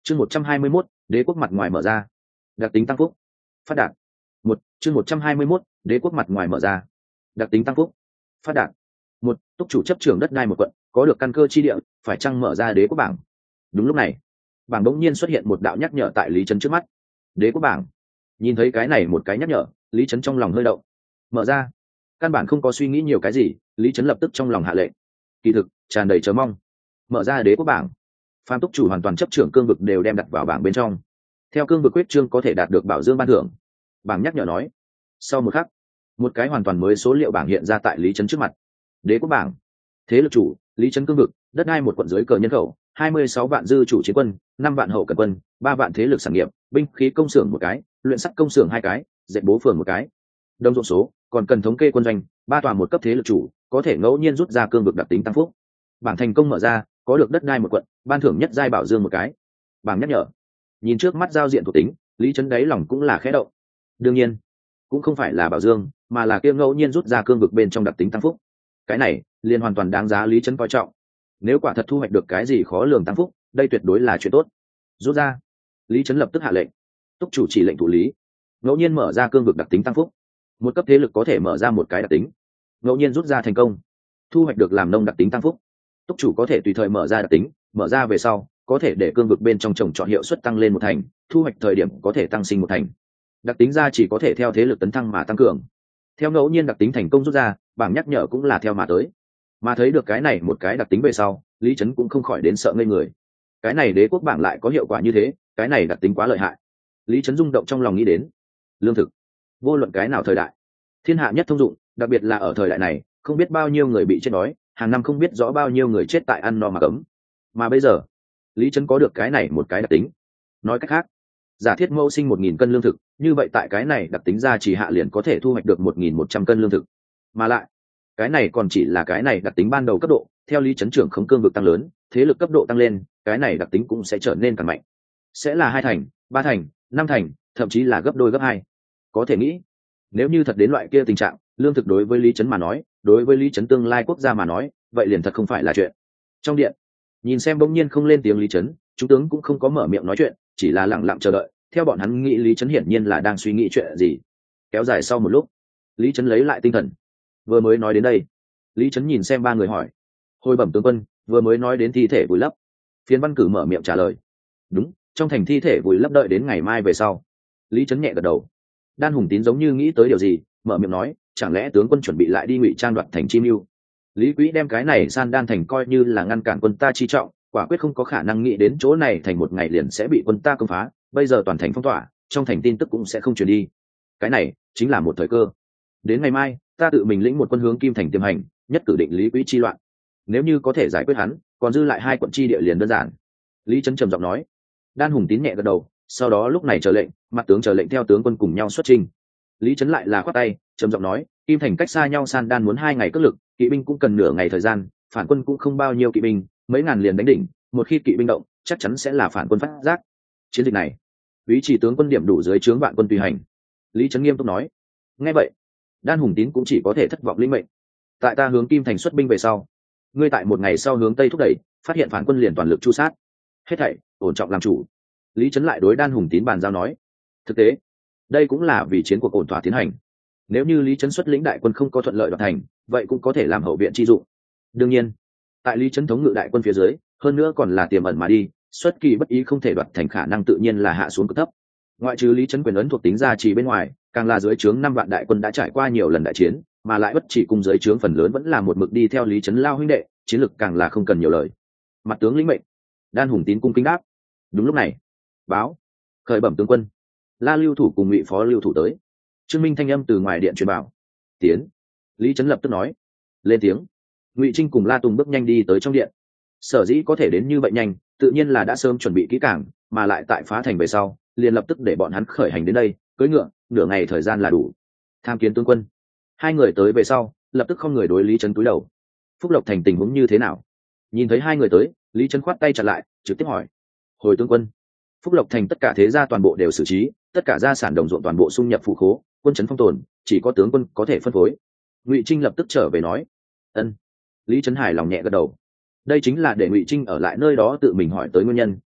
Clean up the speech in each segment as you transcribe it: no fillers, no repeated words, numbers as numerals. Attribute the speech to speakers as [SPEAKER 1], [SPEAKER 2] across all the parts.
[SPEAKER 1] Chương 121, đế quốc mặt ngoài mở ra. Đặc tính tăng phúc. Phát đạt. Chương 121, đế quốc mặt ngoài mở ra. Đặc tính tăng phúc. Phát đạt. Túc chủ chấp trưởng đất đai một quận, có được căn cơ chi địa, phải chăng mở ra đế quốc bảng. Đúng lúc này, bảng đống nhiên xuất hiện một đạo nhắc nhở tại Lý Trấn trước mắt. Đế quốc bảng. Nhìn thấy cái này một cái nhắc nhở, Lý Trấn trong lòng hơi động. Mở ra. Căn bản không có suy nghĩ nhiều cái gì, Lý Trấn lập tức trong lòng hạ lệnh. Kỳ thực tràn đầy chờ mong. Mở ra đế quốc bảng. Phàm túc chủ hoàn toàn chấp trưởng cương vực đều đem đặt vào bảng bên trong. Theo cương vực quyết trương có thể đạt được bảo dương ban thưởng. Bảng nhắc nhở nói. Sau một khắc, một cái hoàn toàn mới số liệu bảng hiện ra tại Lý Trấn trước mặt. Đế quốc bảng. Thế lực chủ, Lý Trấn cương vực, đất đai một quận dưới cờ nhân khẩu, 26 vạn dư chủ chiến quân, 5 vạn hậu cần quân, 3 vạn thế lực sản nghiệp, binh khí công xưởng một cái, luyện sắt công xưởng hai cái, dệt bố phường một cái. Đông ruộng số, còn cần thống kê quân doanh, 3 tòa một cấp thế lực chủ, có thể ngẫu nhiên rút ra cương vực đặc tính tăng phúc. Bảng thành công mở ra, có được đất đai một quận, ban thưởng nhất giai bảo dương một cái. Bảng nhắc nhở. Nhìn trước mắt giao diện thuộc tính, Lý Trấn đáy lòng cũng là khẽ động. Đương nhiên, cũng không phải là bảo dương, mà là kia ngẫu nhiên rút ra cương vực bên trong đặc tính tăng phúc. Cái này liền hoàn toàn đáng giá Lý Trấn coi trọng. Nếu quả thật thu hoạch được cái gì khó lường tăng phúc, đây tuyệt đối là chuyện tốt. Rút ra. Lý Trấn lập tức hạ lệnh. Túc chủ chỉ lệnh thủ lý. Ngẫu nhiên mở ra cương vực đặc tính tăng phúc. Một cấp thế lực có thể mở ra một cái đặc tính. Ngẫu nhiên rút ra thành công. Thu hoạch được làm nông đặc tính tăng phúc. Túc chủ có thể tùy thời mở ra đặc tính, mở ra về sau có thể để cương vực bên trong trồng trọt hiệu suất tăng lên 1 thành, thu hoạch thời điểm có thể tăng sinh 1 thành. Đặc tính ra chỉ có thể theo thế lực tấn thăng mà tăng cường. Theo ngẫu nhiên đặc tính thành công rút ra, bảng nhắc nhở cũng là theo mà tới. Mà thấy được cái này một cái đặc tính về sau, Lý Trấn cũng không khỏi đến sợ ngây người. Cái này đế quốc bảng lại có hiệu quả như thế, cái này đặc tính quá lợi hại. Lý Trấn rung động trong lòng nghĩ đến. Lương thực, vô luận cái nào thời đại, thiên hạ nhất thông dụng, đặc biệt là ở thời đại này, không biết bao nhiêu người bị chết đói, hàng năm không biết rõ bao nhiêu người chết tại ăn no mà cấm. Mà bây giờ, Lý Trấn có được cái này một cái đặc tính. Nói cách khác, giả thiết mẫu sinh 1.000 cân lương thực, như vậy tại cái này đặc tính ra chỉ hạ liền có thể thu hoạch được 1.100 cân lương thực. Mà lại, cái này còn chỉ là cái này đặc tính ban đầu cấp độ, theo Lý Trấn trưởng không cương vực tăng lớn, thế lực cấp độ tăng lên, cái này đặc tính cũng sẽ trở nên càng mạnh. Sẽ là 2 thành, 3 thành, 5 thành, thậm chí là gấp đôi gấp 2. Có thể nghĩ, nếu như thật đến loại kia tình trạng, lương thực đối với Lý Trấn mà nói, đối với Lý Trấn tương lai quốc gia mà nói, vậy liền thật không phải là chuyện. Trong điện, nhìn xem bỗng nhiên không lên tiếng Lý Trấn, chúng tướng cũng không có mở miệng nói chuyện, chỉ là lặng lặng chờ đợi. Theo bọn hắn nghĩ Lý Trấn hiển nhiên là đang suy nghĩ chuyện gì. Kéo dài sau một lúc, Lý Trấn lấy lại tinh thần. Vừa mới nói đến đây, Lý Trấn nhìn xem 3 người hỏi. Hồi bẩm tướng quân, vừa mới nói đến thi thể vùi lấp. Phiên Văn Cử mở miệng trả lời. Đúng, trong thành thi thể vùi lấp đợi đến ngày mai về sau. Lý Trấn nhẹ gật đầu. Đan Hùng Tín giống như nghĩ tới điều gì, mở miệng nói, chẳng lẽ tướng quân chuẩn bị lại đi ngụy trang đoạt thành chi mưu. Lý Quý đem cái này San Đan thành coi như là ngăn cản quân ta chi trọng, quả quyết không có khả năng nghĩ đến chỗ này thành một ngày liền sẽ bị quân ta công phá. Bây giờ toàn thành phong tỏa, trong thành tin tức cũng sẽ không truyền đi. Cái này chính là một thời cơ. Đến ngày mai, ta tự mình lĩnh một quân hướng Kim Thành tiềm hành, nhất cử định Lý Quý chi loạn. Nếu như có thể giải quyết hắn, còn dư lại 2 quận chi địa liền đơn giản. Lý Trấn trầm giọng nói. Đan Hùng Tín nhẹ gật đầu, sau đó lúc này chờ lệnh, mặt tướng chờ lệnh theo tướng quân cùng nhau xuất chinh. Lý Trấn lại là khoát tay, trầm giọng nói, Kim Thành cách xa nhau San Đan muốn 2 ngày cất lực, kỵ binh cũng cần nửa ngày thời gian, phản quân cũng không bao nhiêu kỵ binh, mấy ngàn liền đánh đỉnh, một khi kỵ binh động, chắc chắn sẽ là phản quân phát giác. Chiến dịch này, ý chỉ tướng quân điểm đủ dưới trướng vạn quân tùy hành. Lý Trấn nghiêm túc nói. Nghe vậy, Đan Hùng Tín cũng chỉ có thể thất vọng lĩnh mệnh. Tại ta hướng Kim Thành xuất binh về sau, ngươi tại một ngày sau hướng tây thúc đẩy, phát hiện phản quân liền toàn lực chu sát. Hết thảy ổn trọng làm chủ. Lý Trấn lại đối Đan Hùng Tín bàn giao nói. Thực tế, đây cũng là vì chiến cuộc ổn thỏa tiến hành. Nếu như Lý Trấn xuất lĩnh đại quân không có thuận lợi đoạt thành, vậy cũng có thể làm hậu viện chi dụng. Đương nhiên, tại Lý Trấn thống ngự đại quân phía dưới, hơn nữa còn là tiềm ẩn mà đi, xuất kỳ bất ý không thể đoạt thành khả năng tự nhiên là hạ xuống cực thấp. Ngoại trừ Lý Trấn quyền ấn thuộc tính gia trì bên ngoài, càng là dưới trướng 5 vạn đại quân đã trải qua nhiều lần đại chiến, mà lại bất chỉ cùng dưới trướng phần lớn vẫn là một mực đi theo Lý Trấn lao huynh đệ, chiến lực càng là không cần nhiều lời. Mặt tướng lĩnh mệnh. Đan Hùng Tín cung kính đáp. Đúng lúc này, báo khởi bẩm tướng quân, La Lưu Thủ cùng Ngụy Phó Lưu Thủ tới. Trương Minh thanh âm từ ngoài điện truyền bảo. Tiến. Lý Trấn lập tức nói. Lên tiếng. Ngụy Trinh cùng La Tùng bước nhanh đi tới trong điện. Sở dĩ có thể đến như vậy nhanh, tự nhiên là đã sớm chuẩn bị kỹ càng, mà lại tại phá thành về sau, liền lập tức để bọn hắn khởi hành đến đây, cưỡi ngựa, nửa ngày thời gian là đủ. Tham kiến tướng quân. 2 người tới về sau, lập tức không người đối Lý Trấn cúi đầu. Phúc Lộc thành tình huống như thế nào? Nhìn thấy 2 người tới, Lý Trấn khoát tay chặn lại, trực tiếp hỏi. Hồi tướng quân, Phúc Lộc thành tất cả thế gia toàn bộ đều xử trí, tất cả gia sản đồng ruộng toàn bộ xung nhập phủ khố, quân trấn phong tồn, chỉ có tướng quân có thể phân phối. Ngụy Trinh lập tức trở về nói. Ân. Lý Trấn hài lòng nhẹ gật đầu. Đây chính là để Ngụy Trinh ở lại nơi đó tự mình hỏi tới nguyên nhân,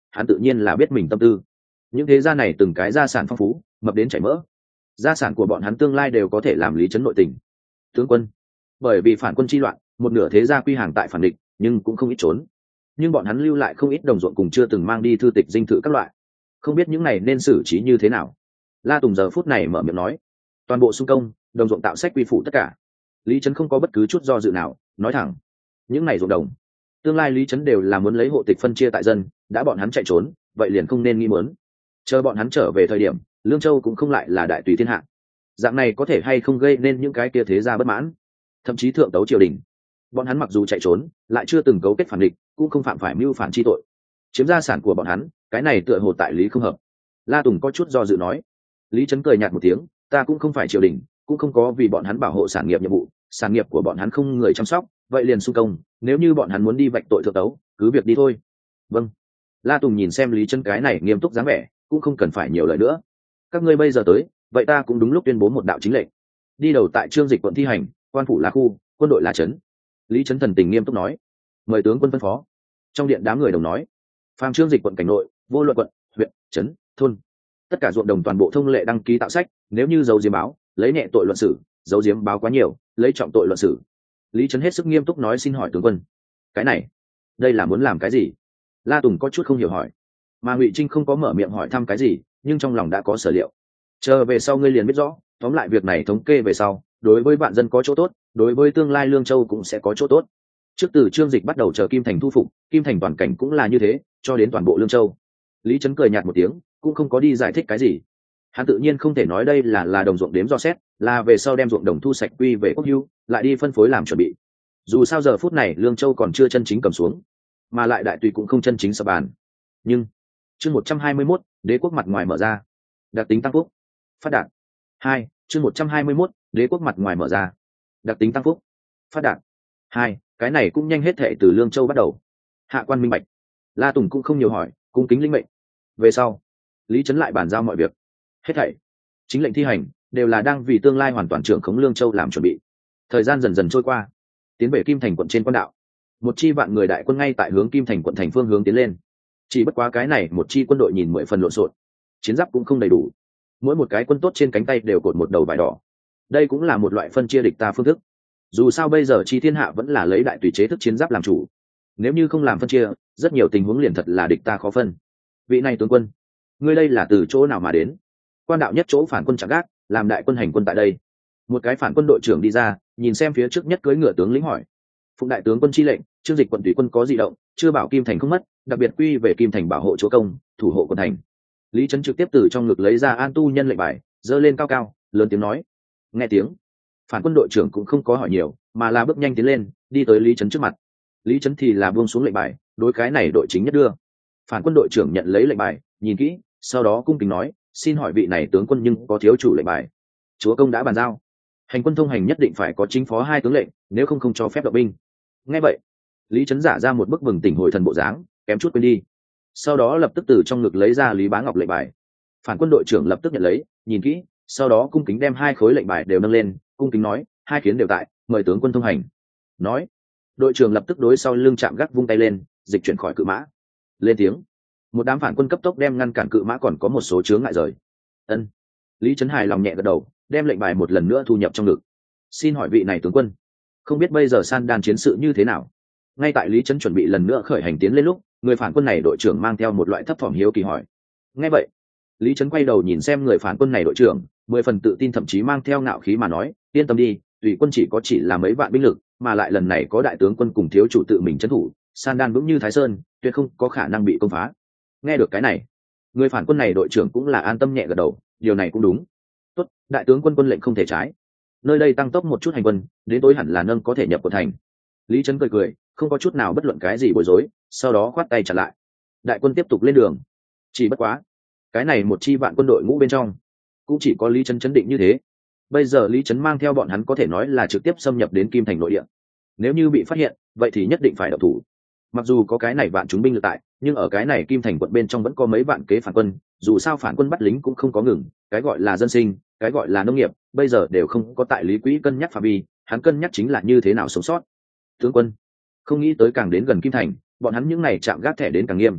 [SPEAKER 1] hắn tự nhiên là biết mình tâm tư. Những thế gia này từng cái gia sản phong phú, mập đến chảy mỡ, gia sản của bọn hắn tương lai đều có thể làm lý trấn nội tình. Tướng quân, bởi vì phản quân chi loạn, một nửa thế gia quy hàng tại phản địch, nhưng cũng không ít trốn. Nhưng bọn hắn lưu lại không ít đồng ruộng cùng chưa từng mang đi thư tịch dinh thự các loại, không biết những này nên xử trí như thế nào. La Tùng giờ phút này mở miệng nói, toàn bộ xung công, đồng ruộng tạo sách quy phụ tất cả. Lý trấn không có bất cứ chút do dự nào, nói thẳng, những này ruộng đồng tương lai lý trấn đều là muốn lấy hộ tịch phân chia tại dân, đã bọn hắn chạy trốn, vậy liền không nên nghĩ muốn. Chờ bọn hắn trở về thời điểm, lương châu cũng không lại là đại tùy thiên hạ. Dạng này có thể hay không gây nên những cái kia thế gia bất mãn, thậm chí thượng tấu triều đình. Bọn hắn mặc dù chạy trốn, lại chưa từng cấu kết phản địch, cũng không phạm phải mưu phản chi tội. Chiếm gia sản của bọn hắn, cái này tựa hồ tại lý không hợp. La Tùng có chút do dự nói. Lý trấn cười nhạt một tiếng, ta cũng không phải triều đình, cũng không có vì bọn hắn bảo hộ sản nghiệp nhiệm vụ, sản nghiệp của bọn hắn không người chăm sóc, vậy liền xung công, nếu như bọn hắn muốn đi vạch tội thượng tấu, cứ việc đi thôi. Vâng. La Tùng nhìn xem Lý trấn cái này nghiêm túc dáng vẻ, cũng không cần phải nhiều lời nữa. Các ngươi bây giờ tới, vậy ta cũng đúng lúc tuyên bố một đạo chính lệnh. Đi đầu tại Trương Dịch quận thi hành, quan phủ là khu, quân đội là trấn. Lý trấn thần tình nghiêm túc nói, mời tướng quân phân phó. Trong điện đám người đồng nói, phàm Trương Dịch quận cảnh nội, vô luận quận, huyện, trấn, thôn, tất cả ruộng đồng toàn bộ thông lệ đăng ký tạo sách, nếu như giấu diếm báo, lấy nhẹ tội luận xử, giấu diếm báo quá nhiều, lấy trọng tội luận xử. Lý trấn hết sức nghiêm túc nói, xin hỏi tướng quân, cái này đây là muốn làm cái gì? La Tùng có chút không hiểu hỏi, mà Ngụy Trinh không có mở miệng hỏi thăm cái gì, nhưng trong lòng đã có sở liệu. Chờ về sau ngươi liền biết rõ, tóm lại việc này thống kê về sau, đối với vạn dân có chỗ tốt, đối với tương lai lương châu cũng sẽ có chỗ tốt. Trước từ Trương Dịch bắt đầu chờ Kim Thành thu phục, Kim Thành toàn cảnh cũng là như thế, cho đến toàn bộ lương châu. Lý trấn cười nhạt một tiếng, cũng không có đi giải thích cái gì. Hắn tự nhiên không thể nói đây là đồng ruộng đếm do xét, là về sau đem ruộng đồng thu sạch quy về quốc hữu, lại đi phân phối làm chuẩn bị. Dù sao giờ phút này lương châu còn chưa chân chính cầm xuống, mà lại đại tùy cũng không chân chính sập bàn. Nhưng chương 121, đế quốc mặt ngoài mở ra, đặc tính tăng phúc, phát đạt. 2, chương 121, đế quốc mặt ngoài mở ra, đặc tính tăng phúc, phát đạt. 2, cái này cũng nhanh hết thệ từ lương châu bắt đầu. Hạ quan minh bạch. La Tùng cũng không nhiều hỏi, cung kính linh mệnh. Về sau, Lý trấn lại bàn giao mọi việc. Hết thảy chính lệnh thi hành đều là đang vì tương lai hoàn toàn trưởng khống lương châu làm chuẩn bị. Thời gian dần dần trôi qua, tiến về Kim Thành quận trên quan đạo, một chi vạn người đại quân ngay tại hướng Kim Thành quận thành phương hướng tiến lên. Chỉ bất quá cái này một chi quân đội nhìn 10 phần lộn xộn, chiến giáp cũng không đầy đủ, mỗi một cái quân tốt trên cánh tay đều cột một đầu vải đỏ. Đây cũng là một loại phân chia địch ta phương thức. Dù sao bây giờ chi thiên hạ vẫn là lấy đại tùy chế thức chiến giáp làm chủ, nếu như không làm phân chia, rất nhiều tình huống liền thật là địch ta khó phân. Vị này tướng quân, ngươi đây là từ chỗ nào mà đến? Quan đạo nhất chỗ phản quân chặn gác, làm đại quân hành quân tại đây. Một cái phản quân đội trưởng đi ra, nhìn xem phía trước nhất cưỡi ngựa tướng lĩnh hỏi, phụng đại tướng quân chi lệnh, Trương Dịch quận tùy quân có dị động, chưa bảo Kim Thành không mất, đặc biệt quy về Kim Thành bảo hộ chúa công, thủ hộ quận thành. Lý trấn trực tiếp từ trong ngực lấy ra an tu nhân lệnh bài, giơ lên cao cao, lớn tiếng nói. Nghe tiếng, phản quân đội trưởng cũng không có hỏi nhiều, mà là bước nhanh tiến lên, đi tới Lý trấn trước mặt. Lý trấn thì là buông xuống lệnh bài, đối cái này đội chính nhất đưa. Phản quân đội trưởng nhận lấy lệnh bài, nhìn kỹ, sau đó cung kính nói, xin hỏi vị này tướng quân nhưng có thiếu chủ lệnh bài? Chúa công đã bàn giao, hành quân thông hành nhất định phải có chính phó 2 tướng lệnh, nếu không cho phép động binh. Nghe vậy, Lý trấn giả ra một bức bừng tỉnh hồi thần bộ dáng, kém chút quên đi. Sau đó lập tức từ trong ngực lấy ra Lý Bá Ngọc lệnh bài. Phản quân đội trưởng lập tức nhận lấy, nhìn kỹ, sau đó cung kính đem 2 khối lệnh bài đều nâng lên, cung kính nói, 2 khiến đều tại, mời tướng quân thông hành. Nói, đội trưởng lập tức đối sau lưng chạm gác vung tay lên, dịch chuyển khỏi cự mã. Lên tiếng, một đám phản quân cấp tốc đem ngăn cản cự mã, còn có một số chướng ngại rời. Ân. Lý trấn hài lòng nhẹ gật đầu, đem lệnh bài một lần nữa thu nhập trong ngực. Xin hỏi vị này tướng quân, không biết bây giờ San Đan chiến sự như thế nào? Ngay tại Lý trấn chuẩn bị lần nữa khởi hành tiến lên lúc, người phản quân này đội trưởng mang theo một loại thấp thỏm hiếu kỳ hỏi. Nghe vậy, Lý trấn quay đầu nhìn xem người phản quân này đội trưởng, 10 phần tự tin, thậm chí mang theo ngạo khí mà nói, yên tâm đi, tùy quân chỉ là mấy vạn binh lực, mà lại lần này có đại tướng quân cùng thiếu chủ tự mình trấn thủ, San Đan vững như Thái Sơn, tuyệt không có khả năng bị công phá. Nghe được cái này, người phản quân này đội trưởng cũng là an tâm nhẹ gật đầu, điều này cũng đúng. Tốt, đại tướng quân quân lệnh không thể trái. Nơi đây tăng tốc một chút hành quân, đến tối hẳn là nâng có thể nhập của thành. Lý trấn cười cười, không có chút nào bất luận cái gì bối rối, sau đó khoát tay trả lại. Đại quân tiếp tục lên đường. Chỉ bất quá, cái này một chi vạn quân đội ngũ bên trong, cũng chỉ có Lý trấn chấn định như thế. Bây giờ Lý trấn mang theo bọn hắn có thể nói là trực tiếp xâm nhập đến Kim Thành nội địa. Nếu như bị phát hiện, vậy thì nhất định phải động thủ. Mặc dù có cái này vạn chúng binh lực tại, nhưng ở cái này Kim Thành quận bên trong vẫn có mấy vạn kế phản quân, dù sao phản quân bắt lính cũng không có ngừng, cái gọi là dân sinh, cái gọi là nông nghiệp, bây giờ đều không có tại Lý Quỹ cân nhắc phạm vi, hắn cân nhắc chính là như thế nào sống sót. Tướng quân, không nghĩ tới càng đến gần Kim Thành, bọn hắn những này chạm gác thẻ đến càng nghiêm.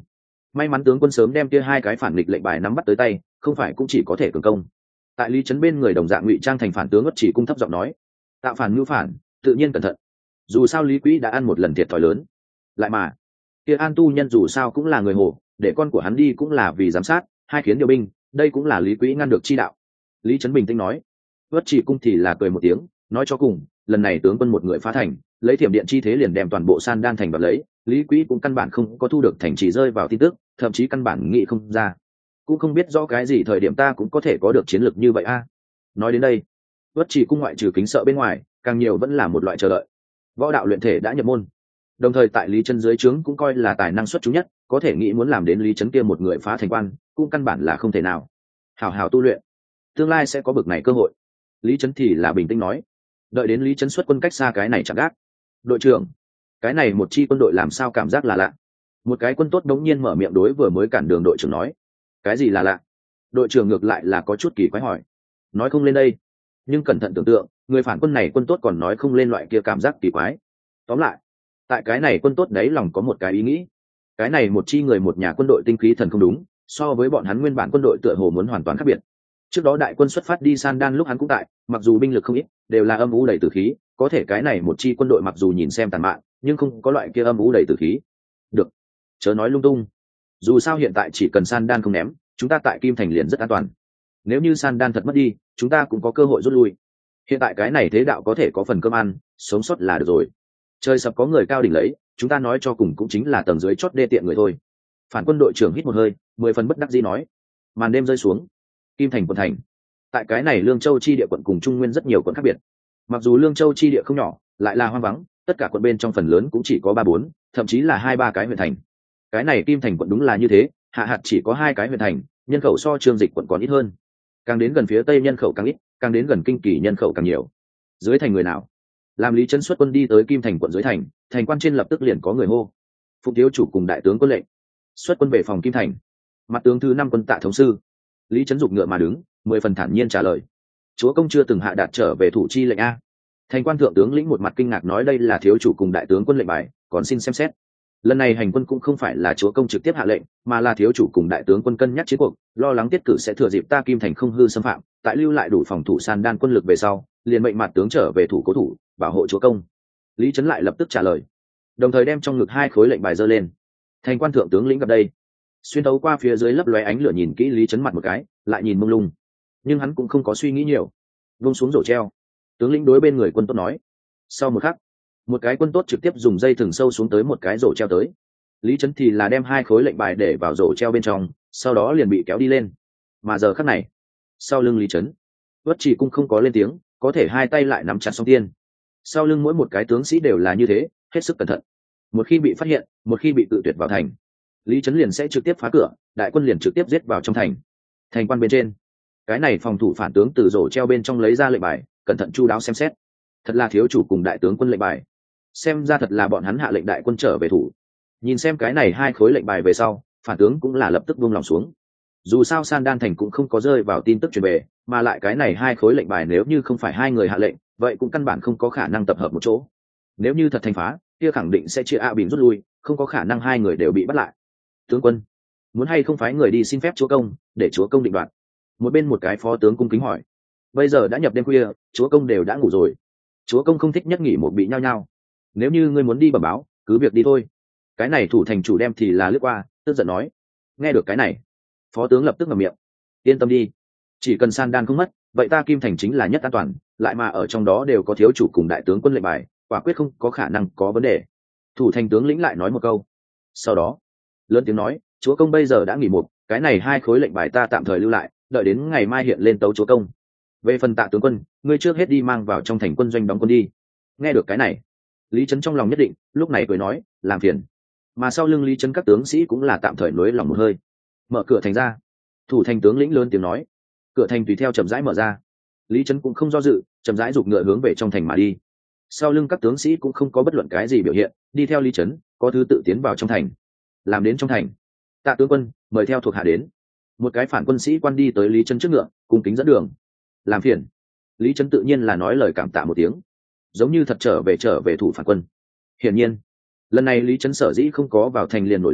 [SPEAKER 1] may mắn tướng quân sớm đem kia hai cái phản nghịch lệnh bài nắm bắt tới tay, không phải cũng chỉ có thể cường công. Tại lý trấn bên người đồng dạng ngụy trang thành phản tướng Uất Chỉ Cung thấp giọng nói, tạo phản ngưu phản, tự nhiên cẩn thận. Dù sao lý quỹ đã ăn một lần thiệt thòi lớn, lại mà kia an tu nhân dù sao cũng là người hồ, để con của hắn đi cũng là vì giám sát, hai khiến điều binh, đây cũng là lý quỹ ngăn được chi đạo. Lý trấn bình tĩnh nói. Uất Chỉ Cung thì là cười một tiếng, nói cho cùng lần này tướng quân một người phá thành, lấy thiểm điện chi thế liền đem toàn bộ San Đan thành đoạt lấy, lý quỹ cũng căn bản không có thu được thành trì rơi vào tin tức, thậm chí căn bản nghĩ không ra, cũng không biết rõ cái gì thời điểm ta cũng có thể có được chiến lược như vậy a. Nói đến đây, Uất Chỉ Cung ngoại trừ kính sợ bên ngoài, càng nhiều vẫn là một loại chờ đợi. Võ đạo luyện thể đã nhập môn, đồng thời tại lý trấn dưới trướng cũng coi là tài năng xuất chúng nhất, có thể nghĩ muốn làm đến lý trấn kia một người phá thành quan cũng căn bản là không thể nào. Hảo hảo tu luyện, tương lai sẽ có bực này cơ hội. Lý trấn thì là bình tĩnh nói. Đợi đến lý trấn xuất quân cách xa cái này chẳng gác. Đội trưởng, cái này một chi quân đội làm sao cảm giác là lạ. Một cái quân tốt đống nhiên mở miệng đối vừa mới cản đường đội trưởng nói. Cái gì là lạ? Đội trưởng ngược lại là có chút kỳ quái hỏi. Nói không lên đây, nhưng cẩn thận tưởng tượng, người phản quân này quân tốt còn nói không lên loại kia cảm giác kỳ quái. Tóm lại, tại cái này quân tốt đấy lòng có một cái ý nghĩ. Cái này một chi người một nhà quân đội tinh khí thần không đúng, so với bọn hắn nguyên bản quân đội tựa hồ muốn hoàn toàn khác biệt. Trước đó đại quân xuất phát đi San Đan lúc hắn cũng tại, mặc dù binh lực không ít, đều là âm u đầy tử khí, có thể cái này một chi quân đội mặc dù nhìn xem tàn mạn, nhưng không có loại kia âm u đầy tử khí. Được, chớ nói lung tung. Dù sao hiện tại chỉ cần San Đan không ném, chúng ta tại Kim Thành liền rất an toàn. Nếu như San Đan thật mất đi, chúng ta cũng có cơ hội rút lui. Hiện tại cái này thế đạo có thể có phần cơm ăn, sống sót là được rồi. Trời sập có người cao đỉnh lấy, chúng ta nói cho cùng cũng chính là tầng dưới chót đê tiện người thôi. Phản quân đội trưởng hít một hơi, 10 phần bất đắc dĩ nói. Màn đêm rơi xuống, Kim Thành quận thành. Tại cái này Lương Châu chi địa quận cùng Trung Nguyên rất nhiều quận khác biệt. Mặc dù Lương Châu chi địa không nhỏ, lại là hoang vắng, tất cả quận bên trong phần lớn cũng chỉ có 3-4, thậm chí là 2-3 cái huyện thành. Cái này Kim Thành quận đúng là như thế, hạ hạt chỉ có 2 cái huyện thành, nhân khẩu so Trương Dịch quận còn ít hơn. Càng đến gần phía tây nhân khẩu càng ít, càng đến gần Kinh Kỳ nhân khẩu càng nhiều. Dưới thành người nào? Làm Lý Trấn xuất quân đi tới Kim Thành quận dưới thành, thành quan trên lập tức liền có người hô. Phụng thiếu chủ cùng đại tướng quân lệnh, xuất quân về phòng Kim Thành. Mặt tướng thứ 5 quân Tạ thống sư. Lý Trấn giục ngựa mà đứng, 10 phần thản nhiên trả lời. Chúa công chưa từng hạ đạt trở về thủ chi lệnh a. Thành quan thượng tướng lĩnh một mặt kinh ngạc nói đây là thiếu chủ cùng đại tướng quân lệnh bài, còn xin xem xét. Lần này hành quân cũng không phải là chúa công trực tiếp hạ lệnh, mà là thiếu chủ cùng đại tướng quân cân nhắc chiến cuộc, lo lắng tiết cử sẽ thừa dịp ta Kim Thành không hư xâm phạm, tại lưu lại đủ phòng thủ San Đan quân lực về sau, liền mệnh mặt tướng trở về thủ cố thủ, bảo hộ chúa công. Lý Trấn lại lập tức trả lời, đồng thời đem trong ngực 2 khối lệnh bài giơ lên. Thành quan thượng tướng lĩnh gặp đây, xuyên thấu qua phía dưới lấp lóe ánh lửa nhìn kỹ Lý Trấn mặt một cái, lại nhìn mông lung, nhưng hắn cũng không có suy nghĩ nhiều, vung xuống rổ treo. Tướng lĩnh đối bên người quân tốt nói. Sau một khắc, một cái quân tốt trực tiếp dùng dây thừng sâu xuống tới một cái rổ treo tới. Lý Trấn thì là đem 2 khối lệnh bài để vào rổ treo bên trong, sau đó liền bị kéo đi lên. Mà giờ khắc này, sau lưng Lý Trấn, Uất Chỉ Cung không có lên tiếng, có thể 2 tay lại nắm chặt song tiên. Sau lưng mỗi một cái tướng sĩ đều là như thế, hết sức cẩn thận. Một khi bị phát hiện, một khi bị tự tuyệt vào thành, Lý Trấn liền sẽ trực tiếp phá cửa, đại quân liền trực tiếp giết vào trong thành. Thành quan bên trên, cái này phòng thủ phản tướng từ rổ treo bên trong lấy ra lệnh bài, cẩn thận chu đáo xem xét. Thật là thiếu chủ cùng đại tướng quân lệnh bài, xem ra thật là bọn hắn hạ lệnh đại quân trở về thủ. Nhìn xem cái này 2 khối lệnh bài về sau, phản tướng cũng là lập tức buông lòng xuống. Dù sao San Đan thành cũng không có rơi vào tin tức truyền về, mà lại cái này 2 khối lệnh bài nếu như không phải 2 người hạ lệnh, vậy cũng căn bản không có khả năng tập hợp một chỗ. Nếu như thật thành phá, kia khẳng định sẽ chia A Bình rút lui, không có khả năng 2 người đều bị bắt lại. Tướng quân, muốn hay không phái người đi xin phép chúa công, để chúa công định đoạt. Một bên một cái phó tướng cung kính hỏi. Bây giờ đã nhập đêm khuya, chúa công đều đã ngủ rồi. Chúa công không thích nhất nghỉ một bị nhao nhao. Nếu như ngươi muốn đi bẩm báo, cứ việc đi thôi. Cái này thủ thành chủ đem thì là lướt qua, tức giận nói. Nghe được cái này, phó tướng lập tức ngậm miệng. Yên tâm đi, chỉ cần San Đan không mất, vậy ta Kim Thành chính là nhất an toàn, lại mà ở trong đó đều có thiếu chủ cùng đại tướng quân lệnh bài, quả quyết không có khả năng có vấn đề. Thủ thành tướng lĩnh lại nói một câu. Sau đó, lớn tiếng nói, chúa công bây giờ đã nghỉ một, cái này 2 khối lệnh bài ta tạm thời lưu lại, đợi đến ngày mai hiện lên tấu chúa công. Về phần Tạ tướng quân, ngươi trước hết đi mang vào trong thành quân doanh đóng quân đi. Nghe được cái này, Lý Trấn trong lòng nhất định, lúc này cười nói, làm phiền. Mà sau lưng Lý Trấn các tướng sĩ cũng là tạm thời nối lòng một hơi. Mở cửa thành ra. Thủ thành tướng lĩnh lớn tiếng nói. Cửa thành tùy theo chậm rãi mở ra. Lý Trấn cũng không do dự, chậm rãi giục ngựa hướng về trong thành mà đi. Sau lưng các tướng sĩ cũng không có bất luận cái gì biểu hiện, đi theo Lý Trấn, có thứ tự tiến vào trong thành. Làm đến trong thành, Tạ tướng quân mời theo thuộc hạ đến. Một cái phản quân sĩ quan đi tới Lý Trấn trước ngựa, cung kính dẫn đường. Làm phiền. Lý Trấn tự nhiên là nói lời cảm tạ một tiếng, giống như thật trở về thủ phản quân. Hiển nhiên, lần này Lý Trấn sở dĩ không có vào thành liền nổi lên,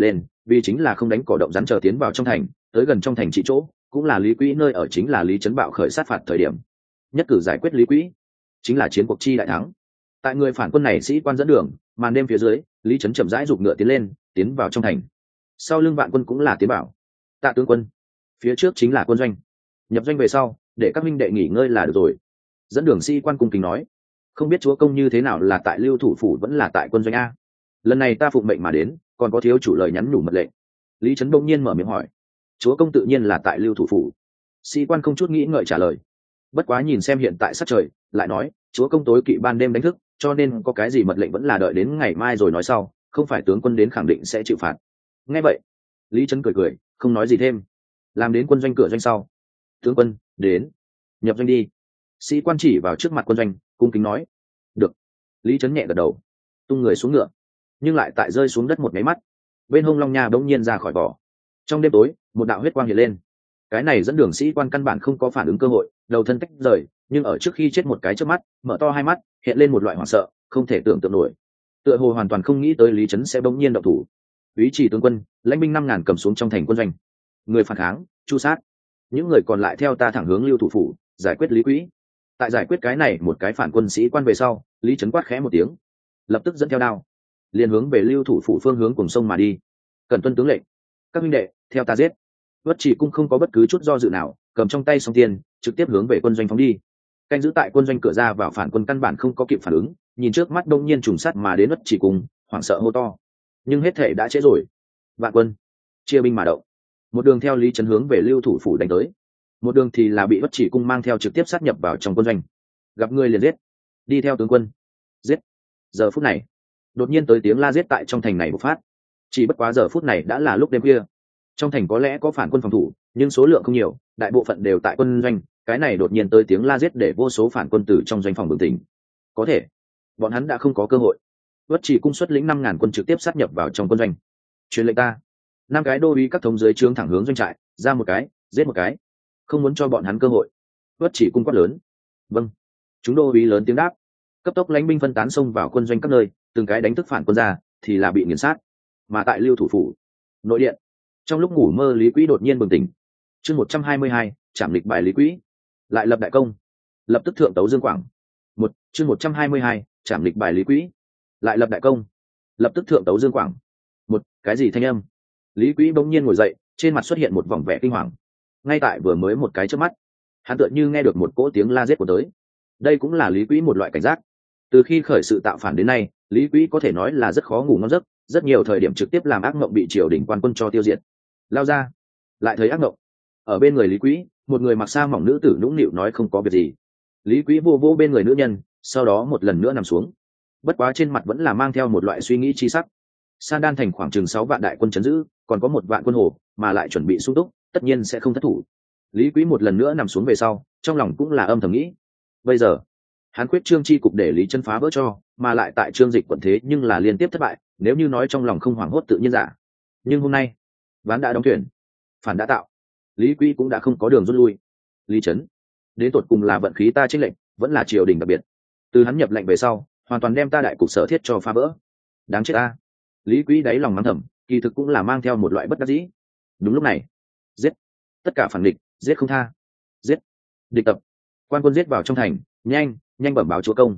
[SPEAKER 1] vì chính là không đánh cỏ động rắn chờ tiến vào trong thành, tới gần trong thành trị chỗ cũng là Lý Quý nơi ở, chính là Lý Trấn bạo khởi sát phạt thời điểm, nhất cử giải quyết Lý Quý, chính là chiến cuộc chi đại thắng. Tại người phản quân này sĩ quan dẫn đường, màn đêm phía dưới, Lý Trấn chậm rãi giục ngựa tiến lên, tiến vào trong thành. Sau lưng vạn quân cũng là tiến bảo. Tạ tướng quân, phía trước chính là quân doanh. Nhập doanh về sau, để các minh đệ nghỉ ngơi là được rồi. Dẫn đường sĩ quan cung kính nói, không biết chúa công như thế nào, là tại Lưu Thủ phủ vẫn là tại quân doanh a? Lần này ta phụng mệnh mà đến, còn có thiếu chủ lời nhắn nhủ mật lệnh. Lý Trấn đông nhiên mở miệng hỏi. Chúa công tự nhiên là tại Lưu Thủ phủ. Sĩ quan không chút nghĩ ngợi trả lời. Bất quá nhìn xem hiện tại sát trời, lại nói, chúa công tối kỵ ban đêm đánh thức, cho nên có cái gì mật lệnh vẫn là đợi đến ngày mai rồi nói sau, không phải tướng quân đến khẳng định sẽ chịu phạt. Nghe vậy, Lý Trấn cười cười, không nói gì thêm. Làm đến quân doanh cửa doanh sau, tướng quân đến, nhập doanh đi. Sĩ quan chỉ vào trước mặt quân doanh, cung kính nói. Được. Lý Trấn nhẹ gật đầu, tung người xuống ngựa, nhưng lại tại rơi xuống đất một máy mắt, bên hông long nha bỗng nhiên ra khỏi vỏ. Trong đêm tối, một đạo huyết quang hiện lên. Cái này dẫn đường sĩ quan căn bản không có phản ứng cơ hội, đầu thân tách rời, nhưng ở trước khi chết một cái trước mắt, mở to hai mắt, hiện lên một loại hoảng sợ, không thể tưởng tượng nổi. Tựa hồ hoàn toàn không nghĩ tới Lý Trấn sẽ bỗng nhiên động thủ. Úy chỉ tướng quân, lãnh binh 5.000 cầm xuống trong thành quân doanh. Người phản kháng, chu sát. Những người còn lại theo ta thẳng hướng Lưu Thủ phủ, giải quyết Lý Quý. Tại giải quyết cái này một cái phản quân sĩ quan về sau, Lý Trấn quát khẽ một tiếng, lập tức dẫn theo đao, liền hướng về Lưu Thủ phủ phương hướng cùng sông mà đi. Cần tuân tướng lệnh. Các huynh đệ, theo ta giết. Vất Chỉ Cung không có bất cứ chút do dự nào, cầm trong tay song tiên, trực tiếp hướng về quân doanh phóng đi. Canh giữ tại quân doanh cửa ra vào phản quân căn bản không có kịp phản ứng, nhìn trước mắt đông nhiên trùng sát mà đến Vất Chỉ Cung, hoảng sợ hô to. Nhưng hết thể đã trễ rồi. Vạn quân, chia binh mà động. Một đường theo Lý Trấn hướng về Lưu Thủ phủ đánh tới, một đường thì là bị Vất Chỉ Cung mang theo trực tiếp sát nhập vào trong quân doanh. Gặp người liền giết, đi theo tướng quân, giết. Giờ phút này, đột nhiên tới tiếng la giết tại trong thành này bộc phát. Chỉ bất quá giờ phút này đã là lúc đêm khuya, trong thành có lẽ có phản quân phòng thủ, nhưng số lượng không nhiều, đại bộ phận đều tại quân doanh. Cái này đột nhiên tới tiếng la giết để vô số phản quân từ trong doanh phòng bừng tỉnh. Có thể bọn hắn đã không có cơ hội. Vất Chỉ Cung xuất lĩnh 5.000 quân trực tiếp sát nhập vào trong quân doanh. Truyền lệnh ta, 5 cái đô úy các thống dưới trướng thẳng hướng doanh trại, ra một cái giết một cái, không muốn cho bọn hắn cơ hội. Vất Chỉ Cung quát lớn. Vâng. Chúng đô úy lớn tiếng đáp, cấp tốc lãnh binh phân tán xông vào quân doanh các nơi, từng cái đánh thức phản quân ra thì là bị nghiền sát. Mà tại Lưu Thủ phủ nội điện, trong lúc ngủ mơ Lý Quý đột nhiên bừng tỉnh. Chương 122, trảm lịch bài Lý Quý, lại lập đại công, lập tức thượng tấu Dương Quảng. Chương 122, trảm lịch bài Lý Quý, lại lập đại công, lập tức thượng tấu Dương Quảng. Cái gì thanh âm? Lý Quý bỗng nhiên ngồi dậy, trên mặt xuất hiện một vòng vẻ kinh hoàng. Ngay tại vừa mới một cái chớp mắt, hắn tựa như nghe được một cỗ tiếng la giết của tới. Đây cũng là Lý Quý một loại cảnh giác. Từ khi khởi sự tạo phản đến nay, Lý Quý có thể nói là rất khó ngủ ngon giấc, rất nhiều thời điểm trực tiếp làm ác mộng bị triều đình quan quân cho tiêu diệt. Lao ra, lại thấy ác mộng. Ở bên người Lý Quý, một người mặc sa mỏng nữ tử nũng nịu nói không có việc gì. Lý Quý vô vô bên người nữ nhân, sau đó một lần nữa nằm xuống. Bất quá trên mặt vẫn là mang theo một loại suy nghĩ chi sắc. San Đan thành khoảng chừng 6 vạn đại quân trấn giữ, còn có 1 vạn quân hồ, mà lại chuẩn bị sung túc, tất nhiên sẽ không thất thủ. Lý Quý một lần nữa nằm xuống về sau, trong lòng cũng là âm thầm nghĩ. Bây giờ, hắn quyết trương chi cục để Lý Chân phá vỡ cho, mà lại tại trương dịch quận thế nhưng là liên tiếp thất bại, nếu như nói trong lòng không hoảng hốt tự nhiên giả. Nhưng hôm nay, ván đã đóng thuyền, phản đã tạo, Lý Quý cũng đã không có đường rút lui. Lý Trấn, đến tột cùng là vận khí ta chênh lệnh, vẫn là triều đình đặc biệt. Từ hắn nhập lệnh về sau, hoàn toàn đem ta đại cục sở thiết cho phá vỡ. Đáng chết ta. Lý Quý đáy lòng mắng thầm, kỳ thực cũng là mang theo một loại bất đắc dĩ. Đúng lúc này, giết tất cả phản địch, giết không tha, giết địch tập. Quan quân giết vào trong thành, nhanh nhanh bẩm báo chúa công.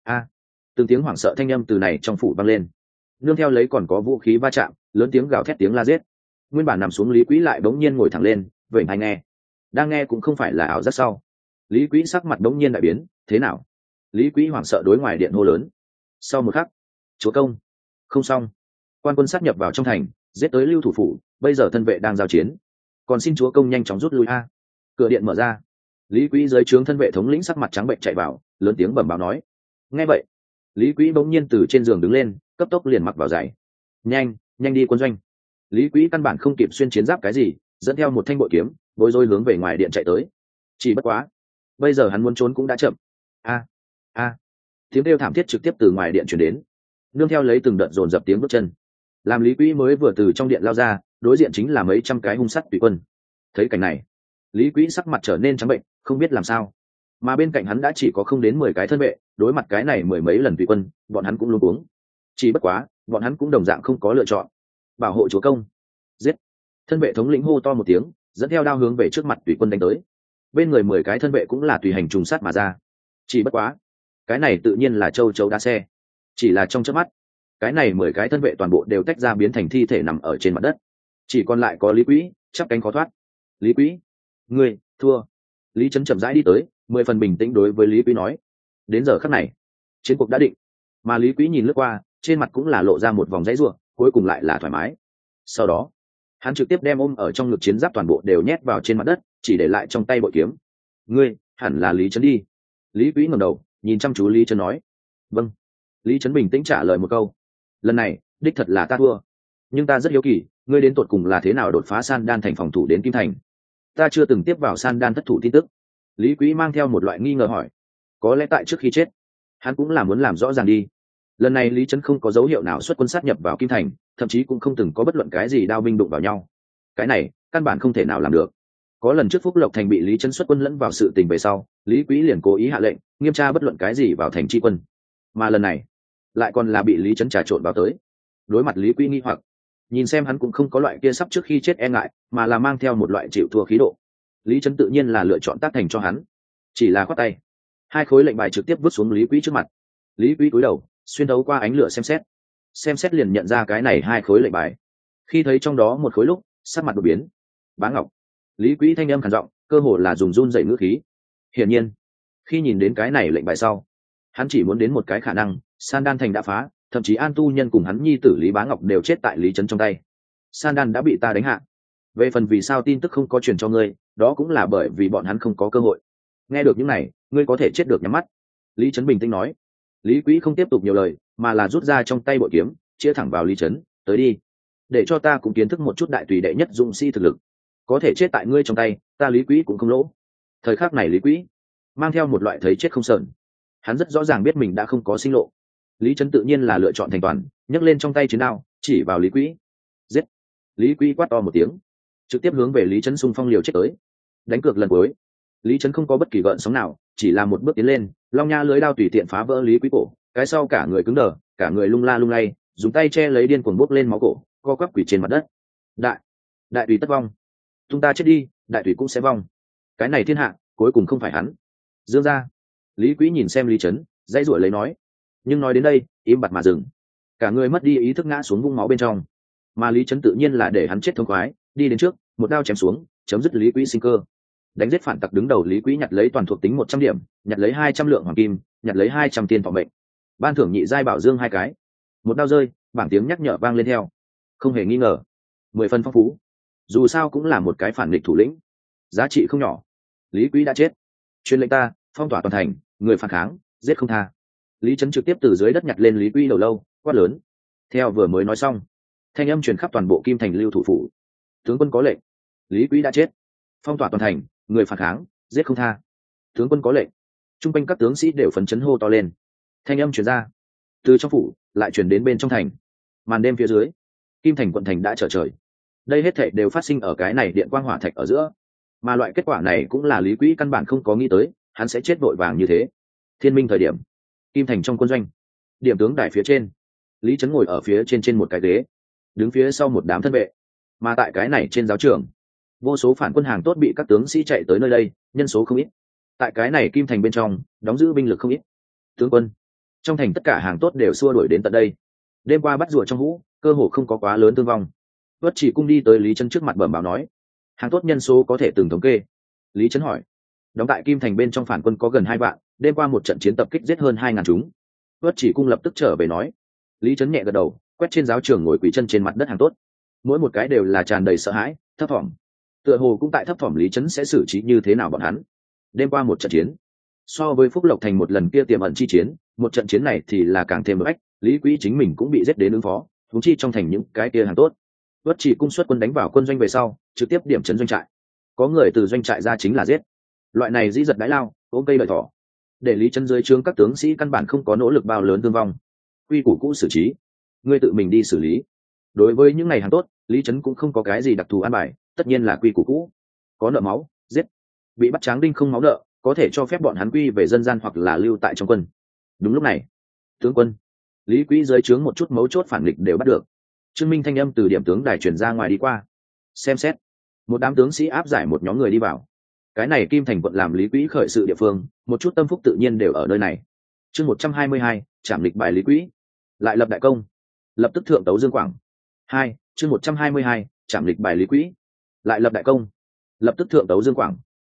[SPEAKER 1] Từng tiếng hoảng sợ thanh âm từ này trong phủ vang lên, nương theo lấy còn có vũ khí va chạm, lớn tiếng gào thét tiếng la giết. Nguyên bản nằm xuống Lý Quý lại bỗng nhiên ngồi thẳng lên, vểnh tai nghe. Đang nghe cũng không phải là ảo giác sau. Lý Quý sắc mặt bỗng nhiên đại biến, thế nào? Lý Quý hoảng sợ đối ngoài điện hô lớn. Sau một khắc, chúa công, không xong. Quan quân sát nhập vào trong thành, giết tới Lưu Thủ phủ, bây giờ thân vệ đang giao chiến, còn xin chúa công nhanh chóng rút lui a. Cửa điện mở ra, Lý Quý dưới trướng thân vệ thống lĩnh sắc mặt trắng bệnh chạy vào, lớn tiếng bẩm báo nói. Nghe vậy, Lý Quý bỗng nhiên từ trên giường đứng lên, cấp tốc liền mặc vào giày. Nhanh nhanh đi quân doanh. Lý Quý căn bản không kịp xuyên chiến giáp cái gì, dẫn theo một thanh bội kiếm, bối rối hướng về ngoài điện chạy tới. Chỉ bất quá, bây giờ hắn muốn trốn cũng đã chậm. Tiếng kêu thảm thiết trực tiếp từ ngoài điện truyền đến, nương theo lấy từng đợt dồn dập tiếng bước chân. Làm Lý Quý mới vừa từ trong điện lao ra, đối diện chính là mấy trăm cái hung sắt tùy quân. Thấy cảnh này, Lý Quý sắc mặt trở nên trắng bệnh, không biết làm sao. Mà bên cạnh hắn đã chỉ có không đến 10 cái thân vệ, đối mặt cái này mười mấy lần tùy quân, bọn hắn cũng luống cuống. Chỉ bất quá, bọn hắn cũng đồng dạng không có lựa chọn. Bảo hộ chúa công, giết. Thân vệ thống lĩnh hô to một tiếng, dẫn theo đao hướng về trước mặt tùy quân đánh tới. Bên người 10 cái thân vệ cũng là tùy hành trùng sát mà ra. Chỉ bất quá, cái này tự nhiên là châu chấu đá xe. Chỉ là trong chớp mắt, cái này 10 cái thân vệ toàn bộ đều tách ra biến thành thi thể nằm ở trên mặt đất. Chỉ còn lại có Lý Quý, chắp cánh khó thoát. Lý Quý, ngươi thua. Lý Trấn chậm rãi đi tới, 10 phần bình tĩnh đối với Lý Quý nói. Đến giờ khắc này, chiến cuộc đã định. Mà Lý Quý nhìn lướt qua, trên mặt cũng là lộ ra một vòng dãy rủa, cuối cùng lại là thoải mái. Sau đó, hắn trực tiếp đem ôm ở trong ngực chiến giáp toàn bộ đều nhét vào trên mặt đất, chỉ để lại trong tay bội kiếm. Ngươi hẳn là Lý Trấn đi. Lý Quý ngẩng đầu nhìn chăm chú Lý Trấn nói. Vâng. Lý Trấn bình tĩnh trả lời một câu. Lần này đích thật là ta thua, nhưng ta rất hiếu kỳ ngươi đến tột cùng là thế nào đột phá San Đan thành phòng thủ đến Kim Thành. Ta chưa từng tiếp vào San Đan thất thủ tin tức. Lý Quý mang theo một loại nghi ngờ hỏi. Có lẽ tại trước khi chết hắn cũng là muốn làm rõ ràng đi. Lần này Lý Trấn không có dấu hiệu nào xuất quân sát nhập vào Kim Thành, thậm chí cũng không từng có bất luận cái gì đao binh đụng vào nhau. Cái này căn bản không thể nào làm được. Có lần trước Phúc Lộc thành bị Lý Trấn xuất quân lẫn vào sự tình về sau, Lý Quý liền cố ý hạ lệnh nghiêm tra bất luận cái gì vào thành tri quân, mà lần này lại còn là bị Lý Trấn trà trộn vào tới. Đối mặt Lý Quý nghi hoặc, nhìn xem hắn cũng không có loại kia sắp trước khi chết e ngại, mà là mang theo một loại chịu thua khí độ. Lý Trấn tự nhiên là lựa chọn tác thành cho hắn, chỉ là khoát tay, 2 khối lệnh bài trực tiếp vứt xuống Lý Quý trước mặt. Lý Quý cúi đầu xuyên thấu qua ánh lửa xem xét liền nhận ra cái này 2 khối lệnh bài. Khi thấy trong đó một khối lúc, sắc mặt đột biến. Bá Ngọc. Lý Quý thanh âm khàn giọng, cơ hồ là dùng run dậy ngữ khí. Hiển nhiên, khi nhìn đến cái này lệnh bài sau, hắn chỉ muốn đến một cái khả năng: San Đan thành đã phá, thậm chí An Tu Nhân cùng hắn nhi tử Lý Bá Ngọc đều chết tại Lý Trấn trong tay. San Đan đã bị ta đánh hạ. Về phần vì sao tin tức không có truyền cho ngươi, đó cũng là bởi vì bọn hắn không có cơ hội. Nghe được những này, ngươi có thể chết được nhắm mắt. Lý Trấn bình tĩnh nói. Lý Quý không tiếp tục nhiều lời, mà là rút ra trong tay bội kiếm, chĩa thẳng vào Lý Trấn. Tới đi, để cho ta cũng kiến thức một chút đại tùy đệ nhất dũng sĩ thực lực. Có thể chết tại ngươi trong tay, ta Lý Quý cũng không lỗ. Thời khắc này Lý Quý mang theo một loại thấy chết không sờn. Hắn rất rõ ràng biết mình đã không có sinh lộ. Lý Trấn tự nhiên là lựa chọn thành toàn, nhấc lên trong tay chiến đao chỉ vào Lý Quý. Giết. Lý Quý quát to một tiếng, trực tiếp hướng về Lý Trấn xung phong liều chết tới. Đánh cược lần cuối, Lý Trấn không có bất kỳ gợn sóng nào, chỉ là một bước tiến lên, long nha lưới đao tùy tiện phá vỡ Lý Quý cổ, cái sau cả người cứng đờ, cả người lung la lung lay, dùng tay che lấy điên cuồng bốc lên máu cổ, co quắp quỳ trên mặt đất. Đại tùy tất vong. Chúng ta chết đi, đại tùy cũng sẽ vong. Cái này thiên hạ cuối cùng không phải hắn. Dương ra. Lý Quý nhìn xem Lý Trấn, dãy ruổi lấy nói. Nhưng nói đến đây, im bặt mà dừng. Cả người mất đi ý thức ngã xuống vũng máu bên trong. Mà Lý Trấn tự nhiên là để hắn chết thông khoái, đi đến trước, một đao chém xuống, chấm dứt Lý Quý sinh cơ. Đánh giết phản tặc đứng đầu Lý Quý nhặt lấy toàn thuộc tính 100 điểm, nhặt lấy 200 lượng hoàng kim, nhặt lấy 200 tiền thọ mệnh. Ban thưởng nhị giai bảo dương 2 cái. Một đao rơi, bảng tiếng nhắc nhở vang lên theo. Không hề nghi ngờ, 10 phần phong phú. Dù sao cũng là một cái phản nghịch thủ lĩnh, giá trị không nhỏ. Lý Quý đã chết, truyền lệnh ta phong tỏa toàn thành, người phản kháng giết không tha. Lý Trấn trực tiếp từ dưới đất nhặt lên Lý Quý đầu lâu, quát lớn. Theo vừa mới nói xong, thanh âm truyền khắp toàn bộ Kim Thành lưu thủ phủ. Tướng quân có lệnh, Lý Quý đã chết, phong tỏa toàn thành, người phản kháng giết không tha. Tướng quân có lệnh. Trung quanh các tướng sĩ đều phấn chấn hô to lên. Thanh âm truyền ra từ trong phủ lại truyền đến bên trong thành. Màn đêm phía dưới, Kim Thành quận thành đã trở trời. Đây hết thảy đều phát sinh ở cái này điện quang hỏa thạch ở giữa, mà loại kết quả này cũng là Lý Quý căn bản không có nghĩ tới, hắn sẽ chết vội vàng như thế. Thiên minh thời điểm, Kim Thành trong quân doanh, điểm tướng đài phía trên, Lý Trấn ngồi ở phía trên một cái ghế, đứng phía sau một đám thân vệ. Mà tại cái này trên giáo trường, vô số phản quân hàng tốt bị các tướng sĩ chạy tới nơi đây, nhân số không ít. Tại cái này Kim Thành bên trong, đóng giữ binh lực không ít. Tướng quân trong thành tất cả hàng tốt đều xua đuổi đến tận đây. Đêm qua bắt rùa trong hũ, cơ hồ không có quá lớn thương vong. Vất Chỉ Cung đi tới Lý Trấn trước mặt bẩm báo nói, hàng tốt nhân số có thể từng thống kê. Lý Trấn hỏi, đóng tại Kim Thành bên trong phản quân có gần 2 vạn, đêm qua một trận chiến tập kích giết hơn 2.000 chúng. Vất Chỉ Cung lập tức trở về nói. Lý Trấn nhẹ gật đầu, quét trên giáo trường ngồi quỳ chân trên mặt đất hàng tốt, mỗi một cái đều là tràn đầy sợ hãi, thấp thỏm. Tựa hồ cũng tại thấp thỏm Lý Trấn sẽ xử trí như thế nào bọn hắn. Đêm qua một trận chiến, so với Phúc Lộc thành một lần kia tiềm ẩn chi chiến, một trận chiến này thì là càng thêm ách. Lý Quý chính mình cũng bị giết đến ứng phó, huống chi trong thành những cái kia hàng tốt. Vất Chỉ Cung xuất quân đánh vào quân doanh về sau, trực tiếp điểm trấn doanh trại. Có người từ doanh trại ra chính là giết. Loại này dĩ giật đái lao, ôm cây lợi thỏ, để Lý Trấn dưới trướng các tướng sĩ căn bản không có nỗ lực bao lớn thương vong. Quy củ cũ xử trí, ngươi tự mình đi xử lý. Đối với những ngày hàng tốt, Lý Trấn cũng không có cái gì đặc thù an bài, tất nhiên là quy củ cũ. Có nợ máu, giết. Bị bắt tráng đinh không máu nợ, có thể cho phép bọn hắn quy về dân gian hoặc là lưu tại trong quân. Đúng lúc này, tướng quân, Lý Quý dưới trướng một chút mấu chốt phản nghịch đều bắt được. Trương Minh thanh âm từ điểm tướng đài truyền ra ngoài đi qua. xem xét. Một đám tướng sĩ áp giải một nhóm người đi vào. Cái này Kim Thành quận làm lý quỹ khởi sự địa phương, một chút tâm phúc tự nhiên đều ở nơi này. Chương 122, trảm lịch bài lý quỹ, lại lập đại công, lập tức thượng tấu Dương Quảng. Chương 122, trảm lịch bài lý quỹ, lại lập đại công, lập tức thượng tấu Dương Quảng.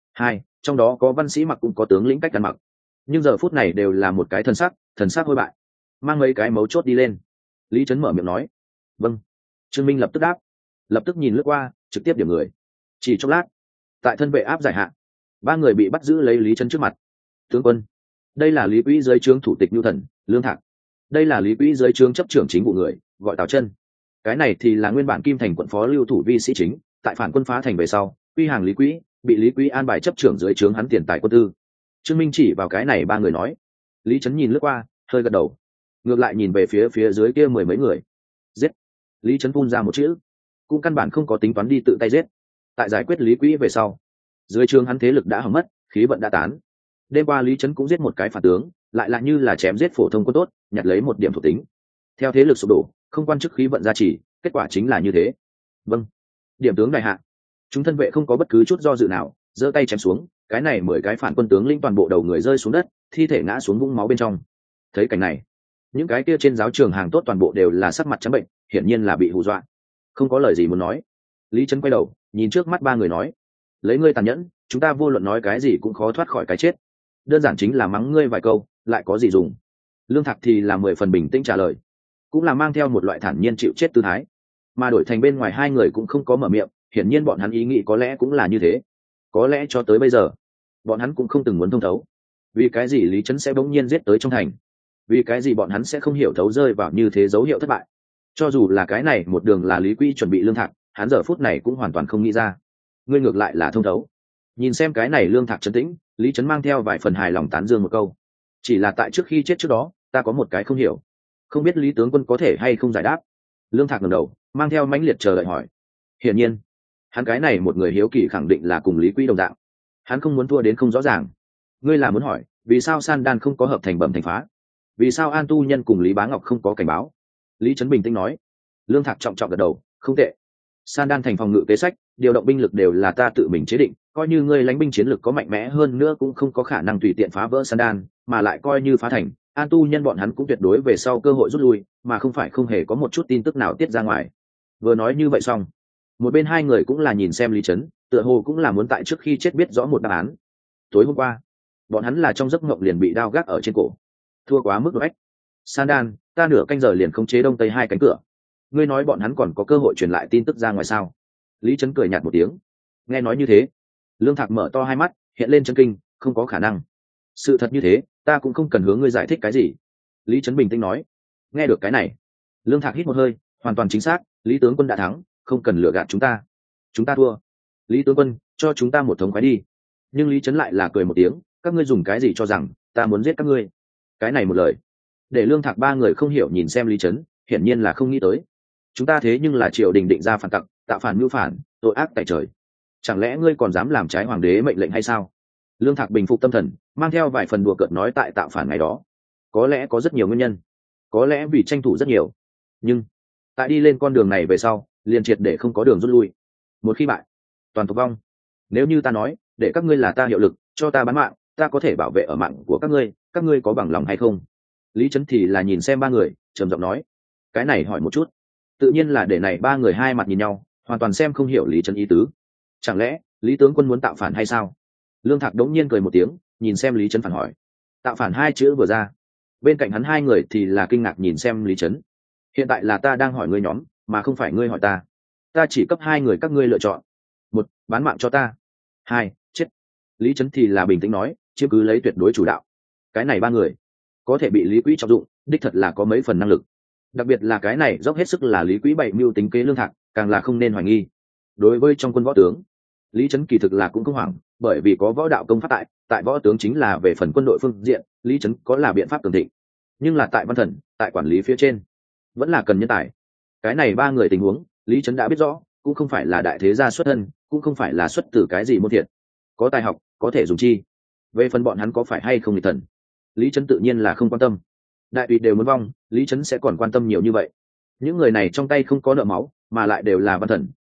[SPEAKER 1] Trong đó có văn sĩ mặc cũng có tướng lĩnh cách ăn mặc, nhưng giờ phút này đều là một cái thần sắc hôi bại, mang mấy cái mấu chốt đi lên. Lý Trấn mở miệng nói: vâng. Trương Minh lập tức đáp, lập tức nhìn lướt qua, trực tiếp điểm người. Chỉ chốc lát, tại thân vệ áp giải hạ, ba người bị bắt giữ lấy Lý Trấn trước mặt. Tướng quân, đây là lý quỹ dưới trướng thủ tịch Nhu Thần Lương Thạc, đây là lý quỹ dưới trướng chấp trưởng chính vụ người gọi Tào Chân, cái này thì là nguyên bản Kim Thành quận phó lưu thủ vi sĩ chính, tại phản quân phá thành về sau quy hàng lý quỹ, bị lý quỹ an bài chấp trưởng dưới trướng hắn tiền tài quân tư. Trương Minh chỉ vào cái này ba người nói. Lý Trấn nhìn lướt qua, hơi gật đầu, ngược lại nhìn về phía dưới kia mười mấy người. Giết. Lý Trấn phun ra một chữ, cũng căn bản không có tính toán đi tự tay giết. Tại giải quyết lý quỹ về sau, dưới trướng hắn thế lực đã hỏng mất, khí vận đã tán. Đêm qua Lý Trấn cũng giết một cái phản tướng, lại là như là chém giết phổ thông quân tốt, nhặt lấy một điểm thuộc tính. Theo thế lực sụp đổ, không quan chức khí vận gia trì, kết quả chính là như thế. Vâng. Điểm tướng đại hạ. Chúng thân vệ không có bất cứ chút do dự nào, giơ tay chém xuống, cái này 10 cái phản quân tướng lĩnh toàn bộ đầu người rơi xuống đất, thi thể ngã xuống vũng máu bên trong. Thấy cảnh này, những cái kia trên giáo trường hàng tốt toàn bộ đều là sắc mặt trắng bệnh, hiển nhiên là bị hù dọa, không có lời gì muốn nói. Lý Trấn quay đầu nhìn trước mắt ba người nói: lấy ngươi tàn nhẫn, chúng ta vô luận nói cái gì cũng khó thoát khỏi cái chết, đơn giản chính là mắng ngươi vài câu lại có gì dùng. Lương Thạc thì là 10 phần bình tĩnh trả lời, cũng là mang theo một loại thản nhiên chịu chết tư thái, mà đổi thành bên ngoài hai người cũng không có mở miệng, hiển nhiên bọn hắn ý nghĩ có lẽ cũng là như thế. Có lẽ cho tới bây giờ bọn hắn cũng không từng muốn thông thấu, vì cái gì Lý Trấn sẽ bỗng nhiên giết tới trong thành, vì cái gì bọn hắn sẽ không hiểu thấu rơi vào như thế dấu hiệu thất bại. Cho dù là cái này một đường là Lý Quỹ chuẩn bị Lương Thạc, hắn giờ phút này cũng hoàn toàn không nghĩ ra. Ngươi ngược lại là thông thấu. Nhìn xem cái này Lương Thạc trấn tĩnh, Lý Trấn mang theo vài phần hài lòng tán dương một câu: chỉ là tại trước khi chết trước đó, ta có một cái không hiểu, không biết Lý tướng quân có thể hay không giải đáp. Lương Thạc ngẩng đầu, mang theo mãnh liệt chờ đợi hỏi. Hiển nhiên, hắn cái này một người hiếu kỳ khẳng định là cùng Lý Quỹ đồng dạng, hắn không muốn thua đến không rõ ràng. Ngươi là muốn hỏi vì sao San Đan không có hợp thành bẩm thành phá, vì sao An Tu Nhân cùng Lý Bá Ngọc không có cảnh báo? Lý Trấn bình tĩnh nói. Lương Thạc trọng trọng gật đầu, không tệ. San Đan thành phòng ngự kế sách, điều động binh lực đều là ta tự mình chế định, coi như ngươi lãnh binh chiến lực có mạnh mẽ hơn nữa cũng không có khả năng tùy tiện phá vỡ San Đan, mà lại coi như phá thành, An Tu Nhân bọn hắn cũng tuyệt đối về sau cơ hội rút lui, mà không phải không hề có một chút tin tức nào tiết ra ngoài. Vừa nói như vậy xong, một bên hai người cũng là nhìn xem Lý Trấn, tựa hồ cũng là muốn tại trước khi chết biết rõ một đáp án. Tối hôm qua, bọn hắn là trong giấc mộng liền bị đao gác ở trên cổ, thua quá mức độ ách. San Đan, ta nửa canh giờ liền khống chế đông tây hai cánh cửa, ngươi nói bọn hắn còn có cơ hội truyền lại tin tức ra ngoài sao? Lý Trấn cười nhạt một tiếng. Nghe nói như thế, Lương Thạc mở to hai mắt, hiện lên chấn kinh, không có khả năng. Sự thật như thế, ta cũng không cần hướng ngươi giải thích cái gì. Lý Trấn bình tĩnh nói. Nghe được cái này, Lương Thạc hít một hơi, hoàn toàn chính xác, Lý tướng quân đã thắng, không cần lừa gạt chúng ta thua. Lý tướng quân, cho chúng ta một thống khoái đi. Nhưng Lý Trấn lại là cười một tiếng, các ngươi dùng cái gì cho rằng ta muốn giết các ngươi? Cái này một lời, để Lương Thạc ba người không hiểu nhìn xem Lý Trấn, hiển nhiên là không nghĩ tới. Chúng ta thế nhưng là triều đình định ra phản tặc, tạo phản mưu phản, tội ác tại trời, chẳng lẽ ngươi còn dám làm trái hoàng đế mệnh lệnh hay sao? Lương Thạc bình phục tâm thần, mang theo vài phần đùa cợt nói, tại tạo phản ngày đó có lẽ có rất nhiều nguyên nhân, có lẽ vì tranh thủ rất nhiều, nhưng tại đi lên con đường này về sau liền triệt để không có đường rút lui. Một khi bại, toàn tộc vong. Nếu như ta nói để các ngươi là ta hiệu lực, cho ta bán mạng, ta có thể bảo vệ ở mạng của các ngươi có bằng lòng hay không? Lý Trấn thì là nhìn xem ba người, trầm giọng nói. Cái này hỏi một chút, tự nhiên là để này ba người hai mặt nhìn nhau, hoàn toàn xem không hiểu Lý Trấn ý tứ. Chẳng lẽ Lý tướng quân muốn tạo phản hay sao? Lương Thạc đống nhiên cười một tiếng, nhìn xem Lý Trấn phản hỏi. Tạo phản hai chữ vừa ra, bên cạnh hắn hai người thì là kinh ngạc nhìn xem Lý Trấn. Hiện tại là ta đang hỏi ngươi nhóm, mà không phải ngươi hỏi ta. Ta chỉ cấp hai người các ngươi lựa chọn: một, bán mạng cho ta; hai, chết. Lý Trấn thì là bình tĩnh nói, chiếm cứ lấy tuyệt đối chủ đạo. Cái này ba người có thể bị Lý Quỹ trọng dụng, đích thật là có mấy phần năng lực. Đặc biệt là cái này dốc hết sức là Lý Quỹ bày mưu tính kế Lương Thạc, càng là không nên hoài nghi. Đối với trong quân võ tướng, Lý Trấn kỳ thực là cũng không hoảng, bởi vì có võ đạo công pháp tại võ tướng chính là về phần quân đội phương diện, Lý Trấn có là biện pháp cường thịnh. Nhưng là tại văn thần, tại quản lý phía trên, vẫn là cần nhân tài. Cái này ba người tình huống, Lý Trấn đã biết rõ, cũng không phải là đại thế gia xuất thân, cũng không phải là xuất từ cái gì môn thiện, có tài học, có thể dùng chi. Về phần bọn hắn có phải hay không nghịch thần, Lý Trấn tự nhiên là không quan tâm. Đại tùy đều muốn vong, Lý Trấn sẽ còn quan tâm nhiều như vậy? Những người này trong tay không có nợ máu, mà lại đều là văn thần,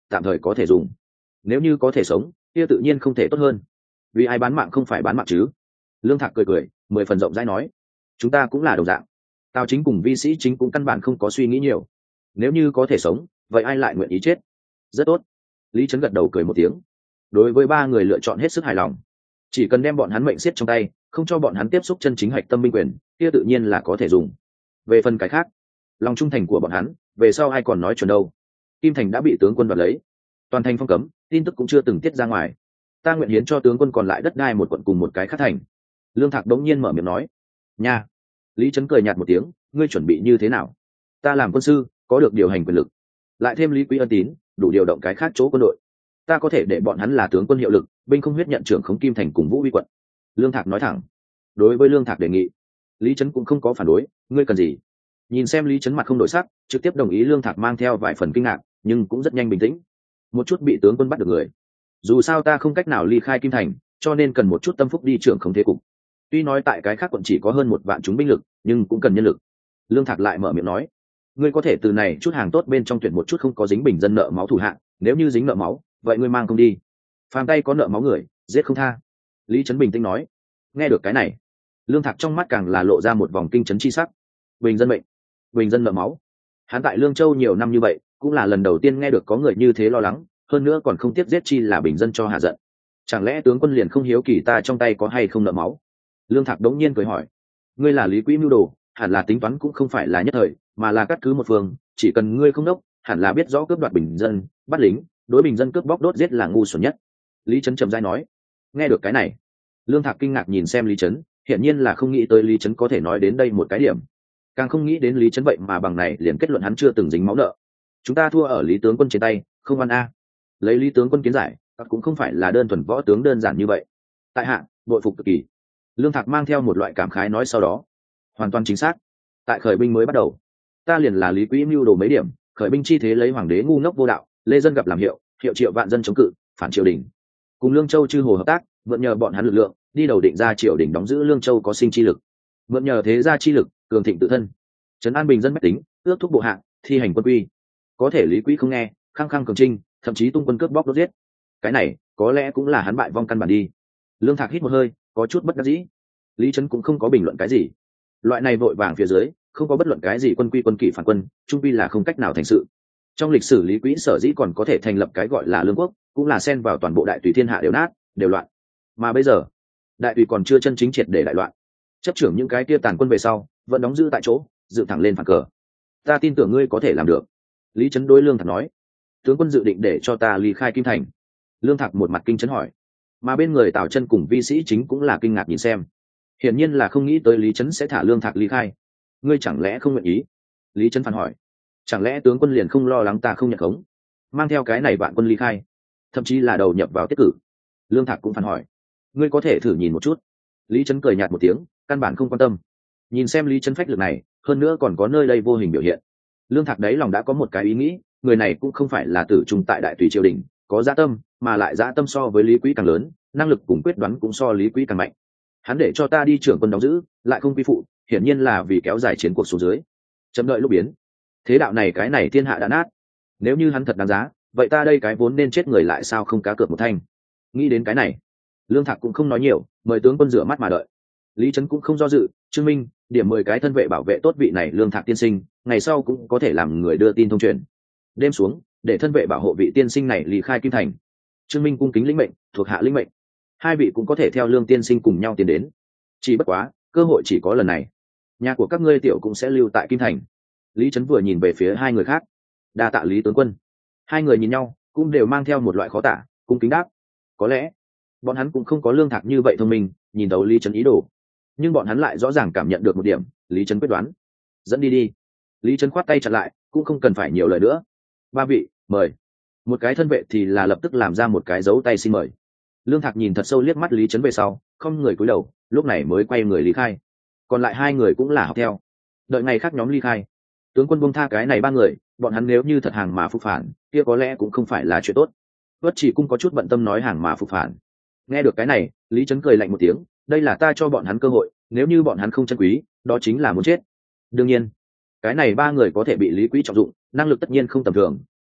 [SPEAKER 1] tạm thời có thể dùng. Nếu như có thể sống, kia tự nhiên không thể tốt hơn. Vì ai bán mạng không phải bán mạng chứ? Lương Thạc cười 10 phần rộng rãi nói. Chúng ta cũng là đồng dạng. Tào Chính cùng vi sĩ chính cũng căn bản không có suy nghĩ nhiều. Nếu như có thể sống, vậy ai lại nguyện ý chết? Rất tốt. Lý Trấn gật đầu cười một tiếng. Đối với ba người lựa chọn hết sức hài lòng. Chỉ cần đem bọn hắn mệnh siết trong tay, không cho bọn hắn tiếp xúc chân chính hạch tâm binh quyền, kia tự nhiên là có thể dùng. Về phần cái khác, lòng trung thành của bọn hắn, về sau ai còn nói chuẩn đâu. Kim Thành đã bị tướng quân đoạt lấy, toàn thành phong cấm, tin tức cũng chưa từng tiết ra ngoài. Ta nguyện hiến cho tướng quân còn lại đất đai một quận cùng một cái khác thành. Lương Thạc đống nhiên mở miệng nói. Nha. Lý Trấn cười nhạt một tiếng, ngươi chuẩn bị như thế nào? Ta làm quân sư, có được điều hành quyền lực, lại thêm Lý Quý ân tín, đủ điều động cái khác chỗ quân đội. Ta có thể để bọn hắn là tướng quân hiệu lực, binh không huyết nhận trưởng khống Kim Thành cùng Vũ Uy quận. Lương Thạc nói thẳng. Đối với Lương Thạc đề nghị, Lý Trấn cũng không có phản đối. Ngươi cần gì? Nhìn xem Lý Trấn mặt không đổi sắc, trực tiếp đồng ý. Lương Thạc mang theo vài phần kinh ngạc, nhưng cũng rất nhanh bình tĩnh. Một chút bị tướng quân bắt được người, dù sao ta không cách nào ly khai Kim Thành, cho nên cần một chút tâm phúc đi trưởng không thế cục. Tuy nói tại cái khác quận chỉ có hơn 1 vạn chúng binh lực, nhưng cũng cần nhân lực. Lương Thạc lại mở miệng nói. Ngươi có thể từ này chút hàng tốt bên trong tuyển một chút không có dính bình dân nợ máu thủ hạng, nếu như dính nợ máu, vậy ngươi mang không đi. Phàm tay có nợ máu người, giết không tha. Lý Trấn bình tĩnh nói. Nghe được cái này, Lương Thạc trong mắt càng là lộ ra một vòng kinh chấn chi sắc. Bình dân mệnh, bình dân nợ máu. Hắn tại Lương Châu nhiều năm như vậy, cũng là lần đầu tiên nghe được có người như thế lo lắng, hơn nữa còn không tiếc giết chi là bình dân cho hạ giận. Chẳng lẽ tướng quân liền không hiếu kỳ ta trong tay có hay không nợ máu? Lương Thạc đống nhiên cười hỏi. Ngươi là Lý Quý mưu đồ, hẳn là tính toán cũng không phải là nhất thời, mà là cắt cứ một phương, chỉ cần ngươi không đốc, hẳn là biết rõ cướp đoạt bình dân, bắt lính, đối bình dân cướp bóc đốt giết là ngu xuẩn nhất. Lý Trấn trầm dai nói. Nghe được cái này, Lương Thạc kinh ngạc nhìn xem Lý Trấn, hiển nhiên là không nghĩ tới Lý Trấn có thể nói đến đây một cái điểm, càng không nghĩ đến Lý Trấn vậy mà bằng này liền kết luận hắn chưa từng dính máu nợ. Chúng ta thua ở Lý tướng quân trên tay, không ăn a. Lấy Lý tướng quân kiến giải, cũng không phải là đơn thuần võ tướng đơn giản như vậy. Tại hạ bội phục cực kỳ. Lương Thạc mang theo một loại cảm khái nói sau đó. Hoàn toàn chính xác. Tại khởi binh mới bắt đầu, ta liền là Lý Quý mưu đồ mấy điểm, khởi binh chi thế lấy hoàng đế ngu ngốc vô đạo, lê dân gặp làm hiệu, hiệu triệu vạn dân chống cự, phản triều đình. Cùng Lương Châu chư hồ hợp tác, mượn nhờ bọn hắn lực lượng, đi đầu định ra triều đình đóng giữ Lương Châu có sinh chi lực. Mượn nhờ thế gia chi lực, cường thịnh tự thân, trấn an bình dân bách tính, ước thúc bộ hạ, thi hành quân quy. Có thể Lý Quý không nghe, khăng khăng cường trinh, thậm chí tung quân cướp bóc đốt giết. Cái này có lẽ cũng là hắn bại vong căn bản đi. Lương Thạc hít một hơi, có chút bất đắc dĩ. Lý Trấn cũng không có bình luận cái gì. Loại này vội vàng phía dưới, không có bất luận cái gì quân quy quân kỷ phản quân, trung quy là không cách nào thành sự. Trong lịch sử Lý Quý sở dĩ còn có thể thành lập cái gọi là lương quốc, cũng là xen vào toàn bộ đại tùy thiên hạ đều nát, đều loạn. Mà bây giờ, đại tùy còn chưa chân chính triệt để đại loạn. Chấp trưởng những cái kia tàn quân về sau, vẫn đóng giữ tại chỗ, dựng thẳng lên phản cờ. Ta tin tưởng ngươi có thể làm được. Lý Trấn đối Lương Thạc nói. Tướng quân dự định để cho ta ly khai Kim Thành. Lương Thạc một mặt kinh chấn hỏi. Mà bên người Tào Chân cùng vi sĩ chính cũng là kinh ngạc nhìn xem. Hiển nhiên là không nghĩ tới Lý Trấn sẽ thả Lương Thạc ly khai. Ngươi chẳng lẽ không nguyện ý? Lý Trấn phản hỏi. Chẳng lẽ tướng quân liền không lo lắng ta không nhận khống, mang theo cái này vạn quân ly khai, thậm chí là đầu nhập vào tiết cử? Lương Thạc cũng phản hỏi. Ngươi có thể thử nhìn một chút. Lý Trấn cười nhạt một tiếng, căn bản không quan tâm. Nhìn xem Lý Trấn phách lực này, hơn nữa còn có nơi đây vô hình biểu hiện, Lương Thạc đấy lòng đã có một cái ý nghĩ, người này cũng không phải là tử trung tại đại tùy triều đình, có dã tâm, mà lại dã tâm so với Lý Quý càng lớn, năng lực cùng quyết đoán cũng so Lý Quý càng mạnh. Hắn để cho ta đi trưởng quân đóng giữ, lại không quy phụ, hiển nhiên là vì kéo dài chiến cuộc xuống dưới, chậm đợi lúc biến. Thế đạo này cái này thiên hạ đã nát, nếu như hắn thật đáng giá, vậy ta đây cái vốn nên chết người lại sao không cá cược một thanh? Nghĩ đến cái này, Lương Thạc cũng không nói nhiều, mời tướng quân rửa mắt mà đợi. Lý Trấn cũng không do dự, Trương Minh điểm 10 cái thân vệ bảo vệ tốt vị này Lương Thạc tiên sinh, ngày sau cũng có thể làm người đưa tin thông truyền. Đêm xuống, để thân vệ bảo hộ vị tiên sinh này ly khai Kim Thành. Trương Minh cung kính lĩnh mệnh, thuộc hạ lĩnh mệnh. Hai vị cũng có thể theo Lương tiên sinh cùng nhau tiến đến. Chỉ bất quá, cơ hội chỉ có lần này. Nhà của các ngươi tiểu cũng sẽ lưu tại Kim Thành. Lý Trấn vừa nhìn về phía hai người khác. Đa tạ Lý tướng quân. Hai người nhìn nhau, cũng đều mang theo một loại khó tả, cung kính đáp. Có lẽ bọn hắn cũng không có Lương Thạc như vậy thông minh, nhìn thấu Lý Trấn ý đồ, nhưng bọn hắn lại rõ ràng cảm nhận được một điểm. Lý Trấn quyết đoán. Dẫn đi đi. Lý Trấn khoát tay chặn lại, cũng không cần phải nhiều lời nữa. Ba vị mời. Một cái thân vệ thì là lập tức làm ra một cái dấu tay xin mời. Lương Thạc nhìn thật sâu liếc mắt Lý Trấn về sau, không người cúi đầu, lúc này mới quay người lý khai. Còn lại hai người cũng là học theo. Đợi ngày khác nhóm ly khai, tướng quân buông tha cái này ba người, bọn hắn nếu như thật hàng mà phục phản, kia có lẽ cũng không phải là chuyện tốt. Bất chỉ cũng có chút bận tâm nói hàng mà phục phản. Nghe được cái này, Lý Trấn cười lạnh một tiếng, đây là ta cho bọn hắn cơ hội, nếu như bọn hắn không trân quý, đó chính là muốn chết. Đương nhiên, cái này ba người có thể bị Lý Quý trọng dụng, năng lực tất nhiên không tầm thường,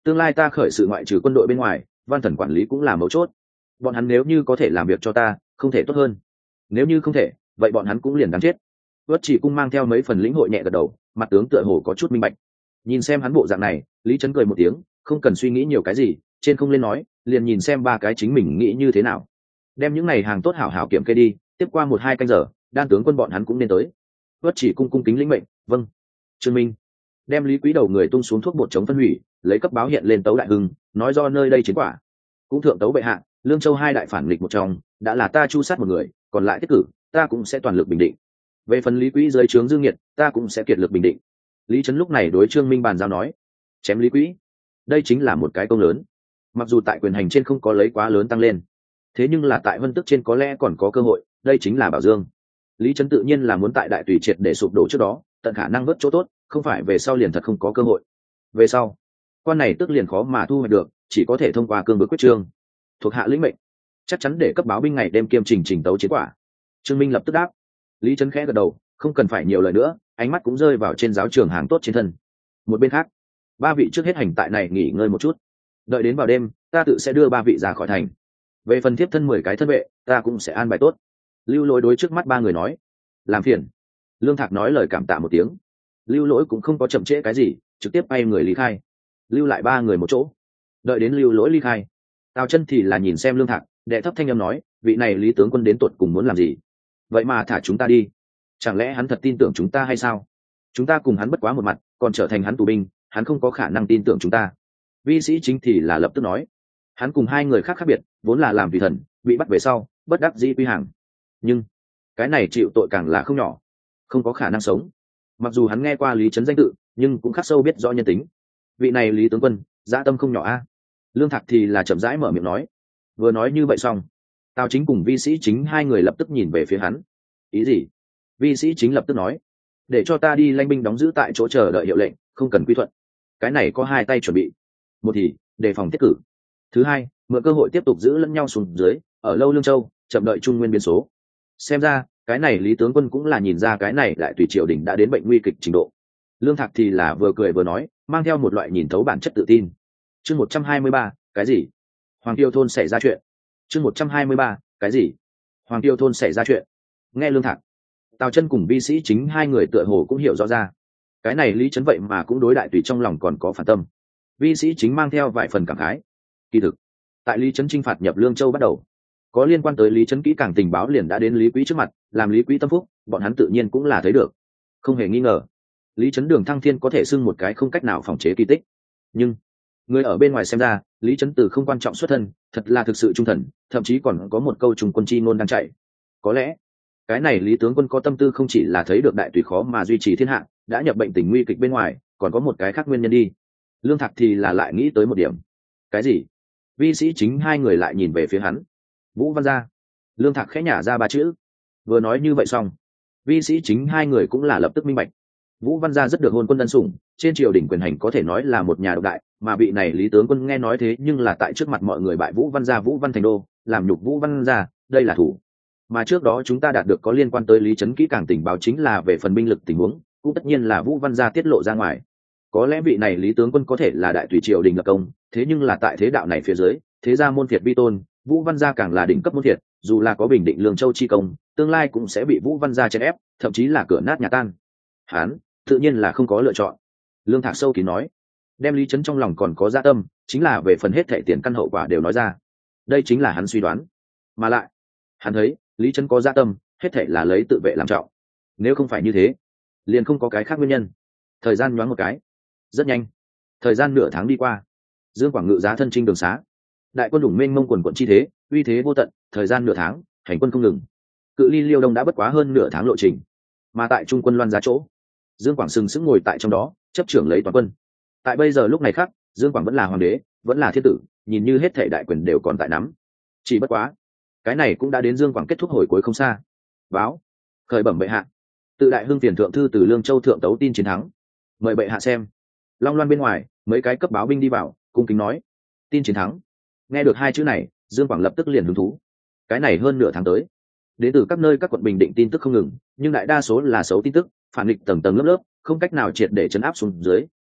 [SPEAKER 1] tương lai ta khởi sự ngoại trừ quân đội bên ngoài, văn thần quản lý cũng là mấu chốt. Bọn hắn nếu như có thể làm việc cho ta, không thể tốt hơn. Nếu như không thể, vậy bọn hắn cũng liền đáng chết. Vất Chỉ Cung mang theo mấy phần lĩnh hội nhẹ gật đầu, mặt tướng tựa hồ có chút minh bạch. Nhìn xem hắn bộ dạng này, Lý Trấn cười một tiếng, không cần suy nghĩ nhiều cái gì, trên không lên nói, liền nhìn xem ba cái chính mình nghĩ như thế nào. Đem những này hàng tốt hảo hảo kiểm kê đi, tiếp qua 1-2 canh giờ, đan tướng quân bọn hắn cũng nên tới. Vất Chỉ Cung cung kính lĩnh mệnh, vâng. Trương Minh đem Lý Quý đầu người tung xuống thuốc bột chống phân hủy, lấy cấp báo hiện lên tấu đại hưng, nói do nơi đây chiến quả. Cũng thượng tấu bệ hạ, Lương Châu 2 đại phản nghịch một trong, đã là ta chu sát một người, còn lại tiếp cử, ta cũng sẽ toàn lực bình định. Về phần Lý Quý dưới trướng Dương Nghiệt, ta cũng sẽ kiệt lực bình định. Lý Trấn lúc này đối Trương Minh bàn giao nói, chém Lý Quý, đây chính là một cái công lớn. Mặc dù tại quyền hành trên không có lấy quá lớn tăng lên, thế nhưng là tại vân tức trên có lẽ còn có cơ hội, đây chính là bảo dương. Lý Trấn tự nhiên là muốn tại đại tùy triệt để sụp đổ trước đó, tận khả năng vớt chỗ tốt, không phải về sau liền thật không có cơ hội. Về sau, quan này tức liền khó mà thu hoạch được, chỉ có thể thông qua cương bức quyết trương. Thuộc hạ lĩnh mệnh, chắc chắn để cấp báo binh ngày đêm kiêm trình tấu chiến quả. Trương Minh lập tức đáp. Lý Trấn khẽ gật đầu, không cần phải nhiều lời nữa, ánh mắt cũng rơi vào trên giáo trường hàng tốt trên thân. Một bên khác, ba vị trước hết hành tại này nghỉ ngơi một chút, đợi đến vào đêm, ta tự sẽ đưa ba vị ra khỏi thành. Về phần thiếp thân 10 cái thân vệ, ta cũng sẽ an bài tốt. Lưu Lỗi đối trước mắt ba người nói, làm phiền. Lương Thạc nói lời cảm tạ một tiếng. Lưu Lỗi cũng không có chậm trễ cái gì, trực tiếp bay người lý khai, lưu lại ba người một chỗ. Đợi đến Lưu Lỗi ly khai, Tào Chân thì là nhìn xem Lương Thạc, đệ thấp thanh âm nói, vị này Lý tướng quân đến tột cùng muốn làm gì? Vậy mà thả chúng ta đi, chẳng lẽ hắn thật tin tưởng chúng ta hay sao? Chúng ta cùng hắn bất quá một mặt, còn trở thành hắn tù binh, hắn không có khả năng tin tưởng chúng ta. Vi Sĩ Chính thì là lập tức nói, hắn cùng hai người khác biệt, vốn là làm vì thần, bị bắt về sau, bất đắc dĩ quy hàng. Nhưng cái này chịu tội càng là không nhỏ, không có khả năng sống. Mặc dù hắn nghe qua Lý Trấn danh tự, nhưng cũng khắc sâu biết rõ nhân tính. Vị này Lý tướng quân, dã tâm không nhỏ a. Lương Thạc thì là chậm rãi mở miệng nói. Vừa nói như vậy xong, Tào Chính cùng Vi Sĩ Chính hai người lập tức nhìn về phía hắn. Ý gì? Vi Sĩ Chính lập tức nói, để cho ta đi lãnh binh đóng giữ tại chỗ chờ đợi hiệu lệnh, không cần quy thuận. Cái này có hai tay chuẩn bị. Một thì đề phòng tiết cử. Thứ hai, mượn cơ hội tiếp tục giữ lẫn nhau xuống dưới, ở lâu Lương Châu, chậm đợi Trung Nguyên biến số. Xem ra, cái này Lý tướng quân cũng là nhìn ra cái này lại tùy triều đình đã đến bệnh nguy kịch trình độ. Lương Thạc thì là vừa cười vừa nói, mang theo một loại nhìn thấu bản chất tự tin. Chương 123, cái gì? Hoàng Tiêu thôn xảy ra chuyện. Chương 123, cái gì? Hoàng Tiêu thôn xảy ra chuyện. Nghe Lương Thạc, Tào Chân cùng Vi Sĩ Chính hai người tựa hồ cũng hiểu rõ ra. Cái này Lý Trấn vậy mà cũng đối đại tùy trong lòng còn có phản tâm. Vi Sĩ Chính mang theo vài phần cảm khái. Kỳ thực, tại Lý Trấn chinh phạt nhập Lương Châu bắt đầu, có liên quan tới Lý Trấn kỹ càng tình báo liền đã đến Lý Quý trước mặt, làm Lý Quý tâm phúc, bọn hắn tự nhiên cũng là thấy được. Không hề nghi ngờ, Lý Trấn đường thăng thiên có thể xưng một cái không cách nào phòng chế kỳ tích. Nhưng người ở bên ngoài xem ra, Lý Trấn từ không quan trọng xuất thân, thật là thực sự trung thần, thậm chí còn có một câu trùng quân chi ngôn đang chạy. Có lẽ cái này Lý tướng quân có tâm tư không chỉ là thấy được đại tùy khó mà duy trì thiên hạ, đã nhập bệnh tình nguy kịch bên ngoài, còn có một cái khác nguyên nhân đi. Lương Thạc thì là lại nghĩ tới một điểm. Cái gì? Vi Sĩ Chính hai người lại nhìn về phía hắn. Vũ Văn gia. Lương Thạc khẽ nhả ra ba chữ. Vừa nói như vậy xong, Vi Sĩ Chính hai người cũng là lập tức minh bạch. Vũ Văn gia rất được hôn quân ân sủng, trên triều đình quyền hành có thể nói là một nhà độc đại, mà vị này Lý tướng quân nghe nói thế nhưng là tại trước mặt mọi người bại Vũ Văn gia Vũ Văn thành đô, làm nhục Vũ Văn gia, đây là thủ. Mà trước đó chúng ta đạt được có liên quan tới Lý Trấn kỹ càng tình báo chính là về phần binh lực tình huống, cũng tất nhiên là Vũ Văn gia tiết lộ ra ngoài. Có lẽ vị này Lý tướng quân có thể là đại tùy triều đình lập công, thế nhưng là tại thế đạo này phía dưới, thế gia môn phiệt vi tôn, Vũ Văn gia càng là đỉnh cấp môn phiệt, dù là có bình định Lương Châu chi công, tương lai cũng sẽ bị Vũ Văn gia chèn ép, thậm chí là cửa nát nhà tan. Hán, tự nhiên là không có lựa chọn. Lương Thạc sâu kín nói, đem Lý Trấn trong lòng còn có dạ tâm, chính là về phần hết thảy tiền căn hậu quả đều nói ra. Đây chính là hắn suy đoán. Mà lại, hắn thấy, Lý Trấn có dạ tâm, hết thảy là lấy tự vệ làm trọng. Nếu không phải như thế, liền không có cái khác nguyên nhân. Thời gian nhoáng một cái, rất nhanh. Thời gian nửa tháng đi qua, Dương Quảng Ngự giá thân chinh đường xá. Đại quân đủng mênh mông quần quận chi thế, uy thế vô tận, thời gian nửa tháng, hành quân không ngừng. Cự ly Liêu Đông đã bất quá hơn nửa tháng lộ trình. Mà tại trung quân Loan giá chỗ, Dương Quảng sừng sững ngồi tại trong đó, chấp trưởng lấy toàn quân. Tại bây giờ lúc này khác, Dương Quảng vẫn là hoàng đế, vẫn là thiên tử, nhìn như hết thảy đại quyền đều còn tại nắm. Chỉ bất quá, cái này cũng đã đến Dương Quảng kết thúc hồi cuối không xa. Báo, khởi bẩm bệ hạ, tự Đại Hưng tiền thượng thư từ Lương Châu thượng tấu tin chiến thắng, mời bệ hạ xem. Long Loan bên ngoài, mấy cái cấp báo binh đi vào, cung kính nói, tin chiến thắng. Nghe được hai chữ này, Dương Quảng lập tức liền hứng thú. Cái này hơn nửa tháng tới, đến từ các nơi các quận bình định tin tức không ngừng, nhưng đại đa số là xấu tin tức, phản nghịch tầng tầng lớp lớp, không cách nào triệt để chấn áp xuống dưới,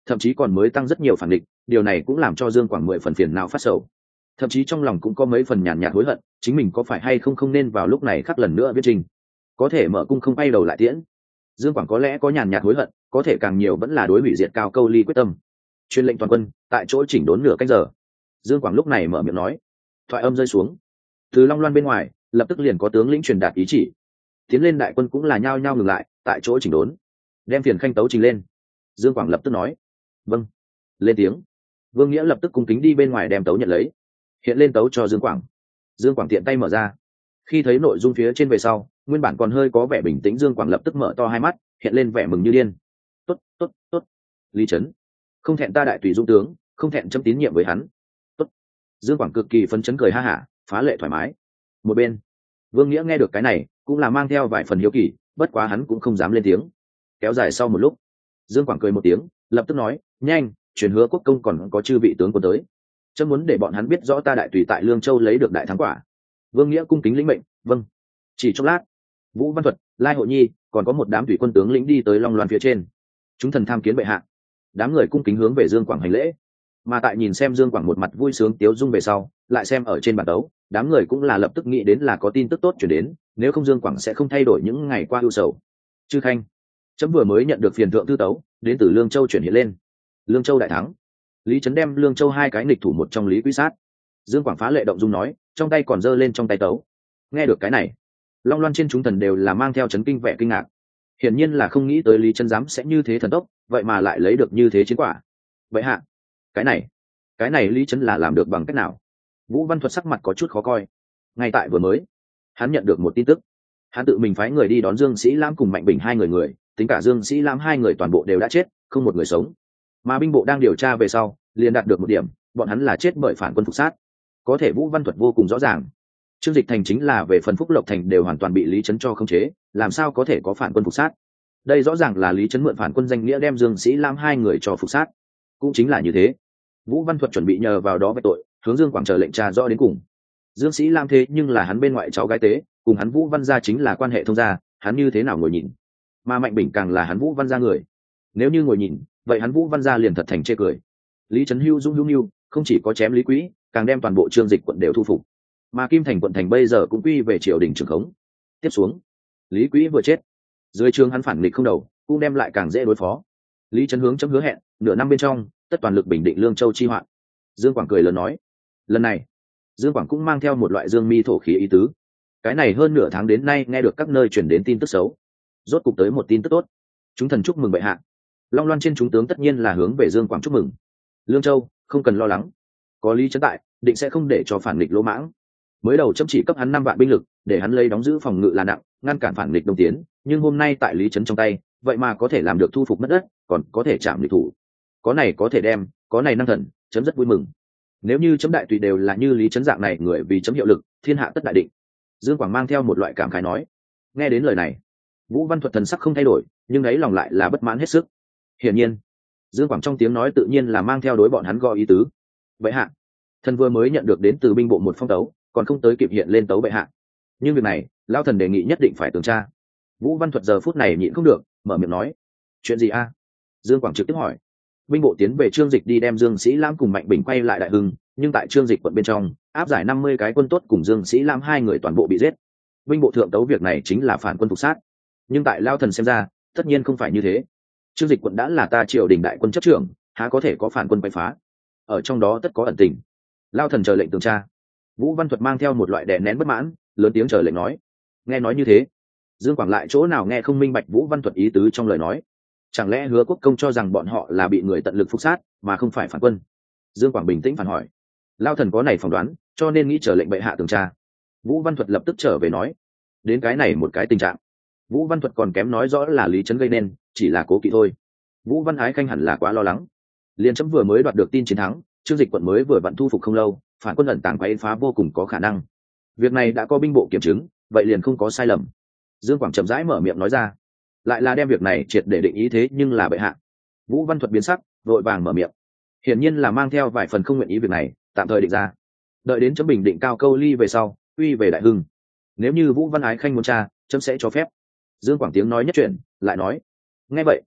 [SPEAKER 1] thậm chí còn mới tăng rất nhiều phản địch, điều này cũng làm cho Dương Quảng 10 phần phiền não phát sầu, thậm chí trong lòng cũng có mấy phần nhàn nhạt hối hận, chính mình có phải hay không nên vào lúc này khắc lần nữa viết trình, có thể mở cung không bay đầu lại tiễn. Dương Quảng có lẽ có nhàn nhạt hối hận, có thể càng nhiều vẫn là đối hủy diệt Cao Câu Ly quyết tâm. Truyền lệnh toàn quân, tại chỗ chỉnh đốn nửa canh giờ. Dương Quảng lúc này mở miệng nói. Thoại âm rơi xuống, từ Long Loan bên ngoài lập tức liền có tướng lĩnh truyền đạt ý chỉ, tiến lên đại quân cũng là nhao nhao ngừng lại, tại chỗ chỉnh đốn, đem phiền khanh tấu trình lên. Dương Quảng lập tức nói vâng, lên tiếng. Vương Nghĩa lập tức cung kính đi bên ngoài đem tấu nhận lấy, hiện lên tấu cho Dương Quảng. Dương Quảng tiện tay mở ra, khi thấy nội dung phía trên về sau, nguyên bản còn hơi có vẻ bình tĩnh Dương Quảng lập tức mở to hai mắt, hiện lên vẻ mừng như điên. Tốt tốt tốt, Lý Trấn không thẹn ta đại tùy dung tướng, không thẹn chấm tín nhiệm với hắn. Tốt. Dương Quảng cực kỳ phấn chấn cười ha hả, phá lệ thoải mái. Một bên Vương Nghĩa nghe được cái này cũng là mang theo vài phần hiếu kỳ, bất quá hắn cũng không dám lên tiếng. Kéo dài sau một lúc, Dương Quảng cười một tiếng, lập tức nói, nhanh, truyền hứa quốc công còn có chư vị tướng quân tới, chấm muốn để bọn hắn biết rõ ta đại tùy tại Lương Châu lấy được đại thắng quả. Vương Nghĩa cung kính lĩnh mệnh. Vâng. Chỉ chốc lát, Vũ Văn Thuật, Lai Hộ Nhi còn có một đám thủy quân tướng lĩnh đi tới Long Loan phía trên. Chúng thần tham kiến bệ hạ. Đám người cung kính hướng về Dương Quảng hành lễ. Mà tại nhìn xem Dương Quảng một mặt vui sướng tiếu dung về sau, lại xem ở trên bản đấu, đám người cũng là lập tức nghĩ đến là có tin tức tốt chuyển đến, nếu không Dương Quảng sẽ không thay đổi những ngày qua ưu sầu. Chư khanh, chấm vừa mới nhận được phiền thượng thư tấu đến từ Lương Châu chuyển hiện lên. Lương Châu đại thắng. Lý Trấn đem Lương Châu hai cái nghịch thủ một trong Lý Quý sát. Dương Quảng phá lệ động dung nói, trong tay còn giơ lên trong tay tấu. Nghe được cái này, Long Loan trên chúng thần đều là mang theo chấn kinh vẻ kinh ngạc, hiển nhiên là không nghĩ tới Lý Trấn dám sẽ như thế thần tốc, vậy mà lại lấy được như thế chiến quả. Vậy hạ, cái này Lý Trấn là làm được bằng cách nào? Vũ Văn Thuật sắc mặt có chút khó coi. Ngay tại vừa mới, hắn nhận được một tin tức, hắn tự mình phái người đi đón Dương Sĩ Lam cùng Mạnh Bình hai người, tính cả Dương Sĩ Lam hai người toàn bộ đều đã chết, không một người sống. Mà binh bộ đang điều tra về sau, liền đạt được một điểm, bọn hắn là chết bởi phản quân phục sát. Có thể Vũ Văn Thuật vô cùng rõ ràng, Trương Dịch Thành chính là về phần Phúc Lộc Thành đều hoàn toàn bị Lý Trấn cho khống chế, làm sao có thể có phản quân phục sát? Đây rõ ràng là Lý Trấn mượn phản quân danh nghĩa đem Dương Sĩ Lam hai người cho phục sát. Cũng chính là như thế, Vũ Văn Thuật chuẩn bị nhờ vào đó về tội, hướng Dương Quảng chờ lệnh tra rõ đến cùng. Dương Sĩ Lam thế nhưng là hắn bên ngoại cháu gái tế, cùng hắn Vũ Văn gia chính là quan hệ thông gia, hắn như thế nào ngồi nhìn? Mà Mạnh Bình càng là hắn Vũ Văn gia người, nếu như ngồi nhìn, vậy hắn Vũ Văn gia liền thật thành chê cười. Lý Trấn hưu dung hưu nưu, không chỉ có chém Lý Quý, càng đem toàn bộ Trương Dịch quận đều thu phục. Mà Kim Thành quận thành bây giờ cũng quy về triều đình trường khống. Tiếp xuống, Lý Quý vừa chết, dưới trướng hắn phản nghịch không đầu, cũng đem lại càng dễ đối phó. Lý Trấn hướng chấm hứa hẹn, nửa năm bên trong, tất toàn lực bình định Lương Châu chi hoạn. Dương Quảng cười lớn nói, lần này, Dương Quảng cũng mang theo một loại dương mi thổ khí ý tứ. Cái này hơn nửa tháng đến nay nghe được các nơi truyền đến tin tức xấu, rốt cục tới một tin tức tốt. Chúng thần chúc mừng bệ hạ. Long Loan trên chúng tướng tất nhiên là hướng về Dương Quảng chúc mừng. Lương Châu không cần lo lắng, có Lý Trấn tại, định sẽ không để cho phản nghịch lỗ mãng. Mới đầu chấm chỉ cấp hắn 5 vạn binh lực để hắn lấy đóng giữ phòng ngự là nặng, ngăn cản phản nghịch đông tiến, nhưng hôm nay tại Lý Trấn trong tay, vậy mà có thể làm được thu phục mất đất, còn có thể chạm địch thủ. Có này có thể đem, có này năng thần, chấm rất vui mừng. Nếu như chấm đại tùy đều là như Lý Trấn dạng này người vì chấm hiệu lực, thiên hạ tất đại định. Dương Quảng mang theo một loại cảm khái nói. Nghe đến lời này, Vũ Văn Thuật thần sắc không thay đổi, nhưng ấy lòng lại là bất mãn hết sức. Hiển nhiên, Dương Quảng trong tiếng nói tự nhiên là mang theo đối bọn hắn gò ý tứ. Vậy hạ, thần vừa mới nhận được đến từ binh bộ một phong tấu, còn không tới kịp hiện lên tấu bệ hạ, nhưng việc này lao thần đề nghị nhất định phải tường tra. Vũ Văn Thuật giờ phút này nhịn không được, mở miệng nói, chuyện gì a? Dương Quảng trực tiếp hỏi. Binh bộ tiến về Trương Dịch đi đem Dương Sĩ Lam cùng Mạnh Bình quay lại Đại Hưng, nhưng tại Trương Dịch quận bên trong áp giải 50 cái quân tốt cùng Dương Sĩ Lam hai người toàn bộ bị giết. Binh bộ thượng tấu việc này chính là phản quân phục sát, nhưng tại lao thần xem ra tất nhiên không phải như thế. Trương Dịch quận đã là ta triều đình đại quân chấp trưởng, há có thể có phản quân quay phá? Ở trong đó tất có ẩn tình. Lao thần chờ lệnh tường tra. Vũ Văn Thuật mang theo một loại đè nén bất mãn, lớn tiếng chờ lệnh nói. Nghe nói như thế, Dương Quảng lại chỗ nào nghe không minh bạch Vũ Văn Thuật ý tứ trong lời nói. Chẳng lẽ Hứa Quốc công cho rằng bọn họ là bị người tận lực phục sát mà không phải phản quân? Dương Quảng bình tĩnh phản hỏi. Lao thần có này phỏng đoán, cho nên nghĩ chờ lệnh bệ hạ tường tra. Vũ Văn Thuật lập tức trở về nói. Đến cái này một cái tình trạng, Vũ Văn Thuật còn kém nói rõ là Lý Trấn gây nên, chỉ là cố kỵ thôi. Vũ Văn Ái Khanh hẳn là quá lo lắng. Liên chấm vừa mới đoạt được tin chiến thắng, Trương Dịch quận mới vừa vặn thu phục không lâu, phản quân ẩn tàng quấy phá vô cùng có khả năng. Việc này đã có binh bộ kiểm chứng, vậy liền không có sai lầm. Dương Quảng chậm rãi mở miệng nói ra, lại là đem việc này triệt để định ý thế nhưng là bệ hạ. Vũ Văn Thuật biến sắc, vội vàng mở miệng, hiển nhiên là mang theo vài phần không nguyện ý việc này tạm thời định ra, đợi đến chấm bình định Cao Câu Ly về sau uy về Đại Hưng, nếu như Vũ Văn Ái Khanh muốn tra, chấm sẽ cho phép. Dương Quảng tiếng nói nhất chuyển, lại nói, nghe vậy,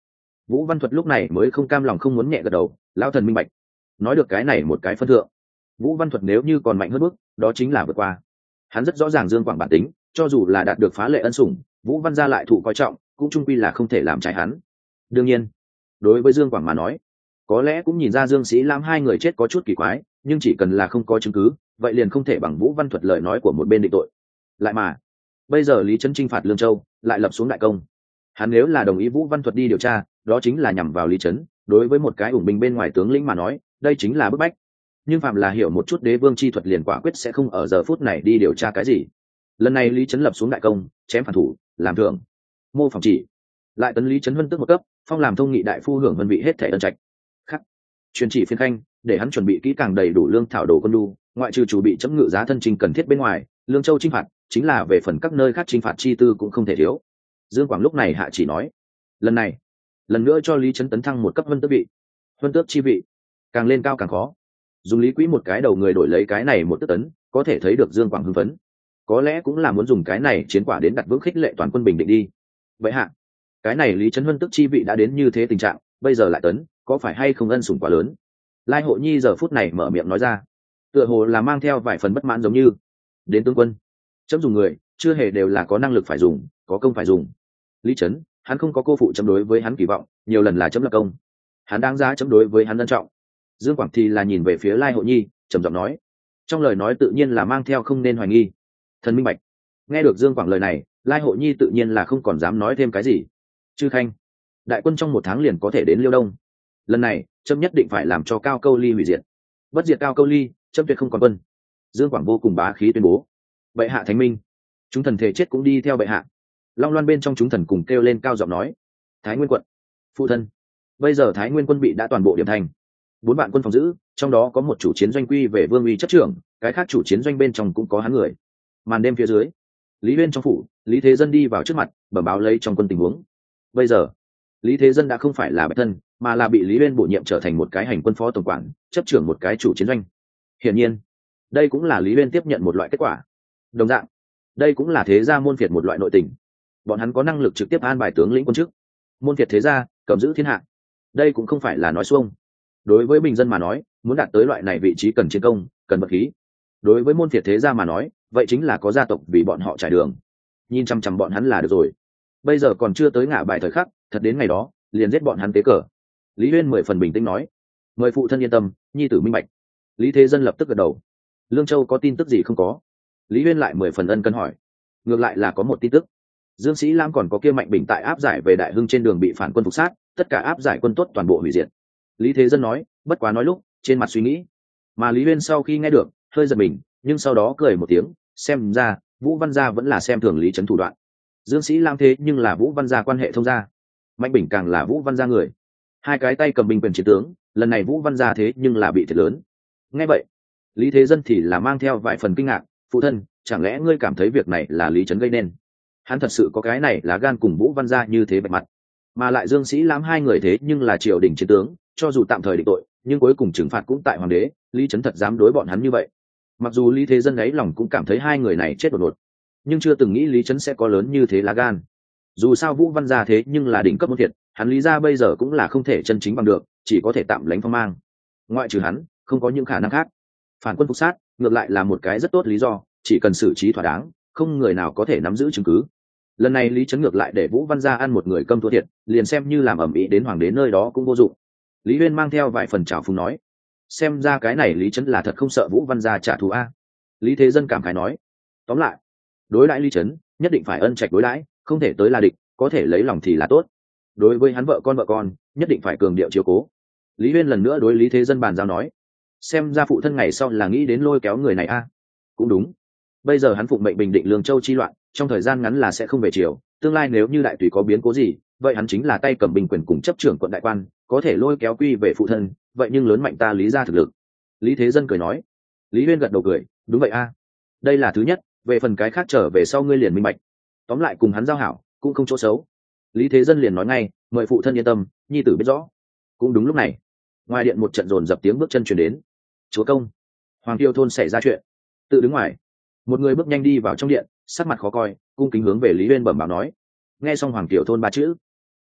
[SPEAKER 1] Vũ Văn Thuật lúc này mới không cam lòng không muốn nhẹ gật đầu, lão thần minh bạch. Nói được cái này một cái phân thượng, Vũ Văn Thuật nếu như còn mạnh hơn bước, đó chính là vượt qua. Hắn rất rõ ràng Dương Quảng bản tính, cho dù là đạt được phá lệ ân sủng, Vũ Văn gia lại thụ coi trọng, cũng chung quy là không thể làm trái hắn. Đương nhiên, đối với Dương Quảng mà nói, có lẽ cũng nhìn ra Dương Sĩ Lam hai người chết có chút kỳ quái, nhưng chỉ cần là không có chứng cứ, vậy liền không thể bằng Vũ Văn Thuật lời nói của một bên định tội. Lại mà, bây giờ Lý Trấn chinh phạt Lương Châu, lại lập xuống đại công. Hắn nếu là đồng ý Vũ Văn Thuật đi điều tra, đó chính là nhằm vào Lý Trấn, đối với một cái ủng binh bên ngoài tướng lĩnh mà nói, đây chính là bức bách. Nhưng phạm là hiểu một chút đế vương chi thuật liền quả quyết sẽ không ở giờ phút này đi điều tra cái gì. Lần này Lý Trấn lập xuống đại công, chém phản thủ, làm thưởng, mô phỏng chỉ, lại tấn Lý Trấn vân tước một cấp, phong làm thông nghị đại phu hưởng vân vị hết thể ân trạch. Khắc, truyền chỉ phiên khanh, để hắn chuẩn bị kỹ càng đầy đủ lương thảo đồ quân đu, ngoại trừ chủ bị chấm ngự giá thân trình cần thiết bên ngoài, Lương Châu chinh phạt chính là về phần các nơi khác chinh phạt chi tư cũng không thể thiếu. Dương Quảng lúc này hạ chỉ nói, lần này, lần nữa cho Lý Trấn tấn thăng một cấp vân tước vị. Vân tước chi vị, càng lên cao càng khó. Dùng Lý Quý một cái đầu người đổi lấy cái này một tước tấn, có thể thấy được Dương Quảng hưng phấn. Có lẽ cũng là muốn dùng cái này chiến quả đến đặt vững khích lệ toàn quân bình định đi. Vậy hạ, cái này Lý Trấn vân tước chi vị đã đến như thế tình trạng, bây giờ lại tấn, có phải hay không ân sủng quá lớn? Lai Hộ Nhi giờ phút này mở miệng nói ra, tựa hồ là mang theo vài phần bất mãn, giống như đến tướng quân, chấm dùng người chưa hề đều là có năng lực phải dùng, có công phải dùng. Lý Trấn, hắn không có cô phụ chấm đối với hắn kỳ vọng, nhiều lần là chấm lập công, hắn đáng giá chấm đối với hắn ân trọng. Dương Quảng thì là nhìn về phía Lai Hộ Nhi, trầm giọng nói, trong lời nói tự nhiên là mang theo không nên hoài nghi. Thần minh bạch. Nghe được Dương Quảng lời này, Lai Hộ Nhi tự nhiên là không còn dám nói thêm cái gì. Chư khanh, đại quân trong 1 tháng liền có thể đến Liêu Đông, lần này trâm nhất định phải làm cho Cao Câu Ly hủy diệt. Bất diệt Cao Câu Ly, trâm tuyệt không còn quân. Dương Quảng vô cùng bá khí tuyên bố. Bệ hạ thánh minh, chúng thần thể chết cũng đi theo bệ hạ. Long Loan bên trong chúng thần cùng kêu lên cao giọng nói, Thái Nguyên quận, phụ thân, bây giờ Thái Nguyên quân bị đã toàn bộ điểm thành, 4 vạn quân phòng giữ, trong đó có một chủ chiến doanh quy về Vương Uy chấp trưởng, cái khác chủ chiến doanh bên trong cũng có hắn người. Màn đêm phía dưới, Lý Uyên trong phủ, Lý Thế Dân đi vào trước mặt, bẩm báo lấy trong quân tình huống. Bây giờ, Lý Thế Dân đã không phải là bạch thân, mà là bị Lý Uyên bổ nhiệm trở thành một cái hành quân phó tổng quản, chấp trưởng một cái chủ chiến doanh. Hiển nhiên, đây cũng là Lý Uyên tiếp nhận một loại kết quả. Đồng dạng, đây cũng là thế gia môn phiệt một loại nội tình. Bọn hắn có năng lực trực tiếp an bài tướng lĩnh quân chức. Môn phiệt thế gia cầm giữ thiên hạ, đây cũng không phải là nói xuông. Đối với bình dân mà nói, muốn đạt tới loại này vị trí cần chiến công, cần vật khí. Đối với môn phiệt thế gia mà nói, vậy chính là có gia tộc vì bọn họ trải đường. Nhìn chăm chăm bọn hắn là được rồi. Bây giờ còn chưa tới ngã bài thời khắc, thật đến ngày đó, liền giết bọn hắn tế cờ. Lý Uyên 10 phần bình tĩnh nói, mời phụ thân yên tâm, nhi tử minh bạch. Lý Thế Dân lập tức gật đầu. Lương Châu có tin tức gì không có? Lý Uyên lại 10 phần ân cần hỏi. Ngược lại là có một tin tức. Dương Sĩ Lam còn có kia Mạnh Bình tại áp giải về Đại Hưng trên đường bị phản quân phục sát, tất cả áp giải quân tốt toàn bộ hủy diệt. Lý Thế Dân nói, bất quá nói lúc trên mặt suy nghĩ. Mà Lý Uyên sau khi nghe được, hơi giật mình, nhưng sau đó cười một tiếng, xem ra Vũ Văn gia vẫn là xem thường Lý Trấn thủ đoạn. Dương Sĩ Lam thế nhưng là Vũ Văn gia quan hệ thông gia, Mạnh Bình càng là Vũ Văn gia người, hai cái tay cầm binh quyền chiến tướng, lần này Vũ Văn gia thế nhưng là bị thiệt lớn. Nghe vậy, Lý Thế Dân thì là mang theo vài phần kinh ngạc, phụ thân, chẳng lẽ ngươi cảm thấy việc này là Lý Trấn gây nên? Hắn thật sự có cái này là gan cùng Vũ Văn gia như thế bạch mặt, mà lại Dương Sĩ Lam hai người thế nhưng là triều đình chiến tướng, cho dù tạm thời định tội, nhưng cuối cùng trừng phạt cũng tại hoàng đế. Lý Trấn thật dám đối bọn hắn như vậy? Mặc dù Lý Thế Dân ấy lòng cũng cảm thấy hai người này chết đột ngột, nhưng chưa từng nghĩ Lý Trấn sẽ có lớn như thế lá gan. Dù sao Vũ Văn gia thế nhưng là đỉnh cấp môn thiệt, hắn Lý gia bây giờ cũng là không thể chân chính bằng được, chỉ có thể tạm lánh phong mang. Ngoại trừ hắn, không có những khả năng khác. Phản quân phục sát ngược lại là một cái rất tốt lý do, chỉ cần xử trí thỏa đáng, không người nào có thể nắm giữ chứng cứ. Lần này Lý Trấn ngược lại để Vũ Văn gia ăn một người câm thua thiệt, liền xem như làm ẩm ĩ đến hoàng đế nơi đó cũng vô dụng. Lý Uyên mang theo vài phần trào phúng nói, xem ra cái này Lý Trấn là thật không sợ Vũ Văn gia trả thù a. Lý Thế Dân cảm khái nói, tóm lại, đối đãi Lý Trấn nhất định phải ân trạch đối đãi, không thể tới là địch, có thể lấy lòng thì là tốt. Đối với hắn vợ con nhất định phải cường điệu chiếu cố. Lý Uyên lần nữa đối Lý Thế Dân bàn giao nói, xem ra phụ thân ngày sau là nghĩ đến lôi kéo người này a. Cũng đúng, bây giờ hắn phụng mệnh bình định Lương Châu chi loạn, trong thời gian ngắn là sẽ không về triều, tương lai nếu như đại tùy có biến cố gì, vậy hắn chính là tay cầm binh quyền cùng chấp trưởng quận đại quan, có thể lôi kéo quy về phụ thân, vậy nhưng lớn mạnh ta Lý gia thực lực. Lý Thế Dân cười nói. Lý Uyên gật đầu cười, đúng vậy a, đây là thứ nhất, về phần cái khác trở về sau ngươi liền minh bạch. Tóm lại cùng hắn giao hảo cũng không chỗ xấu. Lý Thế Dân liền nói ngay, mời phụ thân yên tâm, nhi tử biết rõ. Cũng đúng lúc này, ngoài điện một trận dồn dập tiếng bước chân truyền đến. Chúa công, Hoàng Tiêu thôn xảy ra chuyện. Tự đứng ngoài, một người bước nhanh đi vào trong điện, sắc mặt khó coi, cung kính hướng về Lý Uyên bẩm báo nói. Nghe xong Hoàng Tiểu thôn ba chữ,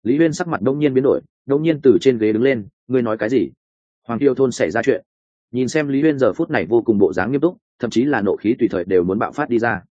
[SPEAKER 1] Lý Huyên sắc mặt đông nhiên biến đổi, đông nhiên từ trên ghế đứng lên. Ngươi nói cái gì? Hoàng Tiêu thôn xảy ra chuyện. Nhìn xem Lý Huyên giờ phút này vô cùng bộ dáng nghiêm túc, thậm chí là nộ khí tùy thời đều muốn bạo phát đi ra.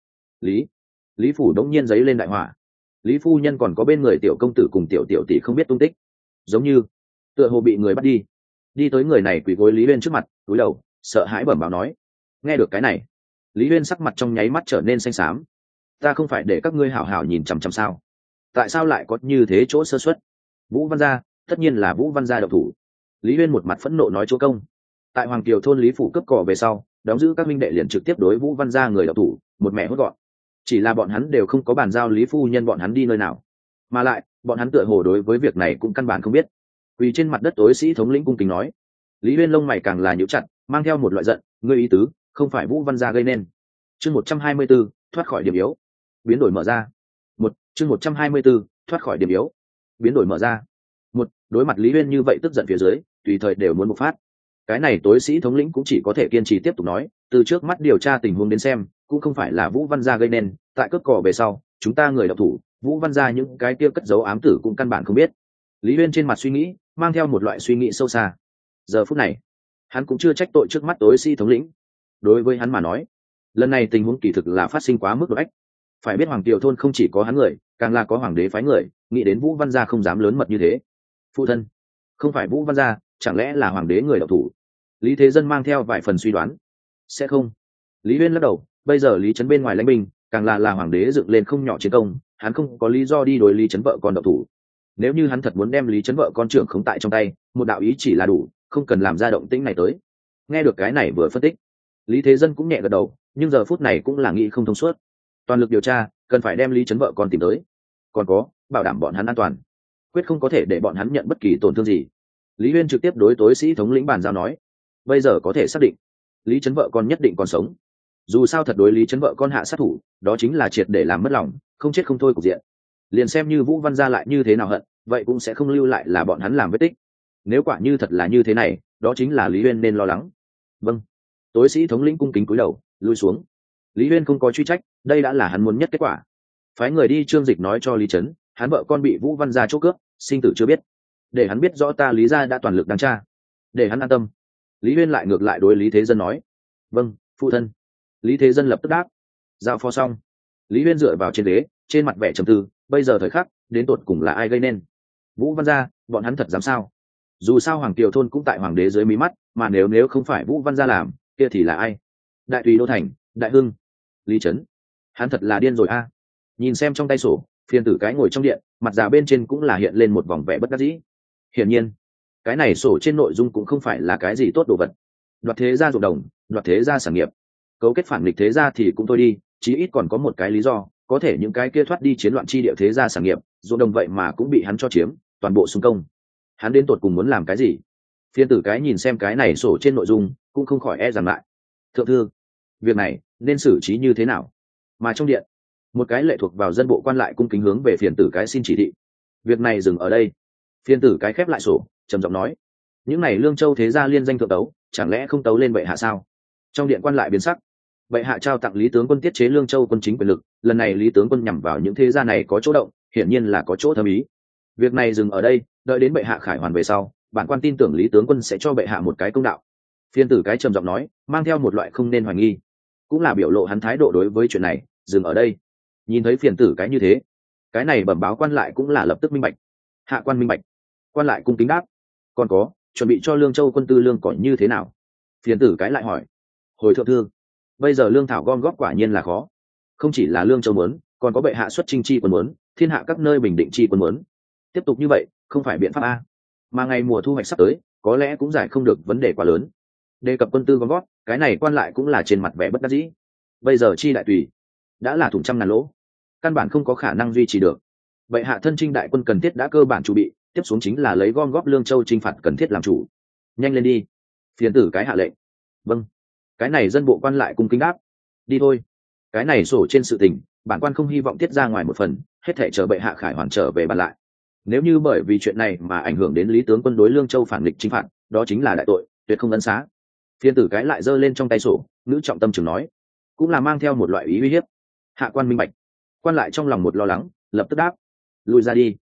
[SPEAKER 1] Lý phủ đông nhiên giấy lên đại hỏa. Lý phu nhân còn có bên người tiểu công tử cùng tiểu tiểu tỷ không biết tung tích, giống như tựa hồ bị người bắt đi. Đi tới người này quỳ gối Lý Huyên trước mặt, cúi đầu sợ hãi bẩm báo nói. Nghe được cái này, Lý Huyên sắc mặt trong nháy mắt trở nên xanh xám. Ta không phải để các ngươi hảo hảo nhìn chằm chằm sao? Tại sao lại có như thế chỗ sơ suất? Vũ Văn gia, tất nhiên là Vũ Văn gia độc thủ. Lý Huyên một mặt phẫn nộ nói chúa công. Tại Hoàng Kiều thôn Lý phủ cướp cỏ về sau, đóng giữ các minh đệ liền trực tiếp đối Vũ Văn gia người độc thủ, một mẹ hốt gọn. Chỉ là bọn hắn đều không có bàn giao Lý phu nhân bọn hắn đi nơi nào, mà lại bọn hắn tựa hồ đối với việc này cũng căn bản không biết. Vì trên mặt đất tối sĩ thống lĩnh cung kính nói. Lý Huyên lông mày càng là nhíu chặt, mang theo một loại giận, ngươi ý tứ không phải Vũ Văn gia gây nên. Chương 124, thoát khỏi điểm yếu, biến đổi mở ra. Chương 124, thoát khỏi điểm yếu, biến đổi mở ra. Đối mặt Lý Huyên như vậy tức giận phía dưới, tùy thời đều muốn bộc phát. Cái này tối sĩ thống lĩnh cũng chỉ có thể kiên trì tiếp tục nói, từ trước mắt điều tra tình huống đến xem, cũng không phải là Vũ Văn gia gây nên, tại cướp cỏ về sau, chúng ta người độc thủ, Vũ Văn gia những cái kia cất giấu ám tử cũng căn bản không biết. Lý Huyên trên mặt suy nghĩ, mang theo một loại suy nghĩ sâu xa. Giờ phút này, hắn cũng chưa trách tội trước mắt tối sĩ thống lĩnh. Đối với hắn mà nói, lần này tình huống kỳ thực là phát sinh quá mức đột ách. Phải biết Hoàng Kiều thôn không chỉ có hắn người, càng là có hoàng đế phái người, nghĩ đến Vũ Văn gia không dám lớn mật như thế. Phụ thân, không phải Vũ Văn gia, chẳng lẽ là hoàng đế người độc thủ? Lý Thế Dân mang theo vài phần suy đoán. Sẽ không. Lý Huyên lắc đầu, bây giờ Lý Trấn bên ngoài lãnh binh, càng là hoàng đế dựng lên không nhỏ chiến công, hắn không có lý do đi đối Lý Trấn vợ con độc thủ. Nếu như hắn thật muốn đem Lý Trấn vợ con trưởng khống tại trong tay, một đạo ý chỉ là đủ, không cần làm ra động tĩnh này tới. Nghe được cái này vừa phân tích, Lý Thế Dân cũng nhẹ gật đầu, nhưng giờ phút này cũng là nghĩ không thông suốt. Toàn lực điều tra, cần phải đem Lý Trấn vợ con tìm tới, còn có bảo đảm bọn hắn an toàn, quyết không có thể để bọn hắn nhận bất kỳ tổn thương gì. Lý Huyên trực tiếp đối tối sĩ thống lĩnh bàn giao nói, bây giờ có thể xác định Lý Trấn vợ con nhất định còn sống. Dù sao thật đối Lý Trấn vợ con hạ sát thủ, đó chính là triệt để làm mất lòng, không chết không thôi cục diện. Liền xem như Vũ Văn gia lại như thế nào hận, vậy cũng sẽ không lưu lại là bọn hắn làm vết tích. Nếu quả như thật là như thế này, đó chính là Lý Huyên nên lo lắng. Vâng. Tối sĩ thống lĩnh cung kính cúi đầu, lui xuống. Lý Huyên không có truy trách, đây đã là hắn muốn nhất kết quả. Phái người đi Trương Dịch nói cho Lý Trấn, hắn vợ con bị Vũ Văn gia chỗ cướp, sinh tử chưa biết, để hắn biết rõ ta Lý gia đã toàn lực điều tra, để hắn an tâm. Lý Huyên lại ngược lại đối Lý Thế Dân nói, vâng phụ thân. Lý Thế Dân lập tức đáp. Giao phó xong, Lý Huyên dựa vào trên ghế, trên mặt vẻ trầm tư. Bây giờ thời khắc đến tột cùng là ai gây nên? Vũ Văn gia, bọn hắn thật dám sao? Dù sao Hoàng Kiều thôn cũng tại hoàng đế dưới mí mắt, mà nếu không phải Vũ Văn gia làm, kia thì là ai? Đại tùy đô thành, Đại Hưng, Lý Trấn, hắn thật là điên rồi a. Nhìn xem trong tay sổ, phiền tử cái ngồi trong điện, mặt già bên trên cũng là hiện lên một vòng vẻ bất đắc dĩ. Hiển nhiên, cái này sổ trên nội dung cũng không phải là cái gì tốt đồ vật. Đoạt thế gia ruộng đồng, đoạt thế gia sản nghiệp, cấu kết phản nghịch thế gia thì cũng thôi đi, chí ít còn có một cái lý do, có thể những cái kia thoát đi chiến loạn chi địa thế gia sản nghiệp, ruộng đồng vậy mà cũng bị hắn cho chiếm, toàn bộ xung công. Hắn đến tột cùng muốn làm cái gì? Phiên tử cái nhìn xem cái này sổ trên nội dung, cũng không khỏi e rằng lại. Thượng thư, việc này nên xử trí như thế nào? Mà trong điện, một cái lệ thuộc vào dân bộ quan lại cung kính hướng về phiền tử cái xin chỉ thị. Việc này dừng ở đây. Phiền tử cái khép lại sổ, trầm giọng nói, những này Lương Châu thế gia liên danh thượng tấu, chẳng lẽ không tấu lên bệ hạ sao? Trong điện quan lại biến sắc. Bệ hạ trao tặng Lý tướng quân tiết chế Lương Châu quân chính quyền lực, lần này Lý tướng quân nhằm vào những thế gia này có chỗ động, hiển nhiên là có chỗ thâm ý. Việc này dừng ở đây, đợi đến bệ hạ khải hoàn về sau, bản quan tin tưởng Lý tướng quân sẽ cho bệ hạ một cái công đạo. Phiên tử cái trầm giọng nói, mang theo một loại không nên hoài nghi, cũng là biểu lộ hắn thái độ đối với chuyện này. Dừng ở đây. Nhìn thấy phiền tử cái như thế, cái này bẩm báo quan lại cũng là lập tức minh bạch. Hạ quan minh bạch. Quan lại cung kính đáp. Còn có, chuẩn bị cho Lương Châu quân tư lương còn như thế nào? Phiền tử cái lại hỏi. Hồi thượng thư, bây giờ lương thảo gom góp quả nhiên là khó, không chỉ là Lương Châu muốn, còn có bệ hạ xuất chinh chi quân muốn, thiên hạ các nơi bình định chi quân muốn. Tiếp tục như vậy không phải biện pháp a, mà ngày mùa thu hoạch sắp tới, có lẽ cũng giải không được vấn đề quá lớn. Đề cập quân tư gom góp, cái này quan lại cũng là trên mặt vẻ bất đắc dĩ. Bây giờ chi đại tùy đã là thủng trăm ngàn lỗ, căn bản không có khả năng duy trì được. Bệ hạ thân chinh đại quân cần thiết đã cơ bản chuẩn bị, tiếp xuống chính là lấy gom góp Lương Châu chinh phạt cần thiết làm chủ. Nhanh lên đi. Phiền tử cái hạ lệnh. Vâng. Cái này dân bộ quan lại cung kính đáp. Đi thôi. Cái này sổ trên sự tình, bản quan không hy vọng tiết ra ngoài một phần, hết thảy chờ bệ hạ khải hoàn trở về bàn lại. Nếu như bởi vì chuyện này mà ảnh hưởng đến Lý tướng quân đối Lương Châu phản nghịch chinh phạt, đó chính là đại tội, tuyệt không ân xá. Phiên tử cái lại giơ lên trong tay sổ, ngữ trọng tâm trường nói, cũng là mang theo một loại ý uy hiếp. Hạ quan minh bạch. Quan lại trong lòng một lo lắng, lập tức đáp, lui ra đi.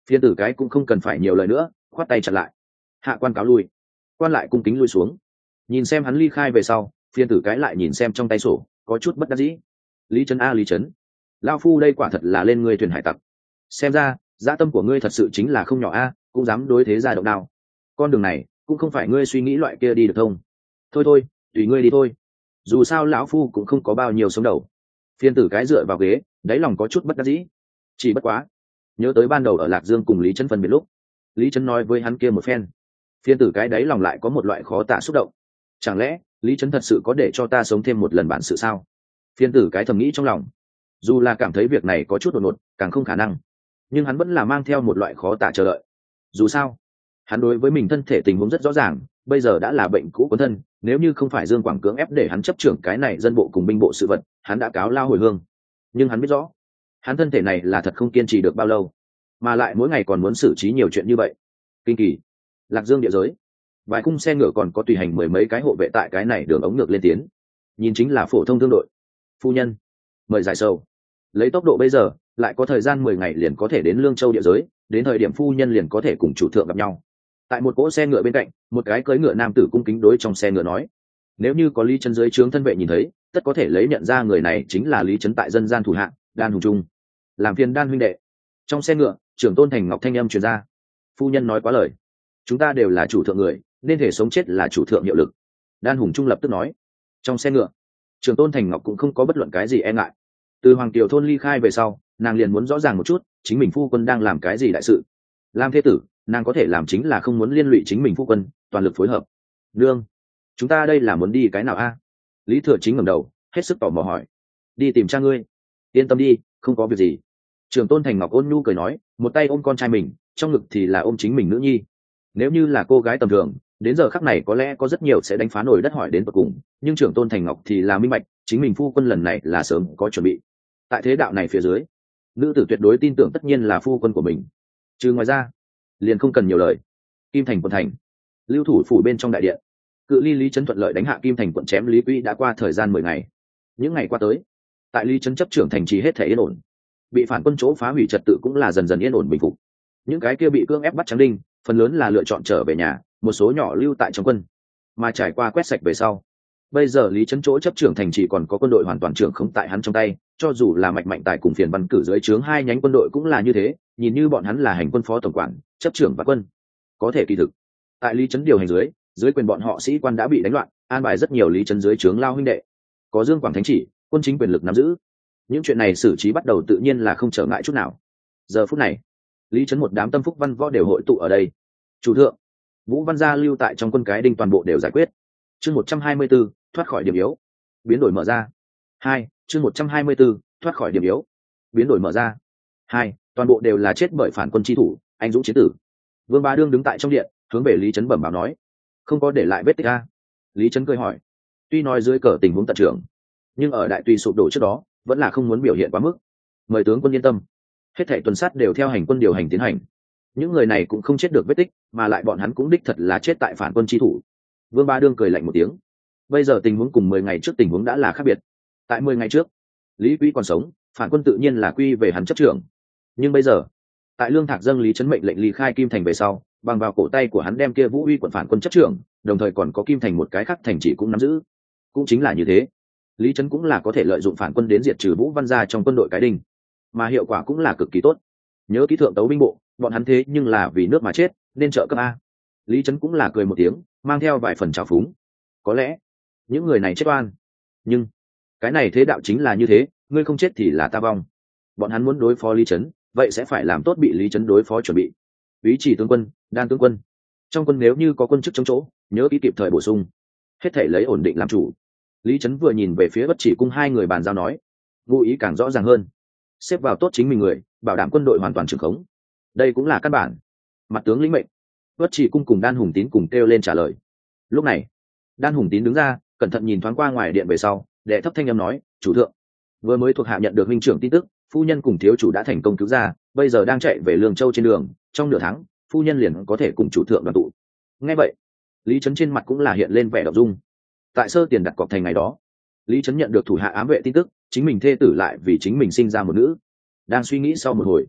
[SPEAKER 1] Phiên tử cái cũng không cần phải nhiều lời nữa, khoát tay chặn lại. Hạ quan cáo lui. Quan lại cung kính lui xuống. Nhìn xem hắn ly khai về sau, phiên tử cái lại nhìn xem trong tay sổ, có chút bất đắc dĩ. Lý Trấn a Lý Trấn, lao phu đây quả thật là lên ngươi thuyền hải tặc. Xem ra dã tâm của ngươi thật sự chính là không nhỏ a, cũng dám đối thế ra động đao. Con đường này cũng không phải ngươi suy nghĩ loại kia đi được không? Thôi thôi, tùy ngươi đi thôi. Dù sao lão phu cũng không có bao nhiêu sống đầu. Phiên tử cái dựa vào ghế, đáy lòng có chút bất đắc dĩ. Chỉ bất quá, nhớ tới ban đầu ở Lạc Dương cùng Lý Trấn phân biệt lúc, Lý Trấn nói với hắn kia một phen, phiên tử cái đáy lòng lại có một loại khó tả xúc động. Chẳng lẽ Lý Trấn thật sự có để cho ta sống thêm một lần bản sự sao? Phiên tử cái thầm nghĩ trong lòng. Dù là cảm thấy việc này có chút đột ngột, càng không khả năng, nhưng hắn vẫn là mang theo một loại khó tả chờ đợi. Dù sao, hắn đối với mình thân thể tình huống rất rõ ràng, bây giờ đã là bệnh cũ quấn thân, nếu như không phải Dương Quảng cưỡng ép để hắn chấp trưởng cái này dân bộ cùng binh bộ sự vật, hắn đã cáo lao hồi hương. Nhưng hắn biết rõ, hắn thân thể này là thật không kiên trì được bao lâu, mà lại mỗi ngày còn muốn xử trí nhiều chuyện như vậy. Kinh kỳ, Lạc Dương địa giới, vài khung xe ngựa còn có tùy hành mười mấy cái hộ vệ tại cái này đường ống ngược lên tiến, nhìn chính là phổ thông thương đội. Phu nhân, mời giải sầu. Lấy tốc độ bây giờ, lại có thời gian 10 ngày liền có thể đến Lương Châu địa giới, đến thời điểm phu nhân liền có thể cùng chủ thượng gặp nhau. Tại một cỗ xe ngựa bên cạnh, một cái cưỡi ngựa nam tử cung kính đối trong xe ngựa nói: nếu như có Lý Trấn dưới trướng thân vệ nhìn thấy, tất có thể lấy nhận ra người này chính là Lý Trấn tại dân gian thủ hạ, Đan Hùng Trung. Làm phiền Đan huynh đệ. Trong xe ngựa, trưởng tôn thành ngọc thanh âm truyền ra. Phu nhân nói quá lời, chúng ta đều là chủ thượng người, nên thể sống chết là chủ thượng hiệu lực. Đan Hùng Trung lập tức nói. Trong xe ngựa, trưởng tôn thành ngọc cũng không có bất luận cái gì e ngại. Từ Hoàng Tiểu thôn ly khai về sau, nàng liền muốn rõ ràng một chút, chính mình phu quân đang làm cái gì đại sự. Làm thế tử, nàng có thể làm chính là không muốn liên lụy chính mình phu quân, toàn lực phối hợp. Nương, chúng ta đây là muốn đi cái nào a? Lý Thừa Chính ngẩng đầu, hết sức tò mò hỏi. Đi tìm cha ngươi. Yên tâm đi, không có việc gì. Trường tôn thành ngọc ôn nhu cười nói, một tay ôm con trai mình, trong ngực thì là ôm chính mình nữ nhi. Nếu như là cô gái tầm thường, đến giờ khắc này có lẽ có rất nhiều sẽ đánh phá nổi đất hỏi đến tận cùng, nhưng trưởng tôn thành ngọc thì là minh bạch, chính mình phu quân lần này là sớm có chuẩn bị. Tại thế đạo này phía dưới, nữ tử tuyệt đối tin tưởng tất nhiên là phu quân của mình. Trừ ngoài ra, liền không cần nhiều lời. Kim Thành quận thành, lưu thủ phủ bên trong đại điện, cự ly Lý Trấn thuận lợi đánh hạ Kim Thành quận chém Lý Quý đã qua thời gian 10 ngày. Những ngày qua tới, tại Lý Trấn chấp trưởng thành trì hết thể yên ổn, bị phản quân chỗ phá hủy trật tự cũng là dần dần yên ổn bình phục. Những cái kia bị cưỡng ép bắt trắng đinh, phần lớn là lựa chọn trở về nhà, một số nhỏ lưu tại trong quân. Mà trải qua quét sạch về sau, bây giờ Lý Trấn chỗ chấp trưởng thành trì còn có quân đội hoàn toàn trưởng không tại hắn trong tay, cho dù là Mạch Mạnh Tài cùng Phiền Văn cử dưới trướng hai nhánh quân đội cũng là như thế, nhìn như bọn hắn là hành quân phó tổng quản, chấp trưởng và quân. Có thể kỳ thực, tại Lý Trấn điều hành dưới quyền bọn họ sĩ quan đã bị đánh loạn, an bài rất nhiều Lý Trấn dưới trướng lao huynh đệ. Có Dương Quảng thánh chỉ, quân chính quyền lực nắm giữ. Những chuyện này xử trí bắt đầu tự nhiên là không trở ngại chút nào. Giờ phút này, Lý Trấn một đám tâm phúc văn võ đều hội tụ ở đây. Chủ thượng, Vũ Văn gia lưu tại trong quân cái đinh toàn bộ đều giải quyết. Chương 124, thoát khỏi điểm yếu, biến đổi mở ra. 2, chương 124, thoát khỏi điểm yếu, biến đổi mở ra. 2, toàn bộ đều là chết bởi phản quân chi thủ, anh dũng chiến tử. Vương Bá Đương đứng tại trong điện, hướng về Lý Trấn bẩm báo nói: không có để lại vết tích a. Lý Trấn cười hỏi: tuy nói dưới cờ tình huống tận trưởng, nhưng ở đại tùy sụp đổ trước đó, vẫn là không muốn biểu hiện quá mức. Mời tướng quân yên tâm, hết thảy tuần sát đều theo hành quân điều hành tiến hành. Những người này cũng không chết được vết tích, mà lại bọn hắn cũng đích thật là chết tại phản quân chi thủ. Vương Bá Đương cười lạnh một tiếng. Bây giờ tình huống cùng 10 ngày trước tình huống đã là khác biệt. Tại 10 ngày trước, Lý Quý còn sống, phản quân tự nhiên là quy về hắn chấp trưởng. Nhưng bây giờ, tại Lương Thạc dâng Lý Trấn mệnh lệnh ly khai Kim Thành về sau, bằng vào cổ tay của hắn đem kia Vũ Uy quận phản quân chấp trưởng, đồng thời còn có Kim Thành một cái khác thành chỉ cũng nắm giữ. Cũng chính là như thế, Lý Trấn cũng là có thể lợi dụng phản quân đến diệt trừ Vũ Văn gia trong quân đội cái đinh, mà hiệu quả cũng là cực kỳ tốt. Nhớ ký thượng tấu binh bộ, bọn hắn thế nhưng là vì nước mà chết, nên trợ cấp a. Lý Trấn cũng là cười một tiếng, mang theo vài phần trào phúng. Có lẽ những người này chết oan, nhưng cái này thế đạo chính là như thế, ngươi không chết thì là ta vong. Bọn hắn muốn đối phó Lý Trấn, vậy sẽ phải làm tốt bị Lý Trấn đối phó chuẩn bị. Úy chỉ tướng quân, Đan tướng quân, trong quân nếu như có quân chức chống chỗ, nhớ kỹ kịp thời bổ sung, hết thể lấy ổn định làm chủ. Lý Trấn vừa nhìn về phía Bất Chỉ Cung hai người bàn giao nói, ngụ ý càng rõ ràng hơn, xếp vào tốt chính mình người, bảo đảm quân đội hoàn toàn trường khống. Đây cũng là căn bản. Mặt tướng lĩnh mệnh. Bất Chỉ Cung cùng Đan Hùng Tín cùng kêu lên trả lời. Lúc này, Đan Hùng Tín đứng ra, cẩn thận nhìn thoáng qua ngoài điện về sau, đệ thấp thanh âm nói: chủ thượng, vừa mới thuộc hạ nhận được huynh trưởng tin tức, phu nhân cùng thiếu chủ đã thành công cứu ra, bây giờ đang chạy về Lương Châu trên đường, trong nửa tháng phu nhân liền có thể cùng chủ thượng đoàn tụ. Nghe vậy, Lý Trấn trên mặt cũng là hiện lên vẻ động dung. Tại Sơ Tiền đặt cọc thành ngày đó, Lý Trấn nhận được thủ hạ ám vệ tin tức, chính mình thê tử lại vì chính mình sinh ra một nữ. Đang suy nghĩ sau một hồi,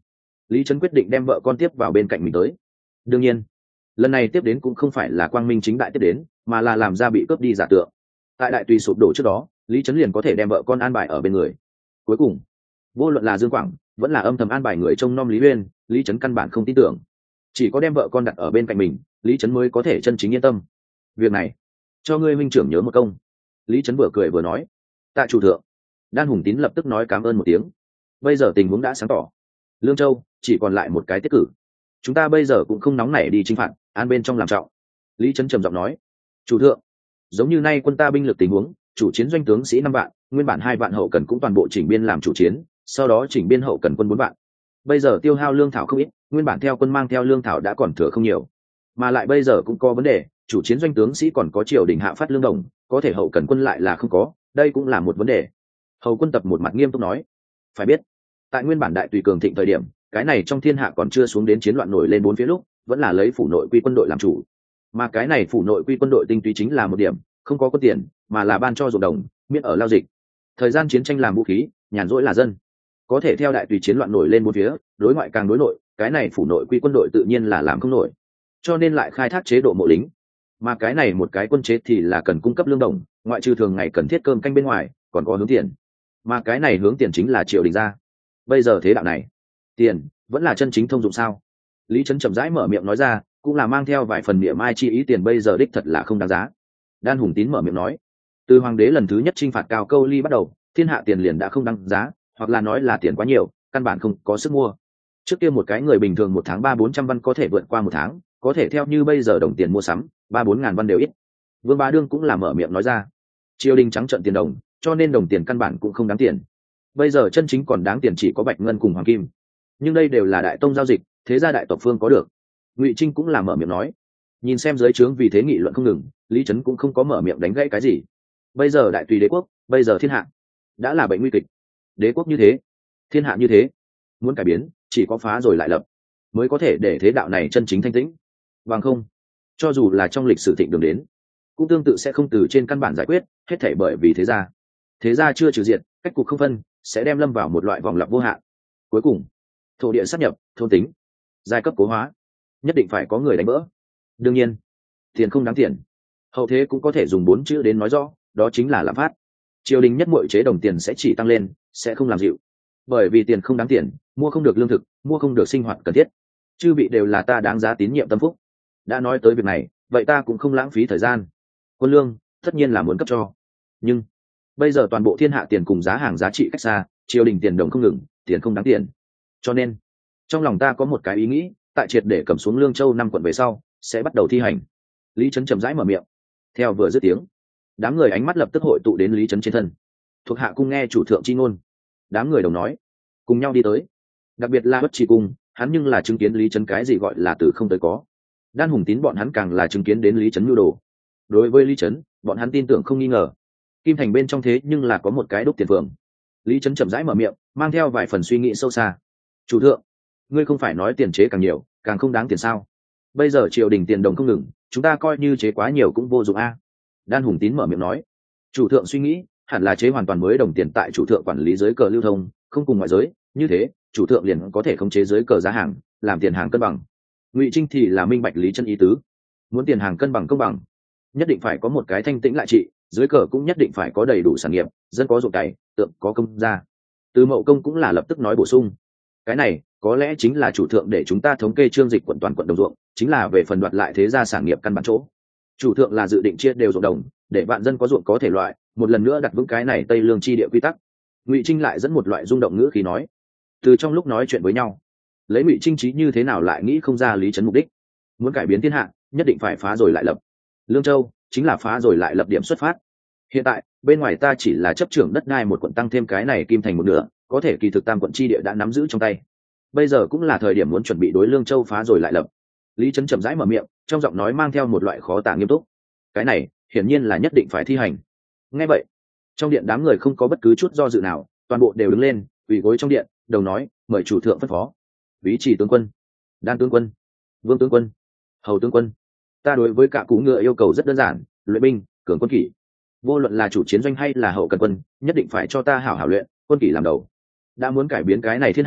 [SPEAKER 1] Lý Trấn quyết định đem vợ con tiếp vào bên cạnh mình tới. Đương nhiên lần này tiếp đến cũng không phải là quang minh chính đại tiếp đến, mà là làm ra bị cướp đi giả tượng. Tại đại tùy sụp đổ trước đó, Lý Trấn liền có thể đem vợ con an bài ở bên người. Cuối cùng vô luận là Dương Quảng vẫn là âm thầm an bài người trông nom Lý Uyên, Lý Trấn căn bản không tin tưởng. Chỉ có đem vợ con đặt ở bên cạnh mình, Lý Trấn mới có thể chân chính yên tâm. Việc này cho ngươi huynh trưởng nhớ một công. Lý Trấn vừa cười vừa nói. Tạ chủ thượng. Đan Hùng Tín lập tức nói cảm ơn một tiếng. Bây giờ tình huống đã sáng tỏ, Lương Châu chỉ còn lại một cái tiết cử. Chúng ta bây giờ cũng không nóng nảy đi chinh phạt, an bên trong làm trọng. Lý Trấn trầm giọng nói. Chủ thượng, giống như nay quân ta binh lực tình huống, chủ chiến doanh tướng sĩ 5 vạn, nguyên bản 2 vạn hậu cần cũng toàn bộ chỉnh biên làm chủ chiến, sau đó chỉnh biên hậu cần quân 4 vạn. Bây giờ tiêu hao lương thảo không ít, nguyên bản theo quân mang theo lương thảo đã còn thừa không nhiều, mà lại bây giờ cũng có vấn đề, chủ chiến doanh tướng sĩ còn có triều đình hạ phát lương đồng, có thể hậu cần quân lại là không có, đây cũng là một vấn đề. Hầu Quân Tập một mặt nghiêm túc nói. Phải biết, tại nguyên bản đại tùy cường thịnh thời điểm, cái này trong thiên hạ còn chưa xuống đến chiến loạn nổi lên 4 phía lúc, vẫn là lấy phủ nội quy quân đội làm chủ, mà cái này phủ nội quy quân đội tinh túy chính là một điểm, không có quân tiền, mà là ban cho ruộng đồng, miễn ở lao dịch. Thời gian chiến tranh làm vũ khí, nhàn rỗi là dân. Có thể theo đại tùy chiến loạn nổi lên 4 phía, đối ngoại càng đối nội, cái này phủ nội quy quân đội tự nhiên là làm không nổi, cho nên lại khai thác chế độ mộ lính. Mà cái này một cái quân chế thì là cần cung cấp lương đồng, ngoại trừ thường ngày cần thiết cơm canh bên ngoài, còn có hướng tiền, mà cái này hướng tiền chính là triều đình ra. Bây giờ thế đạo này, tiền vẫn là chân chính thông dụng sao? Lý Trấn chậm rãi mở miệng nói ra, cũng là mang theo vài phần niệm ai chi ý, tiền bây giờ đích thật là không đáng giá. Đan Hùng Tín mở miệng nói. Từ hoàng đế lần thứ nhất chinh phạt Cao Câu Ly bắt đầu, thiên hạ tiền liền đã không đáng giá, hoặc là nói là tiền quá nhiều, căn bản không có sức mua. Trước kia một cái người bình thường 1 tháng 300-400 văn có thể vượt qua 1 tháng, có thể theo như bây giờ đồng tiền mua sắm 3-4 ngàn văn đều ít. Vương Bá Đương cũng là mở miệng nói ra. Triều đình trắng trợn tiền đồng, cho nên đồng tiền căn bản cũng không đáng tiền. Bây giờ chân chính còn đáng tiền chỉ có bạch ngân cùng hoàng kim, nhưng đây đều là đại tông giao dịch, thế gia đại tộc phương có được. Ngụy Trinh cũng là mở miệng nói. Nhìn xem dưới trướng vì thế nghị luận không ngừng, Lý Trấn cũng không có mở miệng đánh gãy cái gì. Bây giờ đại tùy đế quốc, bây giờ thiên hạ đã là bệnh nguy kịch. Đế quốc như thế, thiên hạ như thế, muốn cải biến chỉ có phá rồi lại lập mới có thể để thế đạo này chân chính thanh tĩnh. Bằng không, cho dù là trong lịch sử thịnh đường đến, cũng tương tự sẽ không từ trên căn bản giải quyết, hết thảy bởi vì thế gia chưa trừ diệt, cách cục không phân, sẽ đem lâm vào một loại vòng lặp vô hạn. Cuối cùng, thổ địa sáp nhập, thôn tính, giai cấp cố hóa, nhất định phải có người đánh vỡ. Đương nhiên, tiền không đáng tiền, hậu thế cũng có thể dùng 4 chữ đến nói rõ, đó chính là lạm phát. Triều đình nhất muội chế đồng tiền sẽ chỉ tăng lên, sẽ không làm dịu, bởi vì tiền không đáng tiền, mua không được lương thực, mua không được sinh hoạt cần thiết. Chư vị đều là ta đáng giá tín nhiệm tâm phúc, đã nói tới việc này, vậy ta cũng không lãng phí thời gian. Quân lương tất nhiên là muốn cấp cho, nhưng bây giờ toàn bộ thiên hạ tiền cùng giá hàng giá trị cách xa, triều đình tiền đồng không ngừng, tiền không đáng tiền. Cho nên trong lòng ta có một cái ý nghĩ, tại triệt để cầm xuống Lương Châu 5 quận về sau, sẽ bắt đầu thi hành. Lý Trấn chậm rãi mở miệng. Theo vừa dứt tiếng, đám người ánh mắt lập tức hội tụ đến Lý Trấn trên thân. Thuộc hạ cung nghe chủ thượng chi ngôn. Đám người đồng nói, cùng nhau đi tới. Đặc biệt là Bất Trì cung, hắn nhưng là chứng kiến Lý Trấn cái gì gọi là từ không tới có. Đan Hùng Tín bọn hắn càng là chứng kiến đến Lý Trấn nhu đồ. Đối với Lý Trấn, bọn hắn tin tưởng không nghi ngờ. Kim Thành bên trong thế nhưng là có một cái đúc tiền phường. Lý Trấn chậm rãi mở miệng, mang theo vài phần suy nghĩ sâu xa. Chủ thượng, ngươi không phải nói tiền chế càng nhiều càng không đáng tiền sao? Bây giờ triều đình tiền đồng không ngừng, chúng ta coi như chế quá nhiều cũng vô dụng a. Đan Hùng Tín mở miệng nói. Chủ thượng suy nghĩ, hẳn là chế hoàn toàn mới đồng tiền, tại chủ thượng quản lý dưới cờ lưu thông, không cùng ngoại giới, như thế chủ thượng liền có thể khống chế dưới cờ giá hàng, làm tiền hàng cân bằng. Ngụy Trinh thì là minh bạch Lý Trấn ý tứ. Muốn tiền hàng cân bằng công bằng, nhất định phải có một cái thanh tĩnh lại trị, dưới cờ cũng nhất định phải có đầy đủ sản nghiệp, dân có ruộng cày, tượng có công gia. Từ Mậu Công cũng là lập tức nói bổ sung. Cái này có lẽ chính là chủ thượng để chúng ta thống kê trương dịch quận toàn quận đồng ruộng, chính là về phần đoạt lại thế gia sản nghiệp căn bản chỗ. Chủ thượng là dự định chia đều ruộng đồng, để vạn dân có ruộng có thể loại, một lần nữa đặt vững cái này Tây Lương chi địa quy tắc. Ngụy Trinh lại dẫn một loại rung động ngữ khí nói. Từ trong lúc nói chuyện với nhau, lấy Ngụy Trinh trí như thế nào lại nghĩ không ra Lý Trấn mục đích. Muốn cải biến thiên hạ, nhất định phải phá rồi lại lập. Lương Châu chính là phá rồi lại lập điểm xuất phát. Hiện tại bên ngoài ta chỉ là chấp trưởng đất đai một quận, tăng thêm cái này Kim Thành một nửa, có thể kỳ thực tam quận chi địa đã nắm giữ trong tay. Bây giờ cũng là thời điểm muốn chuẩn bị đối Lương Châu phá rồi lại lập. Lý Trấn chậm rãi mở miệng, trong giọng nói mang theo một loại khó tả nghiêm túc. Cái này hiển nhiên là nhất định phải thi hành. Nghe vậy, trong điện đám người không có bất cứ chút do dự nào, toàn bộ đều đứng lên, quỳ gối trong điện, đồng nói, mời chủ thượng phân phó. Ví chỉ tướng quân, Đan tướng quân, Vương tướng quân, Hầu tướng quân. Ta đối với cả cú ngựa yêu cầu rất đơn giản, luyện binh, cường quân kỷ. Vô luận là chủ chiến doanh hay là hậu cần quân, nhất định phải cho ta hảo hảo luyện, quân kỷ làm đầu. Đã muốn cải biến cái này thiên hạ,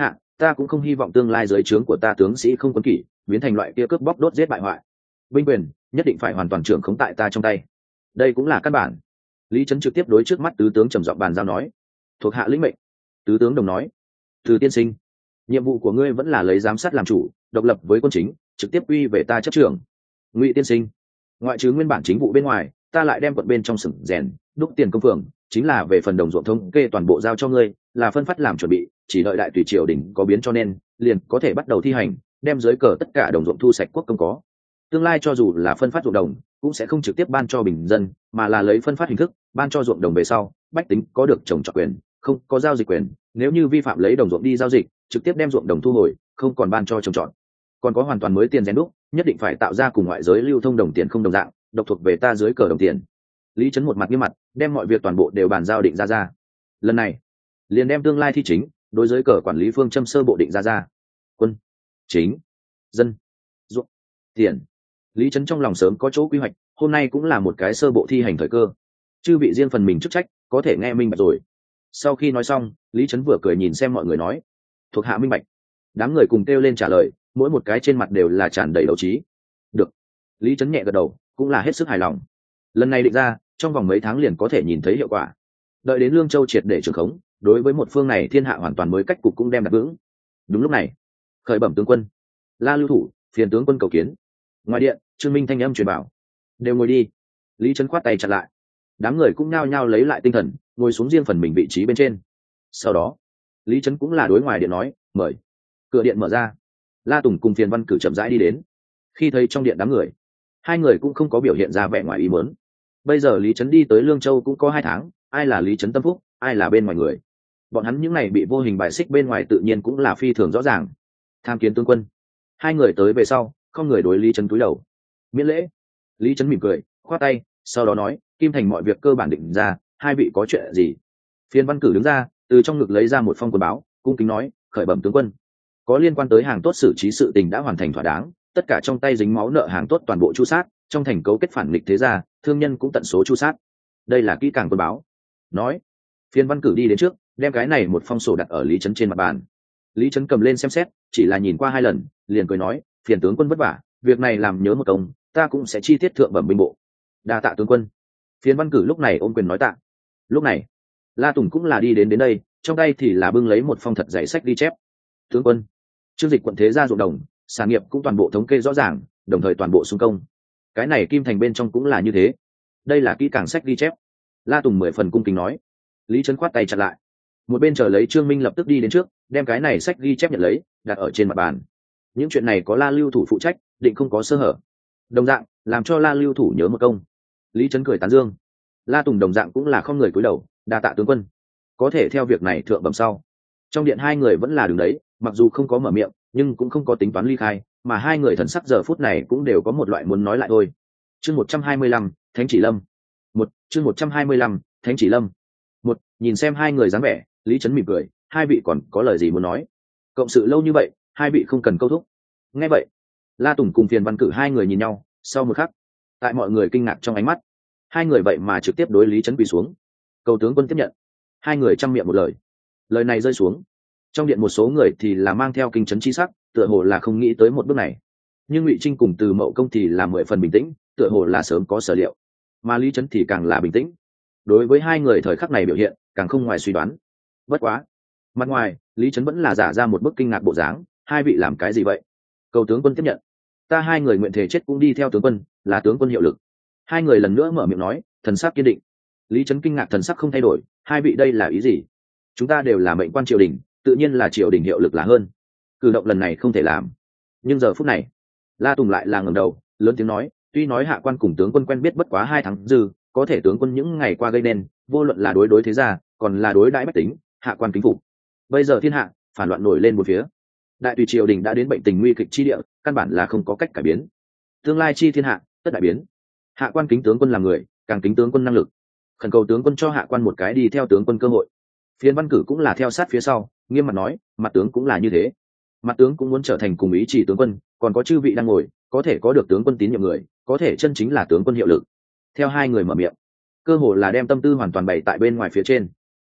[SPEAKER 1] ta cũng không hy vọng tương lai dưới trướng của ta tướng sĩ không quân kỷ biến thành loại kia cướp bóc đốt giết bại hoại. Binh quyền nhất định phải hoàn toàn trưởng khống tại ta trong tay, đây cũng là căn bản. Lý Trấn trực tiếp đối trước mắt tứ tướng trầm giọng bàn giao nói. Thuộc hạ lĩnh mệnh. Tứ tướng đồng nói. Từ tiên sinh, nhiệm vụ của ngươi vẫn là lấy giám sát làm chủ, độc lập với quân chính, trực tiếp quy về ta chấp trưởng. Ngụy tiên sinh, ngoại trừ nguyên bản chính vụ bên ngoài, ta lại đem quận bên trong sừng rèn đúc tiền công phường, chính là về phần đồng ruộng thống kê toàn bộ giao cho ngươi, là phân phát làm chuẩn bị, chỉ đợi đại tùy triều đình có biến cho nên liền có thể bắt đầu thi hành, đem dưới cờ tất cả đồng ruộng thu sạch quốc công có. Tương lai cho dù là phân phát ruộng đồng cũng sẽ không trực tiếp ban cho bình dân, mà là lấy phân phát hình thức ban cho ruộng đồng về sau, bách tính có được trồng trọt quyền, không có giao dịch quyền. Nếu như vi phạm lấy đồng ruộng đi giao dịch, trực tiếp đem ruộng đồng thu hồi, không còn ban cho trồng trọt. Còn có hoàn toàn mới tiền rèn đúc, nhất định phải tạo ra cùng ngoại giới lưu thông đồng tiền không đồng dạng, độc thuộc về ta dưới cờ đồng tiền. Lý Trấn một mặt nghiêm mặt, đem mọi việc toàn bộ đều bàn giao định ra. Lần này liền đem tương lai thi chính đối với cờ quản lý phương châm sơ bộ định ra. Quân, chính, dân, ruộng, tiền. Lý Trấn trong lòng sớm có chỗ quy hoạch, hôm nay cũng là một cái sơ bộ thi hành thời cơ. Chư vị riêng phần mình chức trách, có thể nghe minh bạch rồi. Sau khi nói xong, Lý Trấn vừa cười nhìn xem mọi người nói, thuộc hạ minh bạch. Đám người cùng kêu lên trả lời, mỗi một cái trên mặt đều là tràn đầy đấu trí. Được. Lý Trấn nhẹ gật đầu, cũng là hết sức hài lòng. Lần này định ra, trong vòng mấy tháng liền có thể nhìn thấy hiệu quả. Đợi đến Lương Châu triệt để trường khống, đối với một phương này thiên hạ hoàn toàn mới cách cục cũng đem đặt vững. Đúng lúc này, khởi bẩm tướng quân, La Lưu Thủ, phiền tướng quân cầu kiến. Ngoài điện, Trương Minh thanh âm truyền bảo, đều ngồi đi. Lý Trấn khoát tay chặn lại. Đám người cũng nao nhao lấy lại tinh thần, ngồi xuống riêng phần mình vị trí bên trên. Sau đó, Lý Trấn cũng là đối ngoài điện nói, mời. Cửa điện mở ra, La Tùng cùng Phiền Văn Cử chậm rãi đi đến. Khi thấy trong điện đám người, hai người cũng không có biểu hiện ra vẻ ngoài ý muốn. Bây giờ Lý Trấn đi tới Lương Châu cũng có 2 tháng, ai là Lý Trấn tâm phúc, ai là bên ngoài người. Bọn hắn những này bị vô hình bài xích bên ngoài tự nhiên cũng là phi thường rõ ràng. Tham kiến tướng quân. Hai người tới về sau, không người đối Lý Trấn cúi đầu. Miễn lễ. Lý Trấn mỉm cười, khoát tay, sau đó nói, Kim Thành mọi việc cơ bản định ra, hai vị có chuyện gì? Phiền Văn Cử đứng ra, từ trong ngực lấy ra một phong quân báo, cung kính nói, khởi bẩm tướng quân. Có liên quan tới hàng tốt xử trí sự tình đã hoàn thành thỏa đáng, tất cả trong tay dính máu nợ hàng tốt toàn bộ chu sát, trong thành cấu kết phản nghịch thế gia, thương nhân cũng tận số chu sát. Đây là kỹ càng quân báo. Nói, Phiền Văn Cử đi đến trước, đem cái này một phong sổ đặt ở Lý Trấn trên mặt bàn. Lý Trấn cầm lên xem xét, chỉ là nhìn qua 2 lần, liền cười nói, phiền tướng quân vất vả, việc này làm nhớ một công, ta cũng sẽ chi tiết thượng bẩm binh bộ. Đa tạ tướng quân. Phiền Văn Cử lúc này ôm quyền nói tạ. Lúc này, La Tùng cũng là đi đến đây, trong tay thì là bưng lấy một phong thật dày sách ghi chép. Tướng quân, chương dịch quận thế gia ruộng đồng, sản nghiệp cũng toàn bộ thống kê rõ ràng, đồng thời toàn bộ xung công. Cái này Kim Thành bên trong cũng là như thế. Đây là kỹ càng sách ghi chép. La Tùng 10 phần cung kính nói. Lý Trấn khoát tay chặt lại. Một bên chờ lấy Trương Minh lập tức đi đến trước, đem cái này sách ghi chép nhận lấy, đặt ở trên mặt bàn. Những chuyện này có La Lưu Thủ phụ trách, định không có sơ hở. Đồng dạng, làm cho La Lưu Thủ nhớ một công. Lý Trấn cười tán dương. La Tùng đồng dạng cũng là không người cúi đầu, đa tạ tướng quân. Có thể theo việc này thượng bẩm sau. Trong điện hai người vẫn là đứng đấy, mặc dù không có mở miệng, nhưng cũng không có tính toán ly khai, mà hai người thần sắc giờ phút này cũng đều có một loại muốn nói lại thôi. Chương 125, Thánh Chỉ Lâm. Chương 125, Thánh Chỉ Lâm. Nhìn xem hai người dáng vẻ, Lý Trấn mỉm cười, hai vị còn có lời gì muốn nói? Cộng sự lâu như vậy, hai vị không cần câu thúc. Nghe vậy, La Tùng cùng Phiền Văn Cử hai người nhìn nhau, sau một khắc, tại mọi người kinh ngạc trong ánh mắt, hai người vậy mà trực tiếp đối Lý Trấn quỳ xuống. Cầu tướng quân tiếp nhận. Hai người chăm miệng một lời. Lời này rơi xuống, trong điện một số người thì là mang theo kinh chấn chi sắc, tựa hồ là không nghĩ tới một bước này. Nhưng Ngụy Trinh cùng Từ Mậu Công thì là 10 phần bình tĩnh, tựa hồ là sớm có sở liệu. Mà Lý Trấn thì càng là bình tĩnh. Đối với hai người thời khắc này biểu hiện, càng không ngoài suy đoán. Bất quá, mặt ngoài, Lý Trấn vẫn là giả ra một bức kinh ngạc bộ dáng, hai vị làm cái gì vậy? Cầu tướng quân tiếp nhận. Ta hai người nguyện thể chết cũng đi theo tướng quân, là tướng quân hiệu lực. Hai người lần nữa mở miệng nói, thần sắc kiên định. Lý Trấn kinh ngạc thần sắc không thay đổi, hai vị đây là ý gì? Chúng ta đều là mệnh quan triều đình, tự nhiên là triều đình hiệu lực là hơn. Cử động lần này không thể làm. Nhưng giờ phút này, La Tùng lại là ngẩng đầu, lớn tiếng nói, tuy nói hạ quan cùng tướng quân quen biết bất quá 2 tháng dư, có thể tướng quân những ngày qua gây nên, vô luận là đối thế gia, còn là đối đãi bách tính, hạ quan kính phục. Bây giờ thiên hạ phản loạn nổi lên một phía, đại tùy triều đình đã đến bệnh tình nguy kịch chi địa, căn bản là không có cách cải biến. Tương lai chi thiên hạ tất đại biến. Hạ quan kính tướng quân là người, càng kính tướng quân năng lực, khẩn cầu tướng quân cho hạ quan một cái đi theo tướng quân cơ hội. Phiền Văn Cử cũng là theo sát phía sau, nghiêm mặt nói, mặt tướng cũng là như thế. Mặt tướng cũng muốn trở thành cùng ý chỉ tướng quân, còn có chư vị đang ngồi, có thể có được tướng quân tín nhiệm người, có thể chân chính là tướng quân hiệu lực. Theo hai người mở miệng, cơ hồ là đem tâm tư hoàn toàn bày tại bên ngoài phía trên.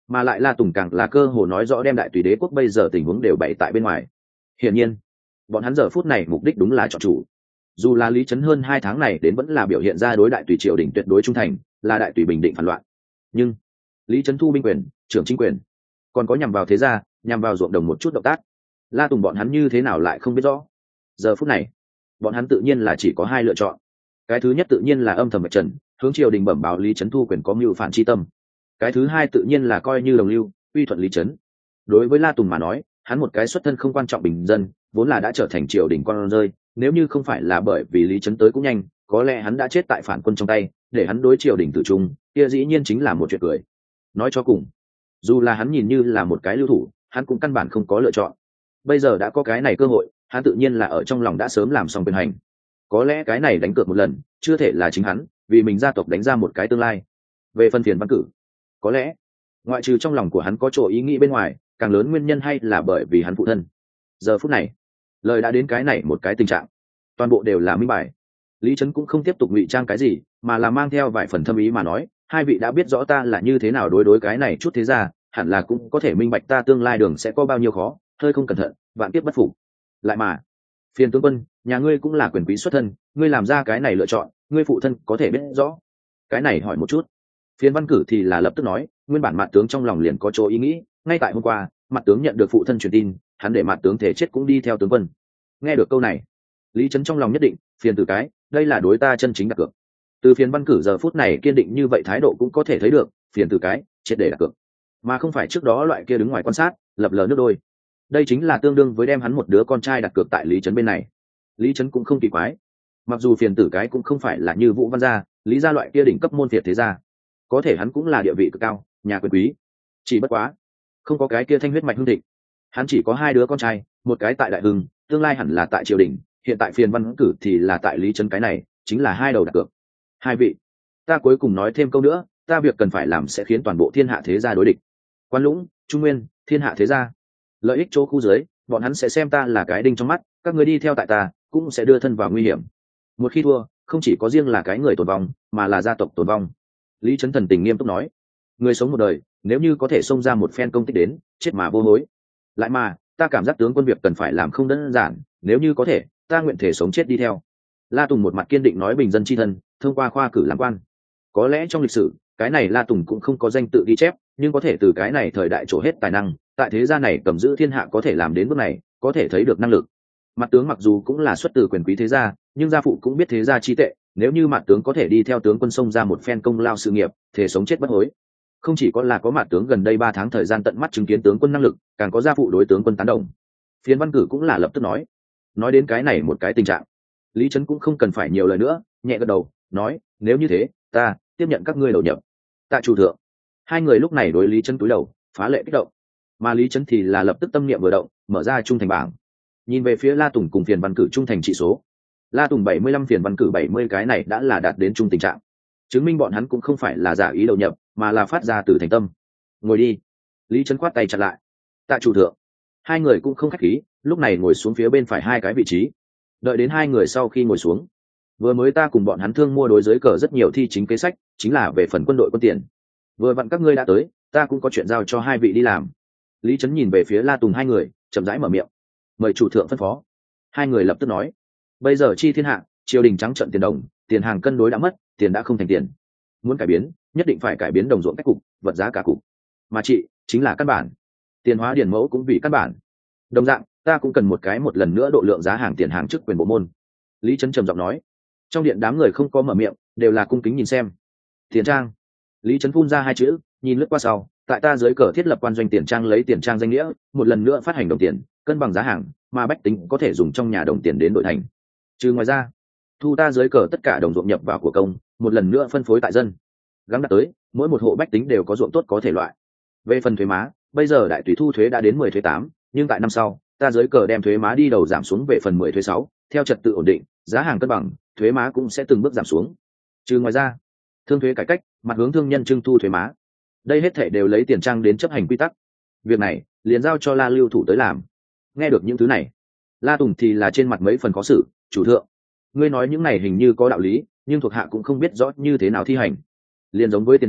[SPEAKER 1] mà lại La Tùng càng là cơ hồ nói rõ đem đại tùy đế quốc bây giờ tình huống đều bày tại bên ngoài. Hiển nhiên bọn hắn giờ phút này mục đích đúng là chọn chủ. Dù là Lý Trấn hơn 2 tháng này đến vẫn là biểu hiện ra đối đại tùy triều đình tuyệt đối trung thành, là đại tùy bình định phản loạn, nhưng Lý Trấn thu binh quyền, trưởng chính quyền, còn có nhằm vào thế gia, nhằm vào ruộng đồng một chút động tác, La Tùng bọn hắn như thế nào lại không biết rõ. Giờ phút này bọn hắn tự nhiên là chỉ có hai lựa chọn. Cái thứ nhất tự nhiên là âm thầm vạch trần, hướng triều đình bẩm báo Lý Trấn thu quyền có mưu phản chi tâm. Cái thứ hai tự nhiên là coi như đồng lưu, uy thuận Lý Trấn. Đối với La Tùng mà nói, hắn một cái xuất thân không quan trọng bình dân, vốn là đã trở thành triều đình con rơi, nếu như không phải là bởi vì Lý Trấn tới cũng nhanh, có lẽ hắn đã chết tại phản quân trong tay, để hắn đối triều đình tử trung, kia dĩ nhiên chính là một chuyện cười. Nói cho cùng, dù là hắn nhìn như là một cái lưu thủ, hắn cũng căn bản không có lựa chọn. Bây giờ đã có cái này cơ hội, hắn tự nhiên là ở trong lòng đã sớm làm xong quyền hành. Có lẽ cái này đánh cược một lần, chưa thể là chính hắn, vì mình gia tộc đánh ra một cái tương lai. Về phần Phiền Văn Cử, có lẽ ngoại trừ trong lòng của hắn có chỗ ý nghĩ bên ngoài, càng lớn nguyên nhân hay là bởi vì hắn phụ thân. Giờ phút này lời đã đến cái này một cái tình trạng, toàn bộ đều là minh bài. Lý Trấn cũng không tiếp tục ngụy trang cái gì, mà là mang theo vài phần thâm ý mà nói, hai vị đã biết rõ ta là như thế nào đối cái này chút thế ra, hẳn là cũng có thể minh bạch ta tương lai đường sẽ có bao nhiêu khó, hơi không cẩn thận vạn kiếp bất phục. Lại mà Phiền tướng quân, nhà ngươi cũng là quyền quý xuất thân, ngươi làm ra cái này lựa chọn, ngươi phụ thân có thể biết rõ. Cái này hỏi một chút. Phiền Văn Cử thì là lập tức nói, nguyên bản Mạn tướng trong lòng liền có chỗ ý nghĩ, ngay tại hôm qua Mạn tướng nhận được phụ thân truyền tin, hắn để Mạn tướng thể chết cũng đi theo tướng quân. Nghe được câu này, Lý Trấn trong lòng nhất định, Phiền tử cái, đây là đối ta chân chính đặt cược. Từ Phiền Văn Cử giờ phút này kiên định như vậy thái độ cũng có thể thấy được, Phiền tử cái triệt để đặt cược, mà không phải trước đó loại kia đứng ngoài quan sát, lập lờ nước đôi. Đây chính là tương đương với đem hắn một đứa con trai đặt cược tại Lý Trấn bên này. Lý Trấn cũng không kỳ quái, mặc dù Phiền tử cái cũng không phải là như Vũ Văn gia, Lý gia loại kia đỉnh cấp môn phiệt thế gia, có thể hắn cũng là địa vị cực cao, nhà quyền quý, chỉ bất quá không có cái kia thanh huyết mạch hương thịnh. Hắn chỉ có 2 đứa con trai, một cái tại Đại Hưng, tương lai hẳn là tại triều đình, hiện tại Phiền Văn Cử thì là tại Lý Trấn, cái này chính là 2 đầu đặt cược. Hai vị, ta cuối cùng nói thêm câu nữa, ta việc cần phải làm sẽ khiến toàn bộ thiên hạ thế gia đối địch. Quan Lũng, Trung Nguyên, thiên hạ thế gia, lợi ích chỗ khu dưới, bọn hắn sẽ xem ta là cái đinh trong mắt, các người đi theo tại ta cũng sẽ đưa thân vào nguy hiểm. Một khi thua, không chỉ có riêng là cái người tồn vong, mà là gia tộc tồn vong. Lý Trấn thần tình nghiêm túc nói, người sống một đời, nếu như có thể xông ra một phen công tích đến, chết mà vô hối. Lại mà ta cảm giác tướng quân việc cần phải làm không đơn giản, nếu như có thể, ta nguyện thể sống chết đi theo. La Tùng một mặt kiên định nói, bình dân chi thân, thông qua khoa cử làm quan. Có lẽ trong lịch sử, cái này La Tùng cũng không có danh tự ghi chép, nhưng có thể từ cái này thời đại trổ hết tài năng, tại thế gia này cầm giữ thiên hạ có thể làm đến bước này, có thể thấy được năng lực. Mặt tướng mặc dù cũng là xuất từ quyền quý thế gia, nhưng gia phụ cũng biết thế gia chi tệ, nếu như mặt tướng có thể đi theo tướng quân xông ra một phen công lao sự nghiệp, thể sống chết bất hối. Không chỉ có là có mặt tướng gần đây 3 tháng thời gian tận mắt chứng kiến tướng quân năng lực, càng có gia phụ đối tướng quân tán đồng. Phiền Văn Cử cũng là lập tức nói đến cái này một cái tình trạng, Lý Trấn cũng không cần phải nhiều lời nữa, nhẹ gật đầu nói, nếu như thế, ta tiếp nhận các ngươi đầu nhập. Tạ chủ thượng. Hai người lúc này đối Lý Trấn cúi đầu, phá lệ kích động, mà Lý Trấn thì là lập tức tâm niệm vừa động, mở ra trung thành bảng, nhìn về phía La Tùng cùng Phiền Văn Cử trung thành trị số. La Tùng 75, Phiền Văn Cử 70, cái này đã là đạt đến trung tình trạng, chứng minh bọn hắn cũng không phải là giả ý đầu nhập, mà là phát ra từ thành tâm. Ngồi đi. Lý Trấn quát tay chặn lại. Tạ chủ thượng. Hai người cũng không khách khí, lúc này ngồi xuống phía bên phải 2 cái vị trí. Đợi đến 2 người sau khi ngồi xuống, vừa mới ta cùng bọn hắn thương mua đối giới cờ rất nhiều thi chính kế sách, chính là về phần quân đội quân tiền. Vừa vặn các ngươi đã tới, ta cũng có chuyện giao cho 2 vị đi làm. Lý Trấn nhìn về phía La Tùng 2 người, chậm rãi mở miệng, mời chủ thượng phân phó. 2 người lập tức nói, bây giờ chi thiên hạ, triều đình trắng trợn tiền đồng, tiền hàng cân đối đã mất, tiền đã không thành tiền. Muốn cải biến, nhất định phải cải biến đồng ruộng cách cục, vật giá cả cục, mà trị chính là căn bản. Tiền hóa điển mẫu cũng vì căn bản. Đồng dạng, ta cũng cần một lần nữa độ lượng giá hàng tiền hàng chức quyền bộ môn. Lý Trấn trầm giọng nói. Trong điện đám người không có mở miệng, đều là cung kính nhìn xem. Tiền trang. Lý Trấn phun ra 2 chữ, nhìn lướt qua sau, tại ta dưới cờ thiết lập quan doanh tiền trang, lấy tiền trang danh nghĩa, một lần nữa phát hành đồng tiền, cân bằng giá hàng, mà bách tính có thể dùng trong nhà đồng tiền đến đổi thành. Trừ ngoài ra, thu ta dưới cờ tất cả đồng ruộng nhập vào của công, một lần nữa phân phối tại dân. Gắng đạt tới, mỗi một hộ bách tính đều có ruộng tốt có thể loại. Về phần thuế má, bây giờ đại tùy thu thuế đã đến 10 thuế 8, nhưng tại năm sau, ta dưới cờ đem thuế má đi đầu giảm xuống về phần 10 thuế 6, theo trật tự ổn định, giá hàng cân bằng, thuế má cũng sẽ từng bước giảm xuống. Trừ ngoài ra, thương thuế cải cách, mặt hướng thương nhân trưng thu thuế má. Đây hết thể đều lấy tiền trang đến chấp hành quy tắc. Việc này, liền giao cho La Lưu thủ tới làm. Nghe được những thứ này, La Tùng thì là trên mặt mấy phần khó xử, chủ thượng, ngươi nói những này hình như có đạo lý, nhưng thuộc hạ cũng không biết rõ như thế nào thi hành. Liền giống với tiền trang,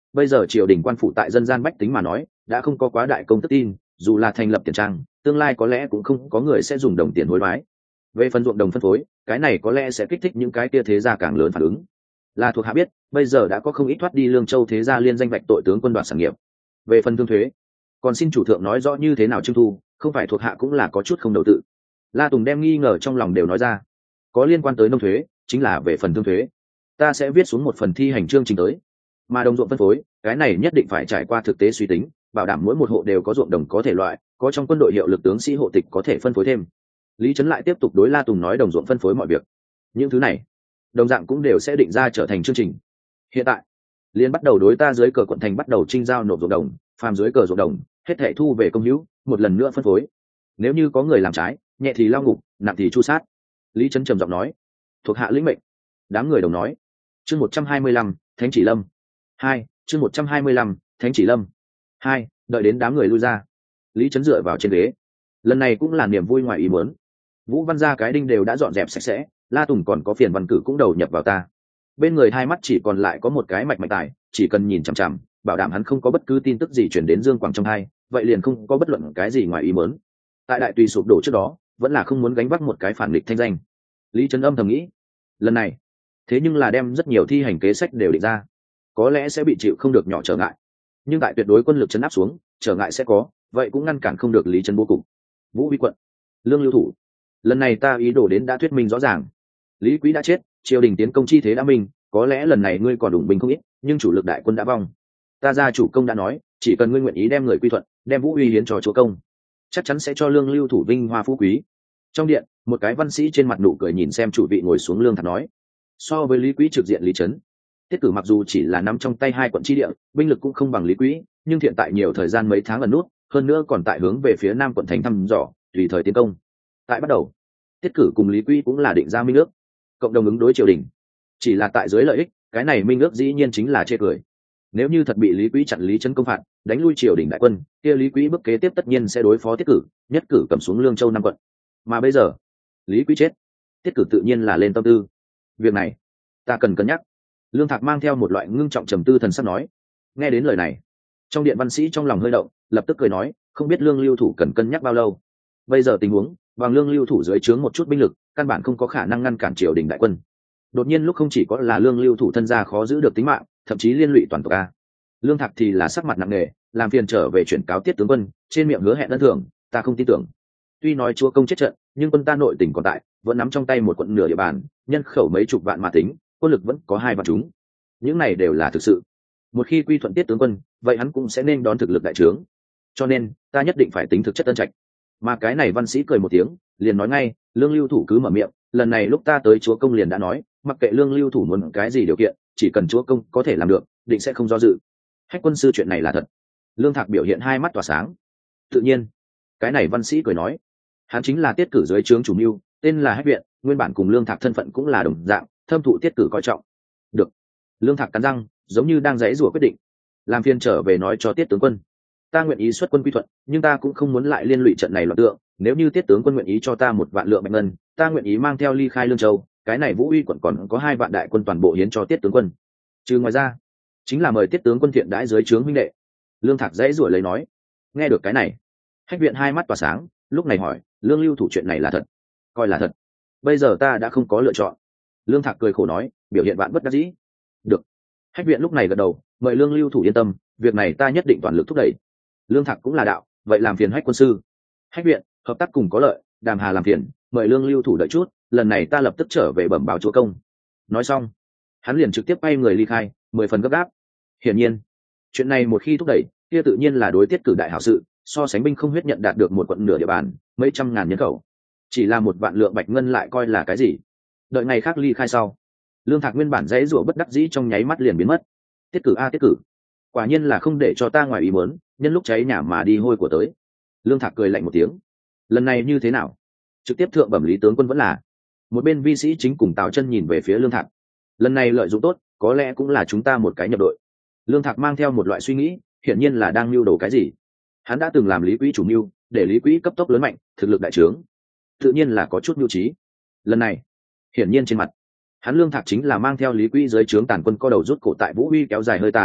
[SPEAKER 1] bây giờ triều đình quan phụ tại dân gian bách tính mà nói đã không có quá đại công tức tin, dù là thành lập tiền trang, tương lai có lẽ cũng không có người sẽ dùng đồng tiền hối đoái. Về phần ruộng đồng phân phối, cái này có lẽ sẽ kích thích những cái kia thế gia càng lớn phản ứng. Là thuộc hạ biết, bây giờ đã có không ít thoát đi Lương Châu thế gia liên danh vạch tội tướng quân đoạt sản nghiệp. Về phần thương thuế, còn xin chủ thượng nói rõ như thế nào trưng thu, không phải thuộc hạ cũng là có chút không đầu tự. La Tùng đem nghi ngờ trong lòng đều nói ra. Có liên quan tới nông thuế, chính là về phần thương thuế, ta sẽ viết xuống một phần thi hành chương trình tới. Mà đồng ruộng phân phối, cái này nhất định phải trải qua thực tế suy tính, bảo đảm mỗi một hộ đều có ruộng đồng có thể loại, có trong quân đội hiệu lực tướng sĩ hộ tịch có thể phân phối thêm. Lý Trấn lại tiếp tục đối La Tùng nói đồng ruộng phân phối mọi việc. Những thứ này, đồng dạng cũng đều sẽ định ra trở thành chương trình. Hiện tại, liên bắt đầu đối ta dưới cờ quận thành bắt đầu trinh giao nộp ruộng đồng, phàm dưới cờ ruộng đồng, hết thảy thu về công hữu, một lần nữa phân phối. Nếu như có người làm trái, nhẹ thì lao ngục, nặng thì chu sát. Lý Trấn trầm giọng nói. Thuộc hạ lĩnh mệnh. Đám người đồng nói. Chương 125, Thánh Chỉ Lâm. 2, chương 125, Thánh Chỉ Lâm. 2, đợi đến đám người lui ra. Lý Trấn dựa vào trên ghế. Lần này cũng là niềm vui ngoài ý muốn. Vũ Văn gia cái đinh đều đã dọn dẹp sạch sẽ, La Tùng còn có phiền văn cử cũng đầu nhập vào ta. Bên người hai mắt chỉ còn lại có một cái mạch mạch tài, chỉ cần nhìn chằm chằm, bảo đảm hắn không có bất cứ tin tức gì chuyển đến Dương Quảng trong hai, vậy liền không có bất luận cái gì ngoài ý muốn. Tại đại tùy sụp đổ trước đó, vẫn là không muốn gánh vác một cái phản nghịch thanh danh. Lý Trấn âm thầm nghĩ, lần này, thế nhưng là đem rất nhiều thi hành kế sách đều định ra, có lẽ sẽ bị chịu không được nhỏ trở ngại, nhưng tại tuyệt đối quân lực chấn áp xuống, trở ngại sẽ có, vậy cũng ngăn cản không được Lý Trấn bố cục. Vũ Huy quận, Lương Lưu Thủ, lần này ta ý đồ đến đã thuyết minh rõ ràng. Lý Quý đã chết, triều đình tiến công chi thế đã minh, có lẽ lần này ngươi còn đủ binh không ít, nhưng chủ lực đại quân đã vong. Ta gia chủ công đã nói, chỉ cần ngươi nguyện ý đem người quy thuận, đem Vũ Huy hiến cho chúa công, chắc chắn sẽ cho Lương Lưu Thủ vinh hoa phú quý. Trong điện, một cái văn sĩ trên mặt nụ cười nhìn xem chủ vị ngồi xuống Lương Thạc nói. So với Lý Quý trực diện Lý Trấn, Tiết Cử mặc dù chỉ là nắm trong tay hai quận chi địa, binh lực cũng không bằng Lý Quý, nhưng hiện tại nhiều thời gian mấy tháng ẩn nút, hơn nữa còn tại hướng về phía nam quận thành thăm dò, tùy thời tiến công. Tại bắt đầu, Tiết Cử cùng Lý Quý cũng là định ra minh ước, cộng đồng ứng đối triều đình. Chỉ là tại dưới lợi ích, cái này minh ước dĩ nhiên chính là chê cười. Nếu như thật bị Lý Quý chặn Lý Trấn công phạt, đánh lui triều đình đại quân, kia Lý Quý bước kế tiếp tất nhiên sẽ đối phó Tiết Cử, nhất cử cầm xuống Lương Châu năm quận. Mà bây giờ, Lý Quý chết, Tiết Cử tự nhiên là lên tâm tư. Việc này, ta cần cân nhắc. Lương Thạc mang theo một loại ngưng trọng trầm tư thần sắc nói. Nghe đến lời này, trong điện văn sĩ trong lòng hơi động, lập tức cười nói, không biết Lương Lưu Thủ cần cân nhắc bao lâu. Bây giờ tình huống, bằng Lương Lưu Thủ dưới trướng một chút binh lực, căn bản không có khả năng ngăn cản triều đình đại quân. Đột nhiên lúc không chỉ có là Lương Lưu Thủ thân gia khó giữ được tính mạng, thậm chí liên lụy toàn tộc a. Lương Thạc thì là sắc mặt nặng nề, làm phiền trở về chuyển cáo Tiết tướng quân, trên miệng hứa hẹn ân thưởng, ta không tin tưởng. Tuy nói chúa công chết trận, nhưng quân ta nội tỉnh còn tại, vẫn nắm trong tay một quận nửa địa bàn, nhân khẩu mấy chục vạn mà tính, quân lực vẫn có 2 vạn chúng. Những này đều là thực sự. Một khi quy thuận Tiết tướng quân, vậy hắn cũng sẽ nên đón thực lực đại trướng. Cho nên, ta nhất định phải tính thực chất tân trạch. Mà cái này văn sĩ cười một tiếng, liền nói ngay, Lương Lưu Thủ cứ mở miệng, lần này lúc ta tới chúa công liền đã nói, mặc kệ Lương Lưu Thủ muốn cái gì điều kiện, chỉ cần chúa công có thể làm được, định sẽ không do dự. Hách quân sư chuyện này là thật. Lương Thạc biểu hiện hai mắt tỏa sáng. Tự nhiên, cái này văn sĩ cười nói, hắn chính là Tiết Cử dưới trướng chủ mưu, tên là Hách Viện, nguyên bản cùng Lương Thạc thân phận cũng là đồng dạng, thâm thụ Tiết Cử coi trọng. Được. Lương Thạc cắn răng, giống như đang giãy giụa quyết định. Làm phiền trở về nói cho Tiết tướng quân, ta nguyện ý xuất quân quy thuận, nhưng ta cũng không muốn lại liên lụy trận này loạn tượng. Nếu như Tiết tướng quân nguyện ý cho ta 1 vạn lượng bạch ngân, ta nguyện ý mang theo ly khai Lương Châu. Cái này Vũ Uy quận còn có 2 vạn đại quân toàn bộ hiến cho Tiết tướng quân. Trừ ngoài ra, chính là mời Tiết tướng quân thiện đãi dưới trướng huynh đệ. Lương Thạc giãy giụa lấy nói. Nghe được cái này, Hách Viện hai mắt tỏa sáng, lúc này hỏi, Lương Lưu Thủ chuyện này là thật? Coi là thật. Bây giờ ta đã không có lựa chọn. Lương Thạc cười khổ nói, biểu hiện vạn bất đắc dĩ. Được. Hách Viện lúc này gật đầu, mời Lương Lưu Thủ yên tâm, việc này ta nhất định toàn lực thúc đẩy. Lương Thạc cũng là đạo, vậy làm phiền Hách quân sư. Hách Viện, hợp tác cùng có lợi, Đàm Hà làm phiền, mời Lương Lưu Thủ đợi chút, lần này ta lập tức trở về bẩm báo chúa công. Nói xong, hắn liền trực tiếp bay người ly khai, 10 phần gấp gáp. Hiển nhiên, chuyện này một khi thúc đẩy, kia tự nhiên là đối Tiết Cử đại hảo sự, so sánh binh không huyết nhận đạt được 1 quận nửa địa bàn, mấy trăm ngàn nhân khẩu. Chỉ là 1 vạn lượng bạch ngân lại coi là cái gì? Đợi ngày khác ly khai sau, Lương Thạc nguyên bản dãy rủa bất đắc dĩ trong nháy mắt liền biến mất. Tiết Cử a Tiết Cử, quả nhiên là không để cho ta ngoài ý muốn, nhân lúc cháy nhà mà đi hôi của tới. Lương Thạc cười lạnh một tiếng. Lần này như thế nào? Trực tiếp thượng bẩm Lý tướng quân vẫn là. Một bên vi sĩ chính cùng Tào Chân nhìn về phía Lương Thạc. Lần này lợi dụng tốt, có lẽ cũng là chúng ta một cái nhập đội. Lương Thạc mang theo một loại suy nghĩ, hiển nhiên là đang mưu đồ cái gì. Hắn đã từng làm Lý Quý chủ mưu, để Lý Quý cấp tốc lớn mạnh, thực lực đại trướng, tự nhiên là có chút mưu trí. Lần này, hiển nhiên trên mặt, hắn Lương Thạc chính là mang theo Lý Quý dưới trướng tàn quân co đầu rút cổ tại Vũ Uy kéo dài hơi tàn,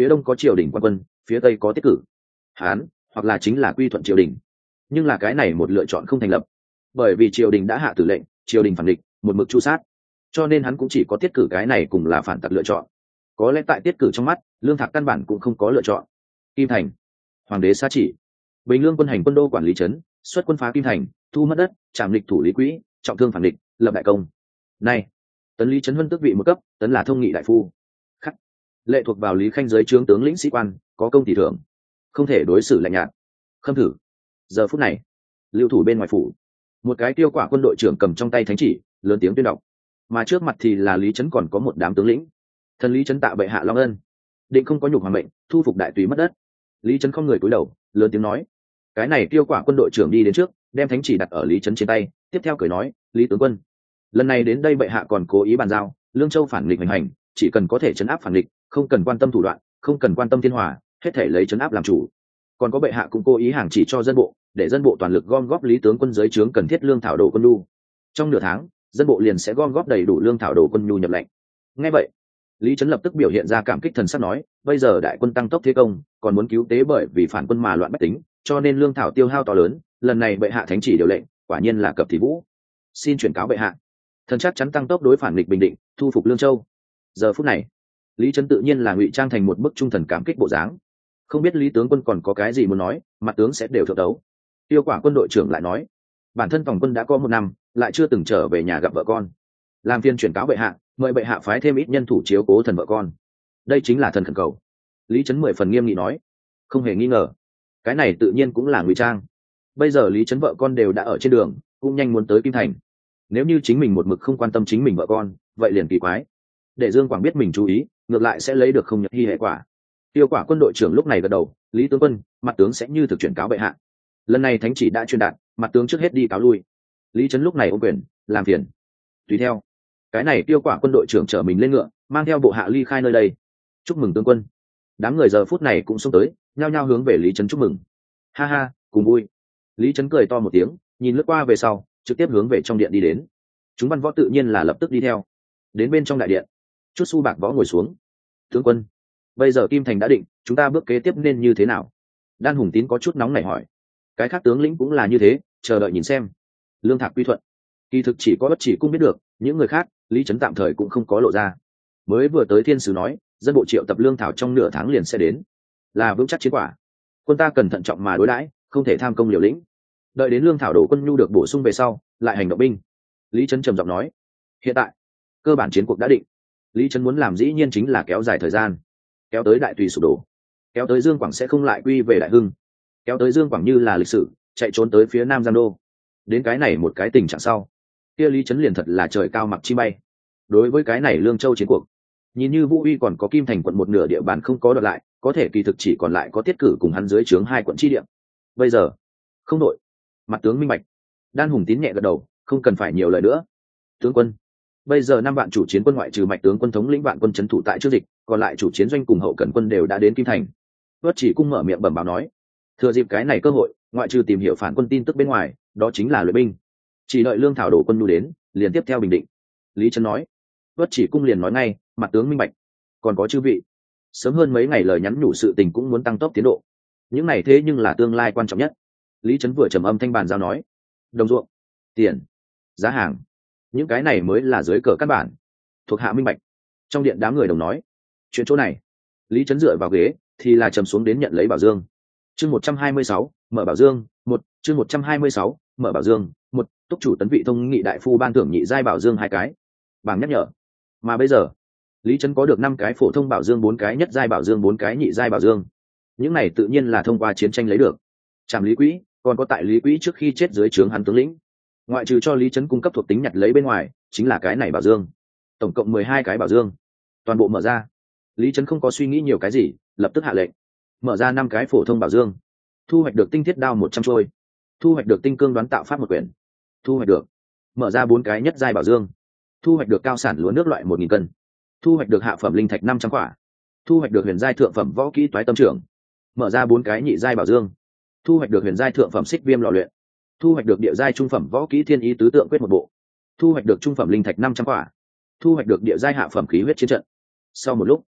[SPEAKER 1] phía đông có triều đình quan quân, phía tây có tiết cử. Hán hoặc là chính là quy thuận triều đình, nhưng là cái này một lựa chọn không thành lập, bởi vì triều đình đã hạ tử lệnh, triều đình phản địch, một mực tru sát, cho nên hắn cũng chỉ có tiết cử cái này cùng là phản tặc lựa chọn. Có lẽ tại tiết cử trong mắt, Lương Thạc căn bản cũng không có lựa chọn. Kim Thành, hoàng đế xa chỉ, Bình Lương quân hành quân đô quản lý trấn, xuất quân phá Kim Thành, thu mất đất, trảm địch thủ lý quỹ, trọng thương phản địch, lập đại công. Này, tấn Lý Trấn Huân tước vị một cấp, tấn là thông nghị đại phu. Khắc, lệ thuộc vào Lý Khanh dưới trướng tướng lĩnh sĩ quan, có công tỷ thưởng, không thể đối xử lạnh nhạt. Khâm thử. Giờ phút này, lưu thủ bên ngoài phủ, một cái tiêu quả quân đội trưởng cầm trong tay thánh chỉ, lớn tiếng tuyên đọc, mà trước mặt thì là Lý Trấn còn có một đám tướng lĩnh. Thần Lý Trấn tạ bệ hạ long ân, định không có nhục hoàng mệnh, thu phục đại tùy mất đất. Lý Trấn không người cúi đầu, lớn tiếng nói. Cái này tiêu quả quân đội trưởng đi đến trước, đem thánh chỉ đặt ở Lý Trấn trên tay, tiếp theo cười nói, Lý tướng quân, lần này đến đây bệ hạ còn cố ý bàn giao, Lương Châu phản nghịch hành hành, chỉ cần có thể trấn áp phản nghịch, không cần quan tâm thủ đoạn, không cần quan tâm thiên hòa, hết thể lấy trấn áp làm chủ. Còn có bệ hạ cũng cố ý hàng chỉ cho dân bộ, để dân bộ toàn lực gom góp Lý tướng quân dưới trướng cần thiết lương thảo đồ quân nhu. Trong nửa tháng, dân bộ liền sẽ gom góp đầy đủ lương thảo đồ quân nhu nhập lệnh. Nghe vậy, Lý Trấn lập tức biểu hiện ra cảm kích thần sắc nói, bây giờ đại quân tăng tốc thế công, còn muốn cứu tế bởi vì phản quân mà loạn bách tính, cho nên lương thảo tiêu hao to lớn, lần này bệ hạ thánh chỉ điều lệnh, quả nhiên là cập thì vũ. Xin chuyển cáo bệ hạ, thần chắc chắn tăng tốc đối phản nghịch Bình Định, thu phục Lương Châu. Giờ phút này, Lý Trấn tự nhiên là ngụy trang thành một bức trung thần cảm kích bộ dáng. Không biết Lý tướng quân còn có cái gì muốn nói, mặt tướng sẽ đều thượng tấu. Tiêu quả quân đội trưởng lại nói, bản thân tổng quân đã có 1 năm, lại chưa từng trở về nhà gặp vợ con, làm phiên chuyển cáo bệ hạ, mời bệ hạ phái thêm ít nhân thủ chiếu cố thần vợ con. Đây chính là thần khẩn cầu. Lý Trấn 10 phần nghiêm nghị nói, không hề nghi ngờ, cái này tự nhiên cũng là ngụy trang. Bây giờ Lý Trấn vợ con đều đã ở trên đường, cũng nhanh muốn tới Kim Thành. Nếu như chính mình một mực không quan tâm chính mình vợ con, vậy liền kỳ quái. Để Dương Quảng biết mình chú ý, ngược lại sẽ lấy được không nhật hy hệ quả. Tiêu quả quân đội trưởng lúc này gật đầu, Lý tướng quân, mặt tướng sẽ như thực chuyển cáo bệ hạ. Lần này thánh chỉ đã truyền đạt, mặt tướng trước hết đi cáo lui. Lý Trấn lúc này ôm quyền, làm phiền. Tùy theo, cái này tiêu quả quân đội trưởng chở mình lên ngựa, mang theo bộ hạ ly khai nơi đây. Chúc mừng tướng quân. Đám người giờ phút này cũng xông tới, nhao nhao hướng về Lý Trấn chúc mừng. Ha ha, cùng vui. Lý Trấn cười to một tiếng, nhìn lướt qua về sau, trực tiếp hướng về trong điện đi đến. Chúng văn võ tự nhiên là lập tức đi theo. Đến bên trong đại điện, chút su bạc võ ngồi xuống. Tướng quân, bây giờ Kim Thành đã định, chúng ta bước kế tiếp nên như thế nào? Đan Hùng Tín có chút nóng nảy hỏi. Cái khác tướng lĩnh cũng là như thế, chờ đợi nhìn xem. Lương Thạc quy thuận, kỳ thực chỉ có Bất Chỉ Cung biết được, những người khác Lý Trấn tạm thời cũng không có lộ ra. Mới vừa tới thiên sứ nói, dân bộ triệu tập lương thảo trong nửa tháng liền sẽ đến, là vững chắc chiến quả. Quân ta cần thận trọng mà đối đãi, không thể tham công liều lĩnh. Đợi đến lương thảo đổ quân nhu được bổ sung về sau, lại hành động binh. Lý Trấn trầm giọng nói, hiện tại cơ bản chiến cuộc đã định. Lý Trấn muốn làm dĩ nhiên chính là kéo dài thời gian, kéo tới đại tùy sụp đổ, kéo tới Dương Quảng sẽ không lại quy về đại hưng, kéo tới Dương Quảng như là lịch sử chạy trốn tới phía nam Giang Đô. Đến cái này một cái tình trạng sau, kia Lý Trấn liền thật là trời cao mặc chi bay. Đối với cái này Lương Châu chiến cuộc, nhìn như Vũ Uy còn có Kim Thành quận một nửa địa bàn không có đoạt lại, có thể kỳ thực chỉ còn lại có Tiết Cử cùng hắn dưới trướng 2 quận chi địa. Bây giờ không đội, mặt tướng minh bạch. Đan Hùng Tín nhẹ gật đầu, không cần phải nhiều lời nữa. Tướng quân, bây giờ 5 vạn chủ chiến quân ngoại trừ Mạch tướng quân thống lĩnh vạn quân trấn thủ tại trước dịch, còn lại chủ chiến doanh cùng hậu cần quân đều đã đến Kim Thành. Bất Chỉ Cung mở miệng bẩm báo nói, thừa dịp cái này cơ hội, ngoại trừ tìm hiểu phản quân tin tức bên ngoài, đó chính là luyện binh. Chỉ đợi lương thảo đổ quân nhu đến, liền tiếp theo bình định. Lý Trấn nói. Bất Chỉ Cung liền nói ngay, mặt tướng minh bạch. Còn có chư vị, sớm hơn mấy ngày lời nhắn nhủ sự tình cũng muốn tăng tốc tiến độ. Những này thế nhưng là tương lai quan trọng nhất. Lý Trấn vừa trầm âm thanh bàn giao nói, đồng ruộng, tiền, giá hàng, những cái này mới là dưới cờ căn bản. Thuộc hạ minh bạch. Trong điện đám người đồng nói, chuyện chỗ này. Lý Trấn dựa vào ghế, thì là trầm xuống đến nhận lấy bảo dương. Chương 126, mở bảo dương. Chương 126, mở bảo dương. Túc chủ tấn vị thông nghị đại phu ban thưởng nhị giai bảo dương 2 cái. Bảng nhắc nhở. Mà bây giờ, Lý Trấn có được 5 cái phổ thông bảo dương, 4 cái nhất giai bảo dương, 4 cái nhị giai bảo dương. Những này tự nhiên là thông qua chiến tranh lấy được. Trảm Lý Quỹ, còn có tại Lý Quỹ trước khi chết dưới trướng hắn tướng lĩnh. Ngoại trừ cho Lý Trấn cung cấp thuộc tính nhặt lấy bên ngoài, chính là cái này bảo dương. Tổng cộng 12 cái bảo dương, toàn bộ mở ra. Lý Trấn không có suy nghĩ nhiều cái gì, lập tức hạ lệnh mở ra 5 cái phổ thông bảo dương. Thu hoạch được tinh thiết đao 100 trôi, thu hoạch được tinh cương đoán tạo pháp 1 quyển, thu hoạch được mở ra 4 cái nhất giai bảo dương, thu hoạch được cao sản lúa nước loại 1000 cân, thu hoạch được hạ phẩm linh thạch 500 quả, thu hoạch được huyền giai thượng phẩm võ kỹ toái tâm trưởng, mở ra 4 cái nhị giai bảo dương, thu hoạch được huyền giai thượng phẩm xích viêm lò luyện, thu hoạch được địa giai trung phẩm võ kỹ thiên ý tứ tượng quyết 1 bộ, thu hoạch được trung phẩm linh thạch 500 quả, thu hoạch được địa giai hạ phẩm khí huyết chiến trận. Sau một lúc,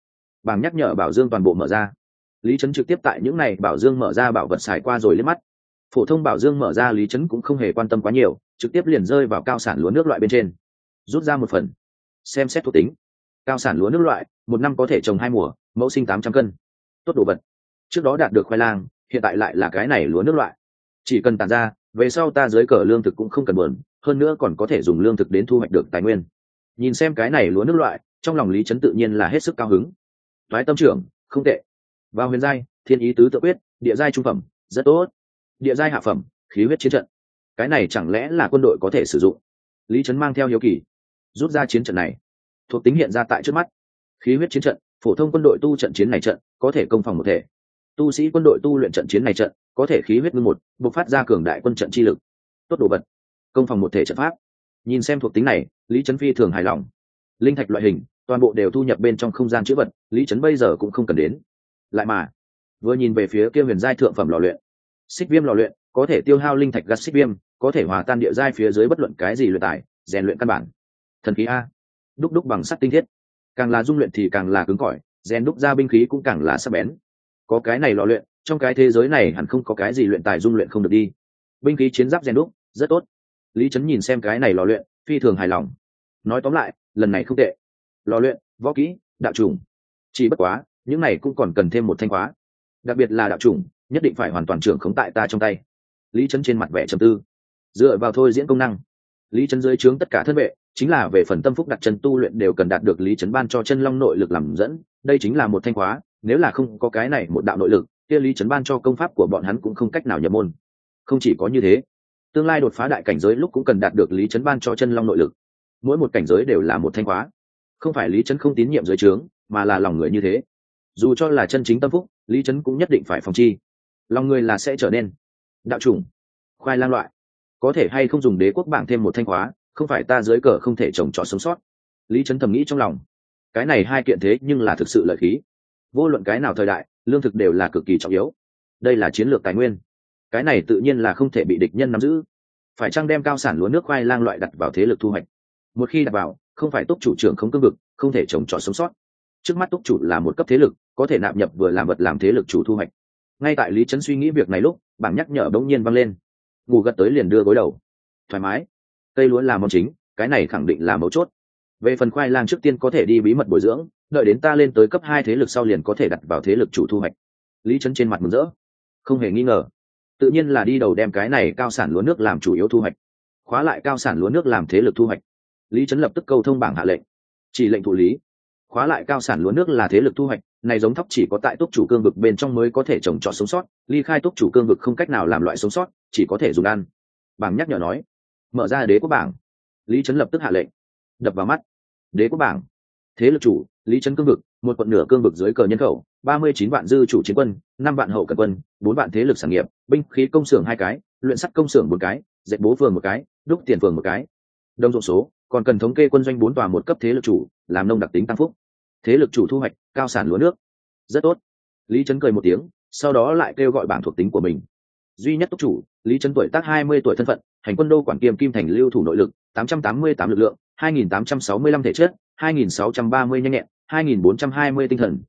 [SPEAKER 1] bảng nhắc nhở bảo dương toàn bộ mở ra. Lý Trấn trực tiếp tại những này bảo dương mở ra bảo vật xài qua rồi liếc mắt. Phổ thông bảo dương mở ra Lý Trấn cũng không hề quan tâm quá nhiều, trực tiếp liền rơi vào cao sản lúa nước loại bên trên, rút ra một phần, xem xét thuộc tính. Cao sản lúa nước loại, một năm có thể trồng 2 mùa, mẫu sinh 800 cân. Tốt đồ vật. Trước đó đạt được khoai lang, hiện tại lại là cái này lúa nước loại. Chỉ cần tản ra, về sau ta dưới cờ lương thực cũng không cần buồn, hơn nữa còn có thể dùng lương thực đến thu hoạch được tài nguyên. Nhìn xem cái này lúa nước loại, trong lòng Lý Trấn tự nhiên là hết sức cao hứng. Toái tâm trưởng, không tệ. Vào huyền giai, thiên ý tứ tự quyết, địa giai trung phẩm, rất tốt. Địa giai hạ phẩm, khí huyết chiến trận. Cái này chẳng lẽ là quân đội có thể sử dụng? Lý Trấn mang theo hiếu kỳ, rút ra chiến trận này. Thuộc tính hiện ra tại trước mắt. Khí huyết chiến trận, phổ thông quân đội tu trận chiến này trận, có thể công phòng một thể. Tu sĩ quân đội tu luyện trận chiến này trận, có thể khí huyết ngưng một, bộc phát ra cường đại quân trận chi lực. Tốt đồ vật. Công phòng một thể trận pháp. Nhìn xem thuộc tính này, Lý Trấn phi thường hài lòng. Linh thạch loại hình, toàn bộ đều thu nhập bên trong không gian chữ vật, Lý Trấn bây giờ cũng không cần đến. Lại mà, vừa nhìn về phía kia huyền giai thượng phẩm lò luyện. Xích viêm lò luyện, có thể tiêu hao linh thạch gắt xích viêm, có thể hòa tan địa giai phía dưới bất luận cái gì luyện tài, rèn luyện căn bản. Thần khí a, đúc đúc bằng sắt tinh thiết, càng là dung luyện thì càng là cứng cỏi, rèn đúc ra binh khí cũng càng là sắc bén. Có cái này lò luyện, trong cái thế giới này hẳn không có cái gì luyện tài dung luyện không được đi. Binh khí chiến giáp rèn đúc, rất tốt. Lý Trấn nhìn xem cái này lò luyện, phi thường hài lòng. Nói tóm lại, lần này không tệ. Lò luyện, võ kỹ, đạo chủng. Chỉ bất quá, những này cũng còn cần thêm một thanh khóa. Đặc biệt là đạo chủng, nhất định phải hoàn toàn trưởng khống tại ta trong tay. Lý Trấn trên mặt vẻ trầm tư. Dựa vào thôi diễn công năng, Lý Trấn dưới trướng tất cả thân vệ, chính là về phần tâm phúc đặt chân tu luyện đều cần đạt được Lý Trấn ban cho chân long nội lực làm dẫn, đây chính là một thanh khóa, nếu là không có cái này một đạo nội lực, kia Lý Trấn ban cho công pháp của bọn hắn cũng không cách nào nhập môn. Không chỉ có như thế, tương lai đột phá đại cảnh giới lúc cũng cần đạt được Lý Trấn ban cho chân long nội lực. Mỗi một cảnh giới đều là một thanh khóa. Không phải Lý Trấn không tín nhiệm dưới trướng, mà là lòng người như thế. Dù cho là chân chính tâm phúc, Lý Trấn cũng nhất định phải phòng chi. Lòng người là sẽ trở nên đạo chủng, khoai lang loại, có thể hay không dùng đế quốc bảng thêm một thanh khóa, không phải ta dưới cờ không thể trồng trọt sống sót. Lý Trấn thầm nghĩ trong lòng, cái này hai kiện thế nhưng là thực sự lợi khí. Vô luận cái nào thời đại, lương thực đều là cực kỳ trọng yếu. Đây là chiến lược tài nguyên, cái này tự nhiên là không thể bị địch nhân nắm giữ. Phải chăng đem cao sản lúa nước khoai lang loại đặt vào thế lực thu hoạch? Một khi đặt vào, không phải túc chủ trưởng không cương vực, không thể trồng trọt sống sót. Trước mắt túc chủ là một cấp thế lực, có thể nạp nhập vừa làm vật làm thế lực chủ thu hoạch. Ngay tại Lý Trấn suy nghĩ việc này lúc, bảng nhắc nhở bỗng nhiên vang lên. Ngủ gật tới liền đưa gối đầu. Thoải mái. Cây lúa là món chính, cái này khẳng định là mấu chốt. Về phần khoai lang trước tiên có thể đi bí mật bồi dưỡng, đợi đến ta lên tới cấp 2 thế lực sau liền có thể đặt vào thế lực chủ thu hoạch. Lý Trấn trên mặt mừng rỡ, không hề nghi ngờ. Tự nhiên là đi đầu đem cái này cao sản lúa nước làm chủ yếu thu hoạch. Khóa lại cao sản lúa nước làm thế lực thu hoạch. Lý Trấn lập tức câu thông bảng hạ lệnh. Chỉ lệnh thụ lý. Khóa lại cao sản lúa nước là thế lực thu hoạch, này giống thóc chỉ có tại túc chủ cương vực bên trong mới có thể trồng trọt sống sót, ly khai túc chủ cương vực không cách nào làm loại sống sót, chỉ có thể dùng ăn. Bảng nhắc nhở nói, mở ra đế quốc bảng. Lý Trấn lập tức hạ lệnh. Đập vào mắt. Đế quốc bảng. Thế lực chủ, Lý Trấn cương vực, một quận nửa cương vực dưới cờ nhân khẩu, 39 vạn dư chủ chiến quân, 5 vạn hậu cận quân, 4 vạn thế lực sản nghiệp, binh khí công xưởng 2 cái, luyện sắt công xưởng 1 cái, dệt bố phường 1 cái, đúc tiền phường 1 cái. Đông dụng số, còn cần thống kê quân doanh 4 tòa một cấp thế lực chủ, làm nông đặc tính tăng phúc. Thế lực chủ thu hoạch cao sản lúa nước, rất tốt. Lý Trấn cười một tiếng, sau đó lại kêu gọi bảng thuộc tính của mình. Duy nhất túc chủ, Lý Trấn tuổi tác 20 tuổi, thân phận hành quân đô quản kiêm kim thành lưu thủ nội lực 888 lực lượng, 2865 thể chất, 2630 nhanh nhẹn, 2420 tinh thần,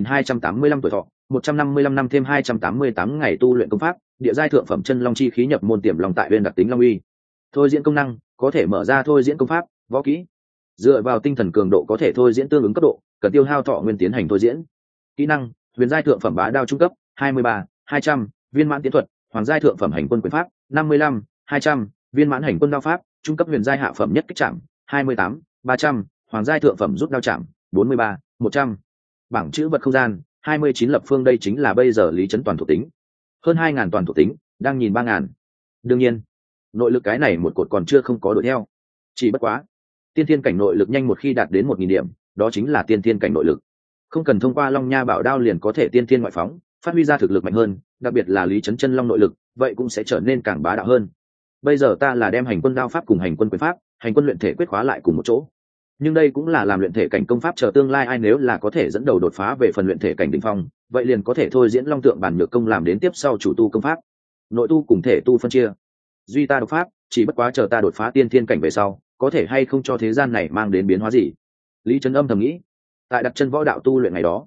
[SPEAKER 1] 2285 tuổi thọ, 155 năm thêm 288 ngày tu luyện công pháp, địa giai thượng phẩm chân long chi khí nhập môn tiềm long tại bên đặc tính long uy. Thôi diễn công năng, có thể mở ra thôi diễn công pháp, võ kỹ. Dựa vào tinh thần cường độ có thể thôi diễn tương ứng cấp độ, cần tiêu hao thọ nguyên tiến hành thôi diễn. Kỹ năng, huyền giai thượng phẩm bá đao trung cấp, 23, 200, viên mãn tiến thuật, hoàng giai thượng phẩm hành quân quyền pháp, 55, 200, viên mãn hành quân đao pháp, trung cấp huyền giai hạ phẩm nhất kích trảm, 28, 300, hoàng giai thượng phẩm rút đao trảm, 43, 100. Bảng chữ vật không gian, 29 lập phương, đây chính là bây giờ Lý Trấn toàn thuộc tính. Hơn 2000 toàn thuộc tính, đang nhìn 3000. Đương nhiên, nội lực cái này một cột còn chưa không có đuổi theo. Chỉ bất quá, tiên thiên cảnh nội lực nhanh một khi đạt đến 1000 điểm, đó chính là tiên thiên cảnh nội lực. Không cần thông qua Long Nha Bảo Đao liền có thể tiên thiên ngoại phóng, phát huy ra thực lực mạnh hơn, đặc biệt là Lý Trấn chân long nội lực, vậy cũng sẽ trở nên càng bá đạo hơn. Bây giờ ta là đem hành quân đao pháp cùng hành quân quyền pháp, hành quân luyện thể quyết khóa lại cùng một chỗ. Nhưng đây cũng là làm luyện thể cảnh công pháp, chờ tương lai ai nếu là có thể dẫn đầu đột phá về phần luyện thể cảnh đỉnh phong, vậy liền có thể thôi diễn long tượng bản nhược công làm đến tiếp sau chủ tu công pháp. Nội tu cùng thể tu phân chia. Duy ta đột pháp, chỉ bất quá chờ ta đột phá tiên thiên cảnh về sau, có thể hay không cho thế gian này mang đến biến hóa gì. Lý Trấn âm thầm nghĩ. Tại đặt chân võ đạo tu luyện ngày đó,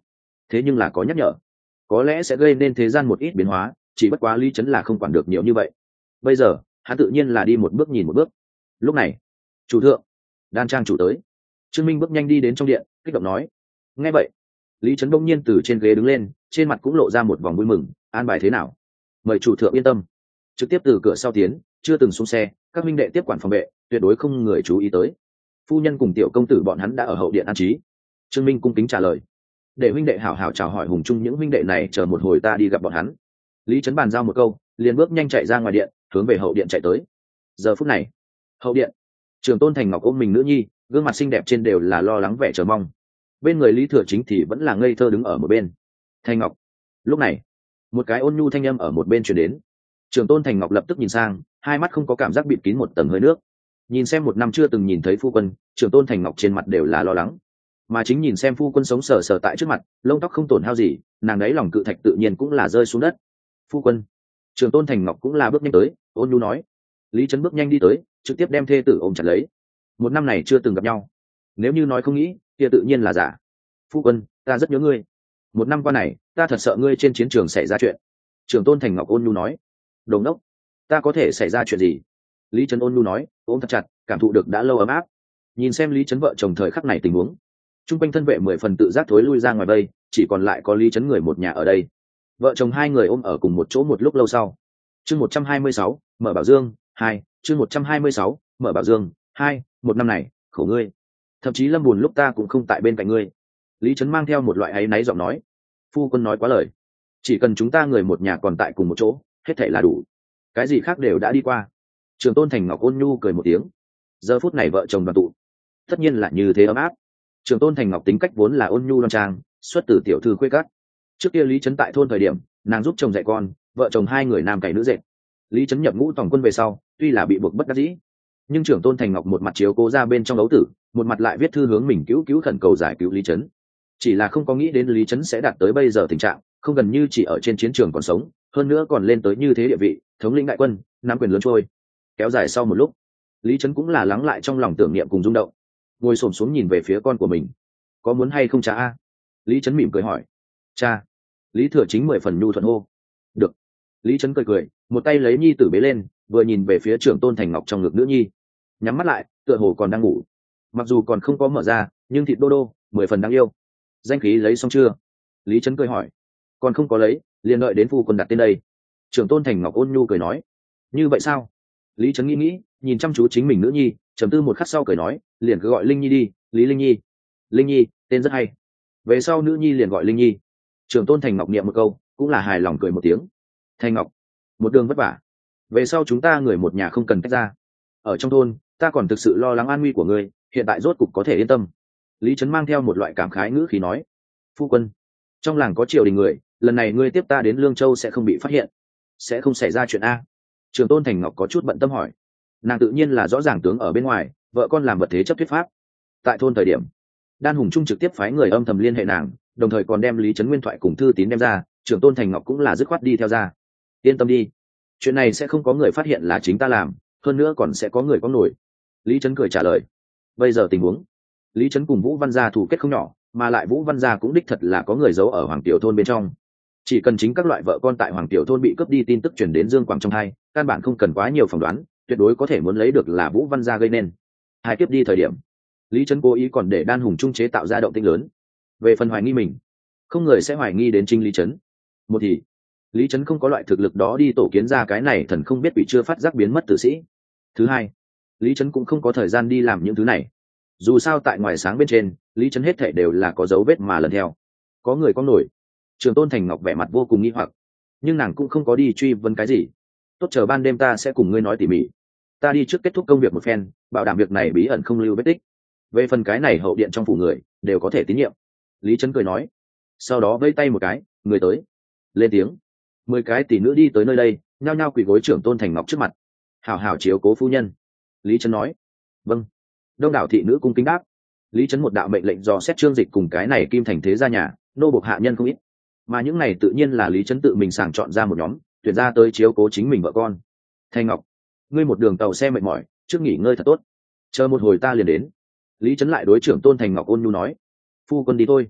[SPEAKER 1] thế nhưng là có nhắc nhở, có lẽ sẽ gây nên thế gian một ít biến hóa, chỉ bất quá lý trấn là không quản được nhiều như vậy. Bây giờ hắn tự nhiên là đi một bước nhìn một bước. Lúc này chủ thượng, đan trang chủ tới. Trương Minh bước nhanh đi đến trong điện, kích động nói. Nghe vậy lý trấn đông nhiên từ trên ghế đứng lên, trên mặt cũng lộ ra một vòng vui mừng. An bài thế nào? Mời chủ thượng yên tâm, trực tiếp từ cửa sau tiến, chưa từng xuống xe, các minh đệ tiếp quản phòng vệ, tuyệt đối không người chú ý tới. Phu nhân cùng tiểu công tử bọn hắn đã ở hậu điện an trí. Trương Minh cung kính trả lời. Để huynh đệ hảo hảo chào hỏi hùng chung những huynh đệ này, chờ một hồi ta đi gặp bọn hắn. Lý trấn bàn giao một câu, liền bước nhanh chạy ra ngoài điện, hướng về hậu điện chạy tới. Giờ phút này hậu điện, Trường Tôn Thành Ngọc ôm mình nữ nhi, gương mặt xinh đẹp trên đều là lo lắng vẻ chờ mong. Bên người Lý Thừa Chính thì vẫn là ngây thơ đứng ở một bên. Thành Ngọc. Lúc này một cái ôn nhu thanh âm ở một bên truyền đến. Trường Tôn Thành Ngọc lập tức nhìn sang, hai mắt không có cảm giác bịt kín một tầng hơi nước. Nhìn xem một năm chưa từng nhìn thấy phu quân, Trường Tôn Thành Ngọc trên mặt đều là lo lắng. Mà chính nhìn xem phu quân sống sờ sờ tại trước mặt, lông tóc không tổn hao gì, nàng đấy lòng cự thạch tự nhiên cũng là rơi xuống đất. Phu quân. Trường Tôn Thành Ngọc cũng là bước nhanh tới, ôn nhu nói. Lý Trấn bước nhanh đi tới, trực tiếp đem thê tử ôm chặt lấy. Một năm này chưa từng gặp nhau, nếu như nói không nghĩ kia tự nhiên là giả. Phu quân, ta rất nhớ ngươi. Một năm qua này ta thật sợ ngươi trên chiến trường xảy ra chuyện. Trường Tôn Thành Ngọc ôn nhu nói. Đồ ngốc, ta có thể xảy ra chuyện gì? Lý Trấn ôn nhu nói, ôm thật chặt, cảm thụ được đã lâu ấm áp. Nhìn xem Lý Trấn vợ chồng thời khắc này tình huống, trung quanh thân vệ 10 phần tự giác thối lui ra ngoài vây, chỉ còn lại có Lý Trấn người một nhà ở đây. Vợ chồng hai người ôm ở cùng một chỗ một lúc lâu sau. Chương 126, mở bảo dương 2, chương 126, mở bảo dương 2, một năm này khổ ngươi, thậm chí lâm buồn lúc ta cũng không tại bên cạnh ngươi. Lý Trấn mang theo một loại áy náy giọng nói. Phu quân nói quá lời, chỉ cần chúng ta người một nhà còn tại cùng một chỗ, hết thảy là đủ, cái gì khác đều đã đi qua. Trường Tôn Thành Ngọc ôn nhu cười một tiếng. Giờ phút này vợ chồng đoàn tụ, tất nhiên là như thế ấm áp. Trường Tôn Thành Ngọc tính cách vốn là ôn nhu đoan trang, xuất từ tiểu thư khuê các. Trước kia Lý Trấn tại thôn thời điểm, nàng giúp chồng dạy con, vợ chồng hai người nam cày nữ dệt. Lý Trấn nhập ngũ tổng quân về sau, tuy là bị buộc bất đắc dĩ, nhưng Trường Tôn Thành Ngọc một mặt chiếu cố ra bên trong đấu tử, một mặt lại viết thư hướng mình cứu khẩn cầu giải cứu Lý Trấn. Chỉ là không có nghĩ đến Lý Trấn sẽ đạt tới bây giờ tình trạng, không gần như chỉ ở trên chiến trường còn sống, hơn nữa còn lên tới như thế địa vị, thống lĩnh đại quân, nắm quyền lớn trôi. Kéo dài sau một lúc, Lý Trấn cũng là lắng lại trong lòng tưởng niệm cùng rung động, ngồi xổm xuống nhìn về phía con của mình. Có muốn hay không cha a? Lý Trấn mỉm cười hỏi. Cha. Lý Thừa Chính 10 phần nhu thuận hô. Được. Lý Trấn cười cười, một tay lấy nhi tử bế lên, vừa nhìn về phía Trường Tôn Thành Ngọc trong ngực nữ nhi, nhắm mắt lại, tựa hồ còn đang ngủ. Mặc dù còn không có mở ra, nhưng thịt đô đô 10 phần đáng yêu. Danh khí lấy xong chưa? Lý Trấn cười hỏi. Còn không có lấy, liền đợi đến phu quân đặt tên đây. Trường Tôn Thành Ngọc ôn nhu cười nói. Như vậy sao? Lý Trấn nghĩ, nhìn chăm chú chính mình nữ nhi, trầm tư một khắc sau cười nói, liền cứ gọi Linh Nhi đi, Lý Linh Nhi. Linh Nhi, tên rất hay. Về sau nữ nhi liền gọi Linh Nhi. Trường Tôn Thành Ngọc niệm một câu, cũng là hài lòng cười một tiếng. Thành Ngọc, một đường vất vả, về sau chúng ta người một nhà không cần tách ra. Ở trong thôn ta còn thực sự lo lắng an nguy của ngươi, hiện tại rốt cục có thể yên tâm. Lý Trấn mang theo một loại cảm khái ngữ khí nói. Phu quân, trong làng có triều đình người, lần này ngươi tiếp ta đến Lương Châu sẽ không bị phát hiện, sẽ không xảy ra chuyện a? Trường Tôn Thành Ngọc có chút bận tâm hỏi. Nàng tự nhiên là rõ ràng tướng ở bên ngoài, vợ con làm vật thế chấp thuyết pháp. Tại thôn thời điểm, Đan Hùng Trung trực tiếp phái người âm thầm liên hệ nàng, đồng thời còn đem Lý Trấn nguyên thoại cùng thư tín đem ra, Trường Tôn Thành Ngọc cũng là dứt khoát đi theo ra. Yên tâm đi, chuyện này sẽ không có người phát hiện là chính ta làm, hơn nữa còn sẽ có người có nổi. Lý Trấn cười trả lời. Bây giờ tình huống, Lý Trấn cùng Vũ Văn gia thủ kết không nhỏ, mà lại Vũ Văn gia cũng đích thật là có người giấu ở Hoàng Tiểu thôn bên trong. Chỉ cần chính các loại vợ con tại Hoàng Tiểu thôn bị cướp đi tin tức truyền đến Dương Quảng trong hai, căn bản không cần quá nhiều phỏng đoán, tuyệt đối có thể muốn lấy được là Vũ Văn gia gây nên. Hai tiếp đi thời điểm, Lý Trấn cố ý còn để Đan Hùng Trung chế tạo ra động tĩnh lớn. Về phần hoài nghi mình, không người sẽ hoài nghi đến chính Lý Trấn. Một thì Lý Trấn không có loại thực lực đó đi tổ kiến ra cái này thần không biết bị chưa phát giác biến mất tử sĩ. Thứ hai, Lý Trấn cũng không có thời gian đi làm những thứ này. Dù sao tại ngoài sáng bên trên, Lý Trấn hết thể đều là có dấu vết mà lần theo. Có người có nổi. Trường Tôn Thành Ngọc vẻ mặt vô cùng nghi hoặc, nhưng nàng cũng không có đi truy vấn cái gì. Tốt, chờ ban đêm ta sẽ cùng ngươi nói tỉ mỉ. Ta đi trước kết thúc công việc một phen, bảo đảm việc này bí ẩn không lưu vết tích. Về phần cái này hậu điện trong phủ người đều có thể tín nhiệm. Lý Trấn cười nói. Sau đó vây tay một cái, người tới. Lên tiếng. 10 cái tỷ nữ đi tới nơi đây, nhao nhao quỳ gối Trưởng Tôn Thành Ngọc trước mặt. Hảo hảo chiếu cố phu nhân. Lý Trấn nói. Vâng. Đông đảo thị nữ cung kính đáp. Lý Trấn một đạo mệnh lệnh dò xét Trương Dịch cùng cái này Kim Thành thế gia nhà, nô buộc hạ nhân không ít. Mà những này tự nhiên là Lý Trấn tự mình sàng chọn ra một nhóm, tuyển ra tới chiếu cố chính mình vợ con. Thành Ngọc, ngươi một đường tàu xe mệt mỏi, trước nghỉ ngơi thật tốt. Chờ một hồi ta liền đến. Lý Trấn lại đối Trưởng Tôn Thành Ngọc ôn nhu nói. Phu quân đi thôi.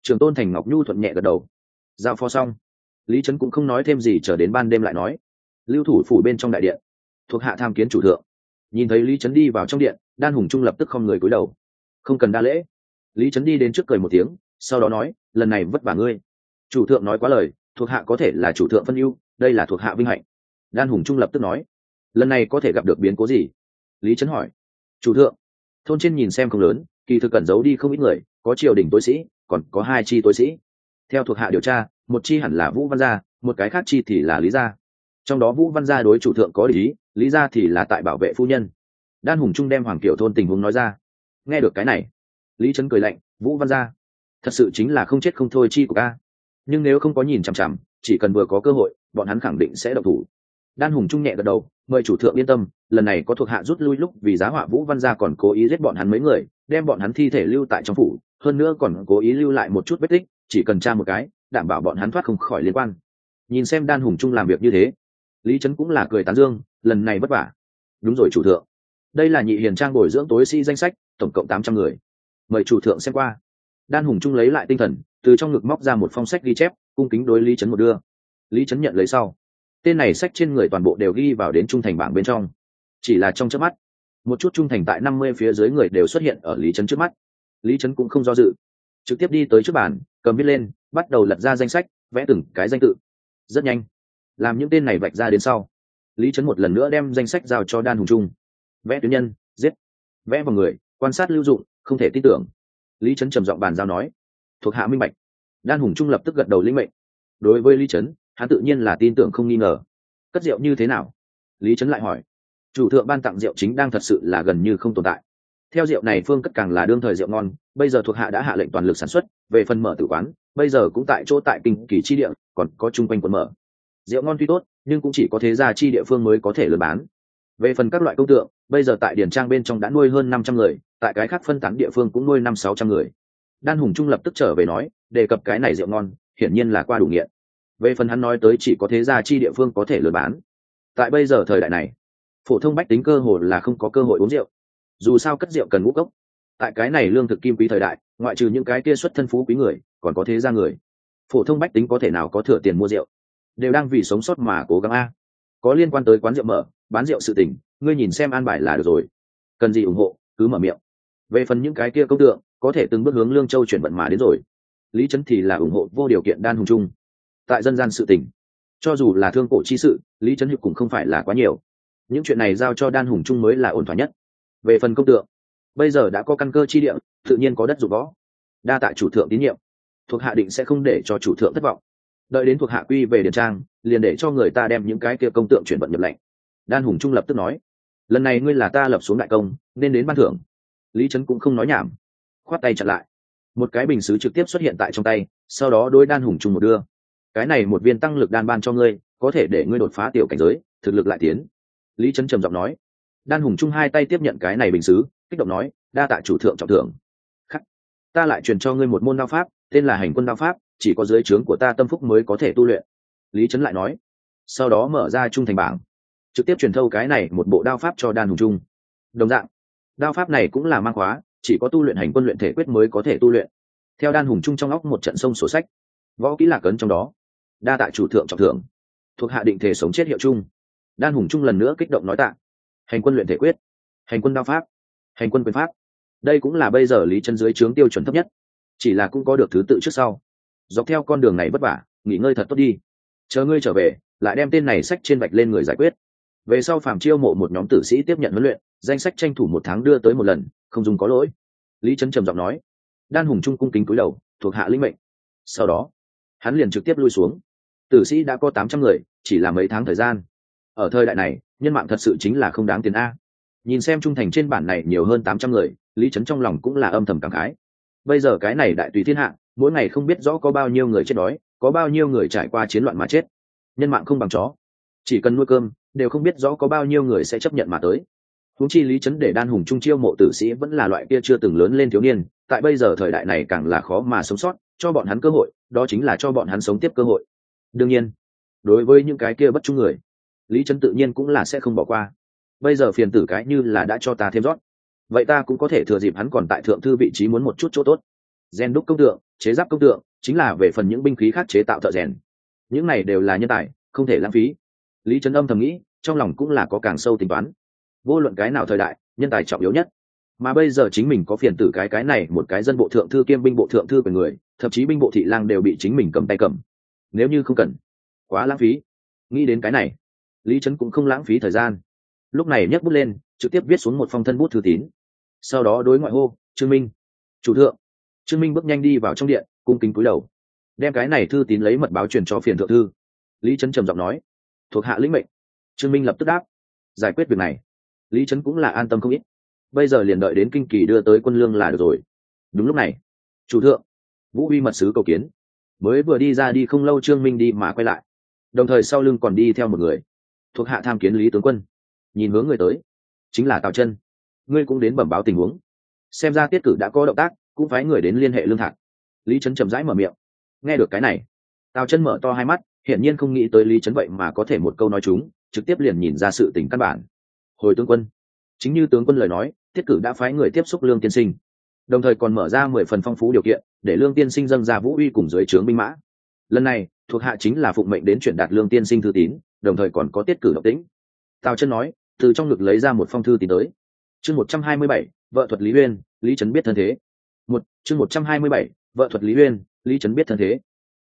[SPEAKER 1] Trường tôn thành ngọc nhu thuận nhẹ gật đầu. Giao phó xong, lý trấn cũng không nói thêm gì, chờ đến ban đêm lại nói. Lưu thủ phủ bên trong đại điện, thuộc hạ tham kiến chủ thượng. Nhìn thấy lý trấn đi vào trong điện, Đan Hùng Trung lập tức không người cúi đầu. Không cần đa lễ. Lý trấn đi đến trước cười một tiếng, sau đó nói, lần này vất vả ngươi. Chủ thượng nói quá lời, thuộc hạ có thể là chủ thượng phân ưu, đây là thuộc hạ vinh hạnh. Đan Hùng Trung lập tức nói, lần này có thể gặp được biến cố gì? Lý trấn hỏi. Chủ thượng, thôn trên nhìn xem không lớn, kỳ thực cẩn giấu đi không ít người, có triều đình tối sĩ, còn có 2 chi tối sĩ. Theo thuộc hạ điều tra, một chi hẳn là Vũ Văn gia, một cái khác chi thì là Lý gia. Trong đó Vũ Văn gia đối chủ thượng có lý, Lý gia thì là tại bảo vệ phu nhân. Đan Hùng Trung đem Hoàng Kiểu thôn tình huống nói ra. Nghe được cái này, Lý Trấn cười lạnh, Vũ Văn gia thật sự chính là không chết không thôi chi của ca. Nhưng nếu không có nhìn chằm chằm, chỉ cần vừa có cơ hội, bọn hắn khẳng định sẽ động thủ. Đan Hùng Trung nhẹ gật đầu, mời chủ thượng yên tâm, lần này có thuộc hạ rút lui lúc vì giá họa Vũ Văn gia còn cố ý giết bọn hắn mấy người, đem bọn hắn thi thể lưu tại trong phủ, hơn nữa còn cố ý lưu lại một chút vết tích, chỉ cần tra một cái, đảm bảo bọn hắn thoát không khỏi liên quan. Nhìn xem Đan Hùng Trung làm việc như thế, Lý Trấn cũng là cười tán dương, lần này vất vả. Đúng rồi chủ thượng, đây là nhị hiền trang bồi dưỡng tối sĩ danh sách, tổng cộng 800 người, mời chủ thượng xem qua. Đan Hùng Trung lấy lại tinh thần, từ trong ngực móc ra một phong sách ghi chép, cung kính đối Lý Trấn một đưa. Lý Trấn nhận lấy sau, tên này sách trên người toàn bộ đều ghi vào đến trung thành bảng bên trong. Chỉ là trong chớp mắt, một chút trung thành tại 50 phía dưới người đều xuất hiện ở Lý Trấn trước mắt. Lý Trấn cũng không do dự, trực tiếp đi tới trước bàn, cầm viết lên, bắt đầu lật ra danh sách, vẽ từng cái danh tự. Rất nhanh, làm những tên này vạch ra đến sau, Lý Trấn một lần nữa đem danh sách giao cho Đan Hùng Trung. Vẽ tuyến nhân, giết. Vẽ vào người, quan sát lưu dụng, không thể tin tưởng. Lý Trấn trầm giọng bàn giao nói, thuộc hạ minh bạch. Đan Hùng Trung lập tức gật đầu lĩnh mệnh. Đối với Lý Trấn, hắn tự nhiên là tin tưởng không nghi ngờ. Cất rượu như thế nào? Lý Trấn lại hỏi. Chủ thượng ban tặng rượu chính đang thật sự là gần như không tồn tại. Theo rượu này phương cất càng là đương thời rượu ngon, bây giờ thuộc hạ đã hạ lệnh toàn lực sản xuất, về phần mở tử quán, bây giờ cũng tại chỗ tại kinh kỳ chi địa, còn có chung quanh quận mở. Rượu ngon tuy tốt, nhưng cũng chỉ có thế gia chi địa phương mới có thể lừa bán. Về phần các loại công tượng, bây giờ tại điển trang bên trong đã nuôi hơn 500 người, tại cái khác phân tán địa phương cũng nuôi 500-600 người. Đan Hùng Trung lập tức trở về nói, đề cập cái này rượu ngon, hiển nhiên là qua đủ nghiện. Về phần hắn nói tới chỉ có thế gia chi địa phương có thể lừa bán. Tại bây giờ thời đại này, phổ thông bách tính cơ hồ là không có cơ hội uống rượu. Dù sao cất rượu cần ngũ cốc. Tại cái này lương thực kim quý thời đại, ngoại trừ những cái kia xuất thân phú quý người, còn có thế gia người. Phổ thông bách tính có thể nào có thừa tiền mua rượu, đều đang vì sống sót mà cố gắng a. Có liên quan tới quán rượu mở, bán rượu sự tình, ngươi nhìn xem an bài là được rồi. Cần gì ủng hộ, cứ mở miệng. Về phần những cái kia công tượng, có thể từng bước hướng Lương Châu chuyển vận mà đến rồi. Lý Trấn thì là ủng hộ vô điều kiện Đan Hùng Trung. Tại dân gian sự tình, cho dù là thương cổ chi sự, Lý Trấn Hiệp cũng không phải là quá nhiều. Những chuyện này giao cho Đan Hùng Trung mới là ổn thỏa nhất. Về phần công tượng, bây giờ đã có căn cơ chi địa, tự nhiên có đất dụng võ. Đa tạ chủ thượng tín nhiệm, thuộc hạ định sẽ không để cho chủ thượng thất vọng. Đợi đến thuộc hạ quy về điền trang, liền để cho người ta đem những cái kia công tượng chuyển vận nhập lệnh. Đan Hùng Trung lập tức nói, lần này ngươi là ta lập xuống đại công, nên đến ban thưởng. Lý Trấn cũng không nói nhảm, khoát tay chặn lại. Một cái bình sứ trực tiếp xuất hiện tại trong tay, sau đó đối Đan Hùng Trung một đưa. Cái này một viên tăng lực đan ban cho ngươi, có thể để ngươi đột phá tiểu cảnh giới, thực lực lại tiến. Lý Trấn trầm giọng nói. Đan Hùng Trung 2 tay tiếp nhận cái này bình sứ, kích động nói, đa tạ chủ thượng trọng thưởng. Khắc, ta lại truyền cho ngươi một môn đao pháp, tên là Hành Quân đao pháp, chỉ có dưới trướng của ta tâm phúc mới có thể tu luyện. Lý Trấn lại nói. Sau đó mở ra trung thành bảng, trực tiếp truyền thâu cái này một bộ đao pháp cho Đan Hùng Trung. Đồng dạng, đao pháp này cũng là mang khóa, chỉ có tu luyện Hành Quân luyện thể quyết mới có thể tu luyện. Theo Đan Hùng Trung trong óc một trận sông sổ sách, võ kỹ lạc ấn trong đó. Đa tạ chủ thượng trọng thưởng, thuộc hạ định thể sống chết hiệu chung. Đan Hùng Trung lần nữa kích động nói tạ. Hành Quân luyện thể quyết, Hành Quân đao pháp, Hành Quân quyền pháp, đây cũng là bây giờ Lý Trấn dưới trướng tiêu chuẩn thấp nhất, chỉ là cũng có được thứ tự trước sau. Dọc theo con đường này vất vả, nghỉ ngơi thật tốt đi, chờ ngươi trở về lại đem tên này sách trên vạch lên người giải quyết. Về sau phàm chiêu mộ một nhóm tử sĩ tiếp nhận huấn luyện, danh sách tranh thủ 1 tháng đưa tới 1 lần, không dùng có lỗi. Lý Trấn trầm giọng nói. Đan Hùng Trung cung kính cúi đầu, thuộc hạ lĩnh mệnh. Sau đó hắn liền trực tiếp lui xuống. Tử sĩ đã có 800 người, chỉ là mấy tháng thời gian. Ở thời đại này, nhân mạng thật sự chính là không đáng tiền a. Nhìn xem trung thành trên bản này nhiều hơn 800 người, Lý Trấn trong lòng cũng là âm thầm cảm khái. Bây giờ cái này đại tùy thiên hạ, mỗi ngày không biết rõ có bao nhiêu người chết đói, có bao nhiêu người trải qua chiến loạn mà chết. Nhân mạng không bằng chó, chỉ cần nuôi cơm, đều không biết rõ có bao nhiêu người sẽ chấp nhận mà tới. Huống chi Lý Trấn để Đan Hùng Trung chiêu mộ tử sĩ vẫn là loại kia chưa từng lớn lên thiếu niên, tại bây giờ thời đại này càng là khó mà sống sót, cho bọn hắn cơ hội, đó chính là cho bọn hắn sống tiếp cơ hội. Đương nhiên, đối với những cái kia bất trung người, Lý Trấn tự nhiên cũng là sẽ không bỏ qua. Bây giờ phiền tử cái như là đã cho ta thêm rót, vậy ta cũng có thể thừa dịp hắn còn tại thượng thư vị trí muốn một chút chỗ tốt. rèn đúc công tượng, chế giáp công tượng, chính là về phần những binh khí khác chế tạo thợ rèn. Những này đều là nhân tài, không thể lãng phí. Lý Trấn Âm thầm nghĩ, trong lòng cũng là có càng sâu tính toán. Vô luận cái nào thời đại, nhân tài trọng yếu nhất. Mà bây giờ chính mình có phiền tử cái này một cái dân bộ thượng thư kiêm binh bộ thượng thư của người, thậm chí binh bộ thị lang đều bị chính mình cầm tay cầm. Nếu như không cần, quá lãng phí. Nghĩ đến cái này, Lý Trấn cũng không lãng phí thời gian. Lúc này nhấc bút lên, trực tiếp viết xuống một phong thân bút thư tín. Sau đó đối ngoại hô, Trương Minh. Chủ thượng. Trương Minh bước nhanh đi vào trong điện, cung kính cúi đầu, đem cái này thư tín lấy mật báo truyền cho phiền thượng thư. Lý Trấn trầm giọng nói, thuộc hạ lĩnh mệnh. Trương Minh lập tức đáp, giải quyết việc này. Lý Trấn cũng là an tâm không ít, bây giờ liền đợi đến kinh kỳ đưa tới quân lương là được rồi. Đúng lúc này, chủ thượng, Vũ Uy mật sứ cầu kiến. Mới vừa đi ra đi không lâu, Trương Minh đi mà quay lại, đồng thời sau lưng còn đi theo một người. Thuộc hạ tham kiến Lý tướng quân. Nhìn hướng người tới, chính là Tào Chân. Ngươi cũng đến bẩm báo tình huống. Xem ra tiết cử đã có động tác, cũng phái người đến liên hệ lương thạc. Lý Trấn chậm rãi mở miệng. Nghe được cái này, Tào Chân mở to hai mắt, hiển nhiên không nghĩ tới Lý Trấn vậy mà có thể một câu nói trúng, trực tiếp liền nhìn ra sự tình căn bản. Hồi tướng quân, chính như tướng quân lời nói, tiết cử đã phái người tiếp xúc lương tiên sinh, đồng thời còn mở ra 10 phần phong phú điều kiện để lương tiên sinh dâng ra Vũ Uy cùng dưới trướng binh mã. Lần này thuộc hạ chính là phụng mệnh đến chuyển đạt lương tiên sinh thư tín, đồng thời còn có tiết cử động tĩnh. Tào Chân nói, từ trong ngực lấy ra một phong thư tín tới. Chương 127, vợ thuật Lý Uyên, Lý Trấn biết thân thế. Chương 127, vợ thuật Lý Uyên, Lý Trấn biết thân thế.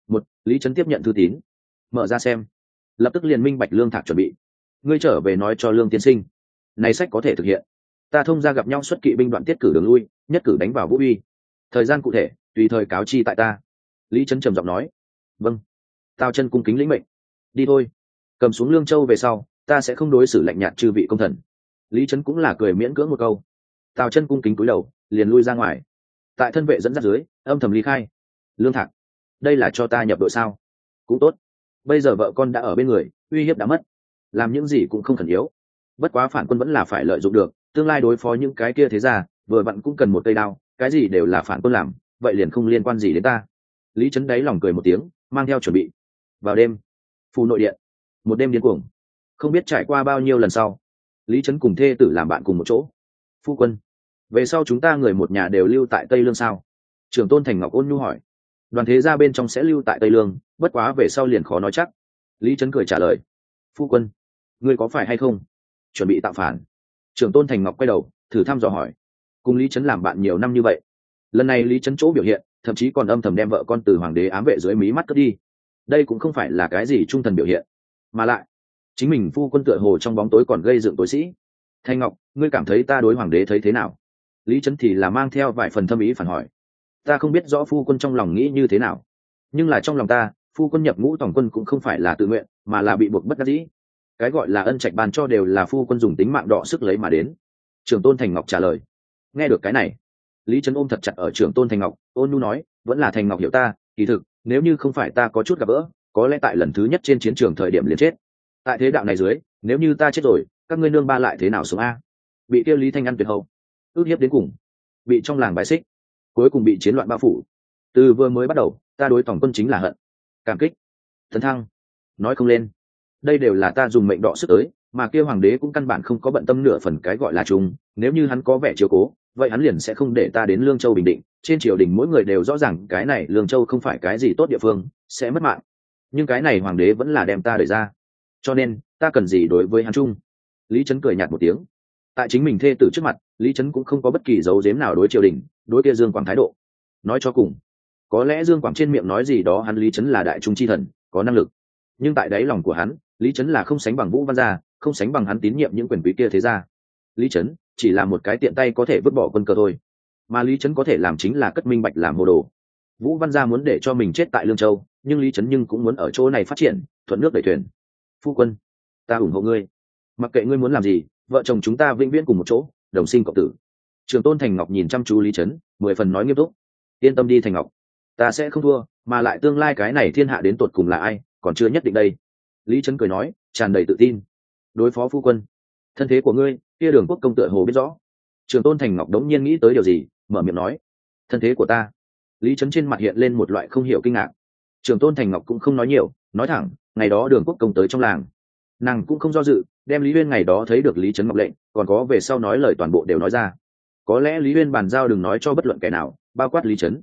[SPEAKER 1] Lý Trấn tiếp nhận thư tín, mở ra xem, lập tức liền minh bạch lương thạc chuẩn bị. Ngươi trở về nói cho lương tiên sinh, này sách có thể thực hiện. Ta thông ra gặp nhau xuất kỵ binh đoạn tiết cử đường lui, nhất cử đánh vào Vũ Uy. Thời gian cụ thể tùy thời cáo chi tại ta. Lý Trấn trầm giọng nói. Vâng. Tào Chân cung kính lĩnh mệnh. Đi thôi. Cầm xuống Lương Châu về sau, ta sẽ không đối xử lạnh nhạt chư vị công thần. Lý Trấn cũng là cười miễn cưỡng một câu. Tào Chân cung kính cúi đầu, liền lui ra ngoài. Tại thân vệ dẫn dắt dưới, âm thầm ly khai. Lương Thạc, đây là cho ta nhập đội sao? Cũng tốt. Bây giờ vợ con đã ở bên người, uy hiếp đã mất, làm những gì cũng không khẩn yếu. Bất quá phản quân vẫn là phải lợi dụng được, tương lai đối phó những cái kia thế ra, vừa vặn cũng cần một cây đao, cái gì đều là phản quân làm, vậy liền không liên quan gì đến ta. Lý Trấn đáy lòng cười một tiếng, mang theo chuẩn bị. Vào đêm, phù nội điện, một đêm điên cuồng. Không biết trải qua bao nhiêu lần sau, Lý Trấn cùng thê tử làm bạn cùng một chỗ. Phu quân, về sau chúng ta người một nhà đều lưu tại Tây Lương sao? Trưởng tôn Thành Ngọc ôn nhu hỏi. Đoàn thế gia bên trong sẽ lưu tại Tây Lương, bất quá về sau liền khó nói chắc. Lý Trấn cười trả lời. Phu quân, ngươi có phải hay không chuẩn bị tạo phản? Trưởng tôn Thành Ngọc quay đầu thử thăm dò hỏi. Cùng Lý Trấn làm bạn nhiều năm như vậy, lần này Lý Trấn chỗ biểu hiện, thậm chí còn âm thầm đem vợ con từ hoàng đế ám vệ dưới mí mắt cất đi. Đây cũng không phải là cái gì trung thần biểu hiện, mà lại chính mình phu quân tựa hồ trong bóng tối còn gây dựng tối sĩ. Thanh Ngọc, ngươi cảm thấy ta đối hoàng đế thấy thế nào? Lý Trấn thì là mang theo vài phần thâm ý phản hỏi. Ta không biết rõ phu quân trong lòng nghĩ như thế nào, nhưng là trong lòng ta, phu quân nhập ngũ tổng quân cũng không phải là tự nguyện, mà là bị buộc bất đắc dĩ. Cái gọi là ân trạch ban cho đều là phu quân dùng tính mạng đọ sức lấy mà đến. Trưởng tôn Thành Ngọc trả lời. Nghe được cái này, Lý Trấn ôm thật chặt ở trưởng tôn Thành Ngọc, ôn nhu nói, vẫn là Thành Ngọc hiểu ta, kỳ thực nếu như không phải ta có chút gặp gỡ, có lẽ tại lần thứ nhất trên chiến trường thời điểm liền chết. Tại thế đạo này dưới, nếu như ta chết rồi, các ngươi nương ba lại thế nào sống a? Bị tiêu Lý Thanh ăn tuyệt hậu, ước hiếp đến cùng, bị trong làng bài xích, cuối cùng bị chiến loạn bao phủ. Từ vừa mới bắt đầu, ta đối tổng quân chính là hận, cảm kích, tấn thăng, nói không lên. Đây đều là ta dùng mệnh đọ sức tới, mà kia hoàng đế cũng căn bản không có bận tâm nửa phần cái gọi là chung. Nếu như hắn có vẻ chiếu cố, vậy hắn liền sẽ không để ta đến Lương Châu bình định. Trên triều đình mỗi người đều rõ ràng cái này Lương Châu không phải cái gì tốt địa phương, sẽ mất mạng. Nhưng cái này hoàng đế vẫn là đem ta đẩy ra, cho nên ta cần gì đối với hắn chung? Lý Trấn cười nhạt một tiếng. Tại chính mình thê tử trước mặt, Lý Trấn cũng không có bất kỳ dấu giếm nào đối triều đình, đối kia Dương Quảng thái độ. Nói cho cùng, có lẽ Dương Quảng trên miệng nói gì đó hắn Lý Trấn là đại trung chi thần, có năng lực, nhưng tại đáy lòng của hắn, Lý Trấn là không sánh bằng Vũ Văn gia, không sánh bằng hắn tín nhiệm những quyền quý kia thế gia. Lý Trấn chỉ là một cái tiện tay có thể vứt bỏ quân cờ thôi, mà Lý Trấn có thể làm chính là cất minh bạch làm hồ đồ. Vũ Văn gia muốn để cho mình chết tại Lương Châu, nhưng Lý Trấn nhưng cũng muốn ở chỗ này phát triển, thuận nước đẩy thuyền. Phu quân, ta ủng hộ ngươi, mặc kệ ngươi muốn làm gì, vợ chồng chúng ta vĩnh viễn cùng một chỗ, đồng sinh cộng tử. Trường tôn Thành Ngọc nhìn chăm chú Lý Trấn, 10 phần nói nghiêm túc. Yên tâm đi Thành Ngọc, ta sẽ không thua, mà lại tương lai cái này thiên hạ đến tột cùng là ai, còn chưa nhất định đây. Lý Trấn cười nói, tràn đầy tự tin. Đối phó phu quân, thân thế của ngươi, kia Đường Quốc công tựa hồ biết rõ. Trường tôn Thành Ngọc đống nhiên nghĩ tới điều gì, mở miệng nói, thân thế của ta. Lý Trấn trên mặt hiện lên một loại không hiểu kinh ngạc. Trường tôn Thành Ngọc cũng không nói nhiều, nói thẳng, ngày đó Đường Quốc công tới trong làng, nàng cũng không do dự, đem Lý Uyên ngày đó thấy được Lý Trấn ngọc lệnh, còn có về sau nói lời toàn bộ đều nói ra. Có lẽ Lý Uyên bàn giao đừng nói cho bất luận kẻ nào, bao quát Lý Trấn.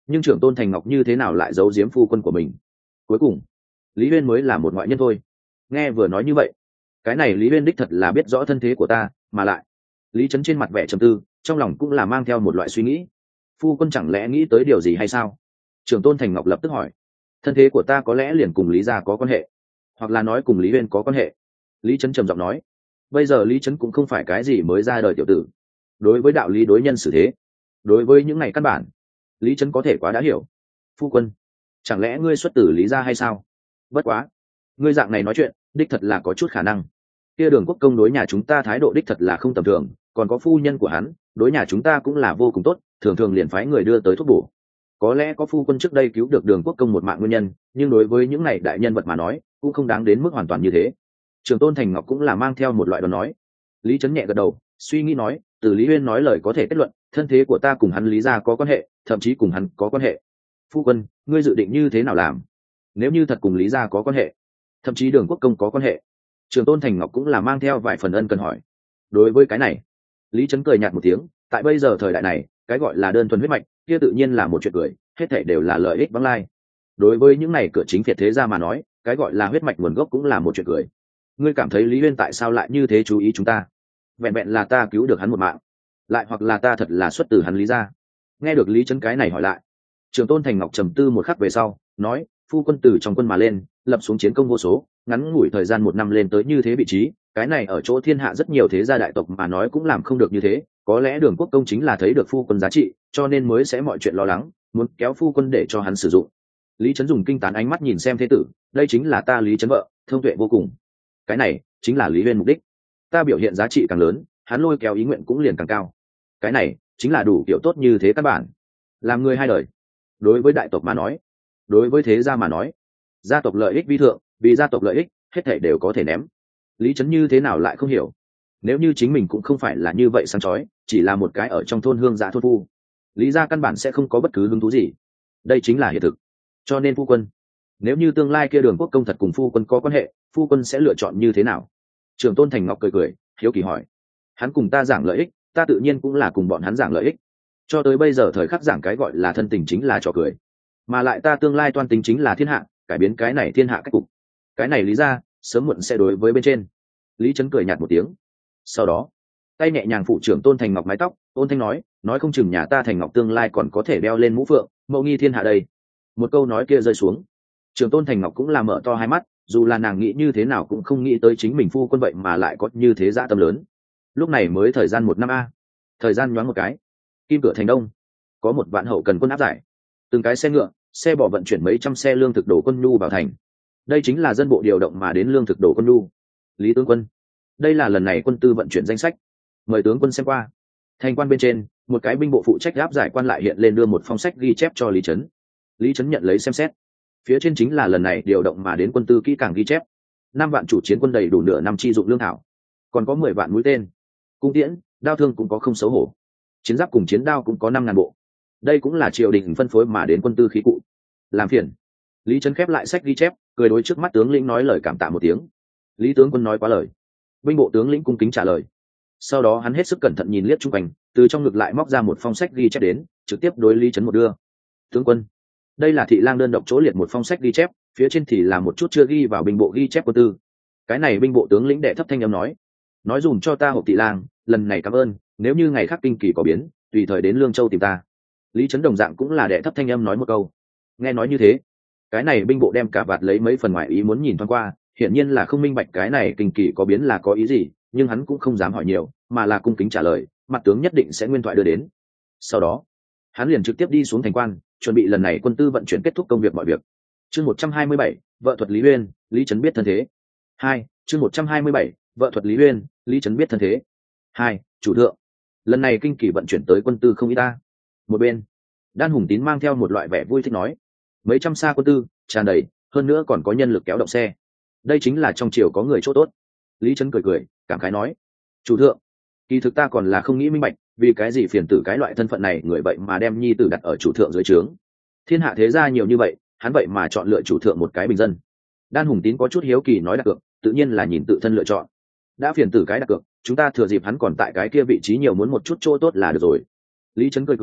[SPEAKER 1] nhưng trưởng tôn thành ngọc như thế nào lại giấu giếm phu quân của mình? Cuối cùng lý uyên mới là một ngoại nhân thôi. Nghe vừa nói như vậy, cái này lý uyên đích thật là biết rõ thân thế của ta, mà lại lý trấn trên mặt vẻ trầm tư, trong lòng cũng là mang theo một loại suy nghĩ. Phu quân chẳng lẽ nghĩ tới điều gì hay sao? Trưởng tôn thành ngọc lập tức hỏi. Thân thế của ta có lẽ liền cùng lý gia có quan hệ, hoặc là nói cùng lý uyên có quan hệ. Lý trấn trầm giọng nói. Bây giờ lý trấn cũng không phải cái gì mới ra đời tiểu tử, đối với đạo lý đối nhân xử thế, đối với những ngày căn bản, lý trấn có thể quá đã hiểu. Phu quân, chẳng lẽ ngươi xuất tử lý gia hay sao? Bất quá ngươi dạng này nói chuyện đích thật là có chút khả năng. Kia Đường Quốc công đối nhà chúng ta thái độ đích thật là không tầm thường, còn có phu nhân của hắn đối nhà chúng ta cũng là vô cùng tốt, thường thường liền phái người đưa tới thuốc bổ. Có lẽ có phu quân trước đây cứu được Đường Quốc công một mạng nguyên nhân, nhưng đối với những này đại nhân vật mà nói cũng không đáng đến mức hoàn toàn như thế. Trường tôn thành ngọc cũng là mang theo một loại đoán nói. Lý trấn nhẹ gật đầu, suy nghĩ nói, từ Lý Uyên nói lời có thể kết luận thân thế của ta cùng hắn lý gia có quan hệ, thậm chí cùng hắn có quan hệ. Phu quân, ngươi dự định như thế nào làm? Nếu như thật cùng lý gia có quan hệ, thậm chí Đường Quốc công có quan hệ, Trường tôn thành ngọc cũng là mang theo vài phần ân cần hỏi. Đối với cái này, Lý trấn cười nhạt một tiếng, tại bây giờ thời đại này, cái gọi là đơn thuần huyết mạch kia tự nhiên là một chuyện cười, hết thảy đều là lợi ích vắng lai. Đối với những này cửa chính phiệt thế gia mà nói, cái gọi là huyết mạch nguồn gốc cũng là một chuyện cười. Ngươi cảm thấy Lý Uyên tại sao lại như thế chú ý chúng ta? Vẹn vẹn là ta cứu được hắn một mạng, lại hoặc là ta thật là xuất từ hắn lý gia? Nghe được Lý trấn cái này hỏi lại, Trường tôn thành ngọc trầm tư một khắc về sau nói, phu quân từ trong quân mà lên, lập xuống chiến công vô số, ngắn ngủi thời gian 1 năm lên tới như thế vị trí, cái này ở chỗ thiên hạ rất nhiều thế gia đại tộc mà nói cũng làm không được như thế. Có lẽ Đường Quốc công chính là thấy được phu quân giá trị, cho nên mới sẽ mọi chuyện lo lắng, muốn kéo phu quân để cho hắn sử dụng. Lý trấn dùng kinh tán ánh mắt nhìn xem thế tử, đây chính là ta Lý trấn vợ, thông tuệ vô cùng. Cái này chính là Lý Uyên mục đích, ta biểu hiện giá trị càng lớn, hắn lôi kéo ý nguyện cũng liền càng cao. Cái này chính là đủ kiểu tốt như thế căn bản. Làm người hai đời, đối với đại tộc mà nói, đối với thế gia mà nói, gia tộc lợi ích vi thượng, vì gia tộc lợi ích hết thảy đều có thể ném. Lý trấn như thế nào lại không hiểu? Nếu như chính mình cũng không phải là như vậy sáng chói, chỉ là một cái ở trong thôn hương giã thôn phu, lý gia căn bản sẽ không có bất cứ hứng thú gì. Đây chính là hiện thực. Cho nên phu quân, nếu như tương lai kia Đường Quốc công thật cùng phu quân có quan hệ, phu quân sẽ lựa chọn như thế nào? Trường tôn thành ngọc cười cười, hiếu kỳ hỏi. Hắn cùng ta giảng lợi ích, ta tự nhiên cũng là cùng bọn hắn giảng lợi ích. Cho tới bây giờ thời khắc giảng cái gọi là thân tình chính là trò cười, mà lại ta tương lai toan tính chính là thiên hạ, cải biến cái này thiên hạ cách cục. Cái này lý ra sớm muộn sẽ đối với bên trên. Lý trấn cười nhạt một tiếng, sau đó tay nhẹ nhàng phụ trưởng tôn thành ngọc mái tóc, ôn thanh nói không chừng nhà ta thành ngọc tương lai còn có thể đeo lên mũ phượng, mẫu nghi thiên hạ đây. Một câu nói kia rơi xuống, trưởng tôn thành ngọc cũng là mở to hai mắt, dù là nàng nghĩ như thế nào cũng không nghĩ tới chính mình phu quân vậy mà lại có như thế dã tâm lớn. Lúc này mới thời gian 1 năm a, thời gian nhoáng một cái, Kim Cửa thành đông có 1 vạn hậu cần quân áp giải, từng cái xe ngựa xe bò vận chuyển mấy trăm xe lương thực đổ quân nhu vào thành. Đây chính là dân bộ điều động mà đến lương thực đổ quân nhu. Lý tướng quân, đây là lần này quân tư vận chuyển danh sách, mời tướng quân xem qua. Thành quan bên trên, một cái binh bộ phụ trách áp giải quan lại hiện lên đưa một phong sách ghi chép cho Lý trấn. Lý trấn nhận lấy xem xét, phía trên chính là lần này điều động mà đến quân tư kỹ càng ghi chép. 5 vạn chủ chiến quân đầy đủ nửa năm chi dụng lương thảo, còn có 10 vạn mũi tên, cung tiễn, đao thương cũng có không xấu hổ, chiến giáp cùng chiến đao cũng có 5.000 bộ. Đây cũng là triều đình phân phối mà đến quân tư khí cụ. Làm phiền. Lý trấn khép lại sách ghi chép, cười đối trước mắt tướng lĩnh nói lời cảm tạ một tiếng. Lý tướng quân nói quá lời. Binh bộ tướng lĩnh cung kính trả lời. Sau đó hắn hết sức cẩn thận nhìn liếc chung quanh, từ trong ngực lại móc ra một phong sách ghi chép đến, trực tiếp đối Lý trấn một đưa. Tướng quân, đây là thị lang đơn độc chỗ liệt một phong sách ghi chép, phía trên thì là một chút chưa ghi vào binh bộ ghi chép quân tư. Cái này binh bộ tướng lĩnh đệ thấp thanh âm nói dùm cho ta hộp thị lang, lần này cảm ơn, nếu như ngày khác kinh kỳ có biến, tùy thời đến Lương Châu tìm ta. Lý trấn đồng dạng cũng là đệ thấp thanh âm nói một câu. Nghe nói như thế, cái này binh bộ đem cả vạt lấy mấy phần ngoại ý muốn nhìn thoáng qua, hiển nhiên là không minh bạch cái này kinh kỳ có biến là có ý gì, nhưng hắn cũng không dám hỏi nhiều, mà là cung kính trả lời, mặt tướng nhất định sẽ nguyên thoại đưa đến. Sau đó hắn liền trực tiếp đi xuống thành quan, chuẩn bị lần này quân tư vận chuyển kết thúc công việc mọi việc. Chương 127, vợ thuật Lý Uyên, Lý trấn biết thân thế. 2. Chương 127, vợ thuật Lý Uyên, Lý trấn biết thân thế. 2. Chủ thượng, lần này kinh kỳ vận chuyển tới quân tư không ít ta. Một bên, Đan Hùng Tín mang theo một loại vẻ vui thích nói, mấy trăm xa quân tư tràn đầy, hơn nữa còn có nhân lực kéo động xe, đây chính là trong triều có người chỗ tốt. Lý trấn cười cảm khái nói, chủ thượng, kỳ thực ta còn là không nghĩ minh bạch, vì cái gì phiền tử cái loại thân phận này người vậy mà đem nhi tử đặt ở chủ thượng dưới trướng. Thiên hạ thế gia nhiều như vậy, hắn vậy mà chọn lựa chủ thượng một cái bình dân. Đan Hùng Tín có chút hiếu kỳ nói đặt cược, tự nhiên là nhìn tự thân lựa chọn. Đã phiền tử cái đặt cược, chúng ta thừa dịp hắn còn tại cái kia vị trí nhiều muốn một chút chỗ tốt là được rồi. Lý trấn cười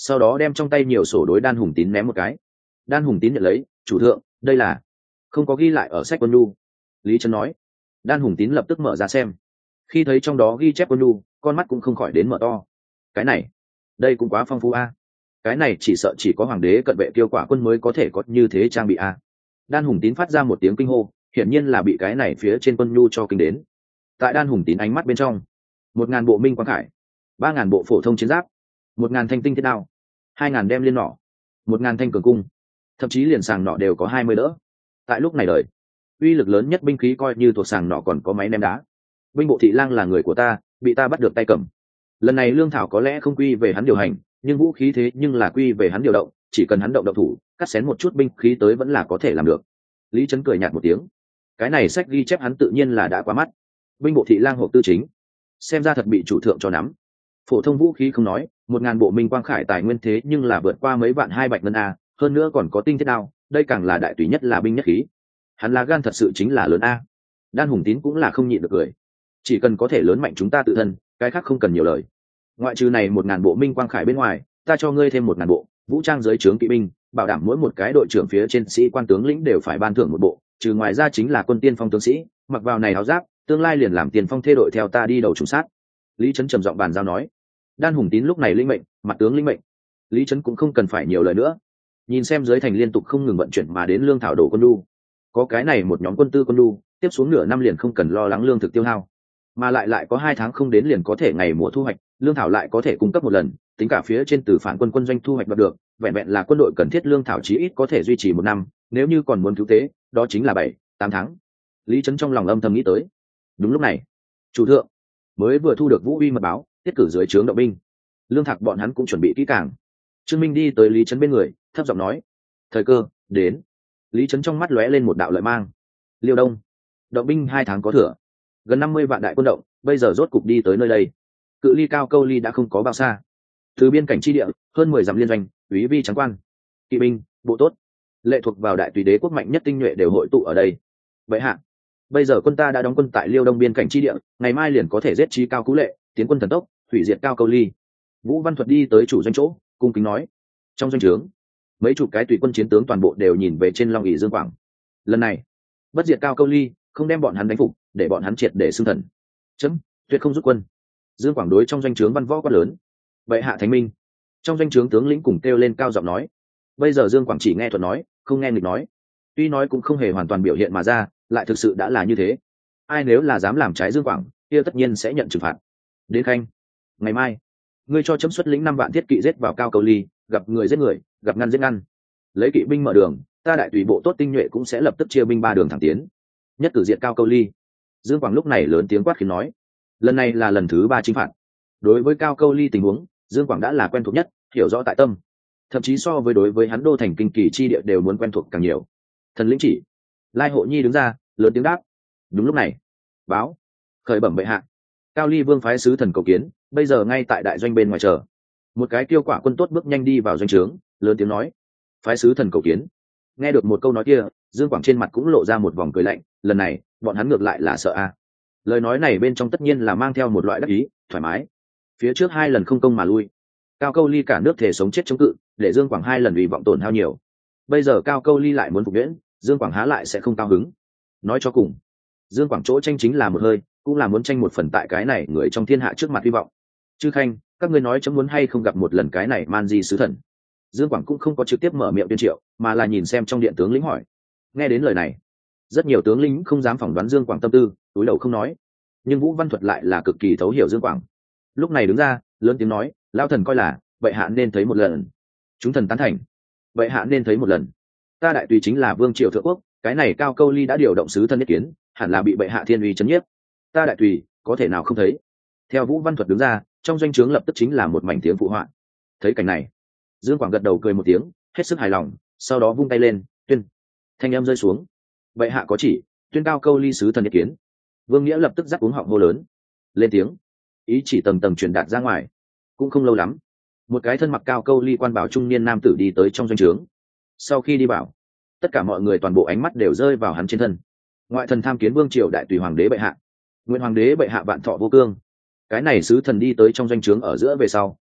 [SPEAKER 1] sau đó đem trong tay nhiều sổ đối Đan Hùng Tín ném một cái. Đan Hùng Tín nhận lấy, chủ thượng, đây là không có ghi lại ở sách quân nhu. Lý Trấn nói. Đan Hùng Tín lập tức mở ra xem, khi thấy trong đó ghi chép quân nhu, con mắt cũng không khỏi đến mở to. Cái này, đây cũng quá phong phú a. Cái này chỉ sợ chỉ có hoàng đế cận vệ Kiêu Quả quân mới có thể có như thế trang bị a. Đan Hùng Tín phát ra một tiếng kinh hô, hiển nhiên là bị cái này phía trên quân nhu cho kinh đến. Tại Đan Hùng Tín ánh mắt bên trong, 1000 bộ minh quang khải, 3000 bộ phổ thông chiến giáp, 1000 thanh tinh thiết đao, 2000 đem liên nỏ, 1000 thanh cường cung, thậm chí liền sàng nỏ đều có 20 đỡ. Tại lúc này đời, uy lực lớn nhất binh khí coi như thuộc sàng nỏ còn có máy ném đá. Binh bộ thị lang là người của ta, bị ta bắt được tay cầm. Lần này lương thảo có lẽ không quy về hắn điều hành, nhưng vũ khí thế nhưng là quy về hắn điều động, chỉ cần hắn động thủ, cắt xén một chút binh khí tới vẫn là có thể làm được. Lý Trấn cười nhạt một tiếng, cái này sách ghi chép hắn tự nhiên là đã quá mắt. Binh bộ thị lang hộp tư chính, xem ra thật bị chủ thượng cho nắm. Phổ thông vũ khí không nói, 1000 bộ minh quang khải tài nguyên thế nhưng là vượt qua mấy vạn hai bạch ngân a, hơn nữa còn có tinh thiết đao, đây càng là đại tùy nhất là binh nhất khí. Hắn là gan thật sự chính là lớn a. Đan Hùng Tín cũng là không nhịn được cười, chỉ cần có thể lớn mạnh chúng ta tự thân, cái khác không cần nhiều lời. Ngoại trừ này 1000 bộ minh quang khải bên ngoài, ta cho ngươi thêm 1000 bộ vũ trang dưới trướng kỵ binh, bảo đảm mỗi một cái đội trưởng phía trên sĩ quan tướng lĩnh đều phải ban thưởng một bộ, trừ ngoài ra chính là quân tiên phong tướng sĩ, mặc vào này áo giáp, tương lai liền làm tiền phong thê đội theo ta đi đầu trùng sát. Lý Trấn trầm giọng bàn giao nói. Đan Hùng Tín lúc này linh mệnh, mặt tướng linh mệnh. Lý Trấn cũng không cần phải nhiều lời nữa, nhìn xem dưới thành liên tục không ngừng vận chuyển mà đến lương thảo đổ quân đu, có cái này một nhóm quân tư quân đu, tiếp xuống nửa năm liền không cần lo lắng lương thực tiêu hao, mà lại có 2 tháng không đến liền có thể ngày mùa thu hoạch, lương thảo lại có thể cung cấp một lần, tính cả phía trên từ phản quân quân doanh thu hoạch đạt được, vẹn vẹn là quân đội cần thiết lương thảo chí ít có thể duy trì 1 năm, nếu như còn muốn cứu tế, đó chính là 7-8 tháng. Lý Trấn trong lòng âm thầm nghĩ tới. Đúng lúc này, chủ thượng mới vừa thu được Vũ Uy mật báo, tiết cử dưới trướng động binh, lương thạc bọn hắn cũng chuẩn bị kỹ càng. Trương Minh đi tới Lý Trấn bên người, thấp giọng nói, thời cơ đến. Lý Trấn trong mắt lóe lên một đạo lợi mang. Liêu Đông động binh 2 tháng có thừa, gần 50 vạn đại quân động, bây giờ rốt cục đi tới nơi đây. Cự ly Cao Câu Ly đã không có bao xa, từ biên cảnh chi địa hơn 10 dặm liên doanh, úy vi trắng quan, kỵ binh, bộ tốt, lệ thuộc vào đại tùy đế quốc mạnh nhất tinh nhuệ đều hội tụ ở đây. Vậy hạ, bây giờ quân ta đã đóng quân tại Liêu Đông biên cảnh chi địa, ngày mai liền có thể giết Chí Cao Cú Lệ, tiến quân thần tốc, hủy diệt Cao Câu Ly. Vũ Văn Thuật đi tới chủ doanh chỗ, cung kính nói. Trong doanh trướng, mấy chục cái tùy quân chiến tướng toàn bộ đều nhìn về trên Long ỷ Dương Quảng. Lần này, bất diệt Cao Câu Ly, không đem bọn hắn đánh phục, để bọn hắn triệt để xưng thần. Chấm, tuyệt không rút quân. Dương Quảng đối trong doanh trướng văn võ quát lớn. Bệ hạ thánh minh. Trong doanh trướng tướng lĩnh cùng kêu lên cao giọng nói. Bây giờ Dương Quảng chỉ nghe thuật nói, không nghe nghịch nói. Tuy nói cũng không hề hoàn toàn biểu hiện mà ra, lại thực sự đã là như thế. Ai nếu là dám làm trái Dương Quảng, kia tất nhiên sẽ nhận trừng phạt. Đến Khanh, ngày mai, ngươi cho chấm xuất lĩnh 5 vạn thiết kỵ giết vào Cao Câu Ly, gặp người giết người, gặp ngăn giết ngăn. Lấy kỵ binh mở đường, ta đại tùy bộ tốt tinh nhuệ cũng sẽ lập tức chia binh 3 đường thẳng tiến, nhất cử diệt Cao Câu Ly. Dương Quảng lúc này lớn tiếng quát khiến nói. Lần này là lần thứ 3 chinh phạt. Đối với Cao Câu Ly tình huống, Dương Quảng đã là quen thuộc nhất, hiểu rõ tại tâm, thậm chí so với đối với hắn đô thành kinh kỳ chi địa đều muốn quen thuộc càng nhiều. Thần lĩnh chỉ. Lai Hộ Nhi đứng ra, lớn tiếng đáp. Đúng lúc này, báo khởi bẩm bệ hạ, Cao Ly Vương phái sứ thần cầu kiến, bây giờ ngay tại đại doanh bên ngoài chờ. Một cái Kiêu Quả quân tốt bước nhanh đi vào doanh trướng, lớn tiếng nói. Phái sứ thần cầu kiến. Nghe được một câu nói kia, Dương Quảng trên mặt cũng lộ ra một vòng cười lạnh, lần này bọn hắn ngược lại là sợ a. Lời nói này bên trong tất nhiên là mang theo một loại đắc ý, thoải mái. Phía trước 2 lần không công mà lui, Cao Câu Ly cả nước thể sống chết chống cự, để Dương Quảng 2 lần ủy vọng tổn hao nhiều. Bây giờ Cao Câu Ly lại muốn phục nhuyễn, Dương Quảng há lại sẽ không cao hứng. Nói cho cùng, Dương Quảng chỗ tranh chính là một hơi, cũng là muốn tranh một phần tại cái này người trong thiên hạ trước mặt hy vọng. Chư Khanh, các ngươi nói chấm muốn hay không gặp một lần cái này man di sứ thần. Dương Quảng cũng không có trực tiếp mở miệng tuyên triệu, mà là nhìn xem trong điện tướng lĩnh hỏi. Nghe đến lời này, rất nhiều tướng lĩnh không dám phỏng đoán Dương Quảng tâm tư, túi đầu không nói. Nhưng Vũ Văn Thuật lại là cực kỳ thấu hiểu Dương Quảng. Lúc này đứng ra, lớn tiếng nói, lão thần coi là bệ hạ nên thấy một lần. Chúng thần tán thành, bệ hạ nên thấy một lần. Ta đại tùy chính là vương triều thượng quốc, cái này Cao Câu Ly đã điều động sứ thân nhất kiến, hẳn là bị bệ hạ thiên uy chấn nhiếp. Ta đại tùy có thể nào không thấy. Theo Vũ Văn Thuật đứng ra, trong doanh trướng lập tức chính là một mảnh tiếng phụ họa. Thấy cảnh này, Dương Quảng gật đầu cười một tiếng, hết sức hài lòng, sau đó vung tay lên, tuyên. Thanh âm rơi xuống. Bệ hạ có chỉ, tuyên Cao Câu Ly sứ thần nhất kiến. Vương Nghĩa lập tức giắt uống họng hô lớn, lên tiếng, ý chỉ tầng tầng truyền đạt ra ngoài. Cũng không lâu lắm, một cái thân mặc Cao Câu Ly quan bảo trung niên nam tử đi tới trong doanh trướng. Sau khi đi vào, tất cả mọi người toàn bộ ánh mắt đều rơi vào hắn trên thân. Ngoại thần tham kiến vương triều đại tùy hoàng đế bệ hạ. Nguyện hoàng đế bệ hạ vạn thọ vô cương. Cái này sứ thần đi tới trong doanh trướng ở giữa về sau,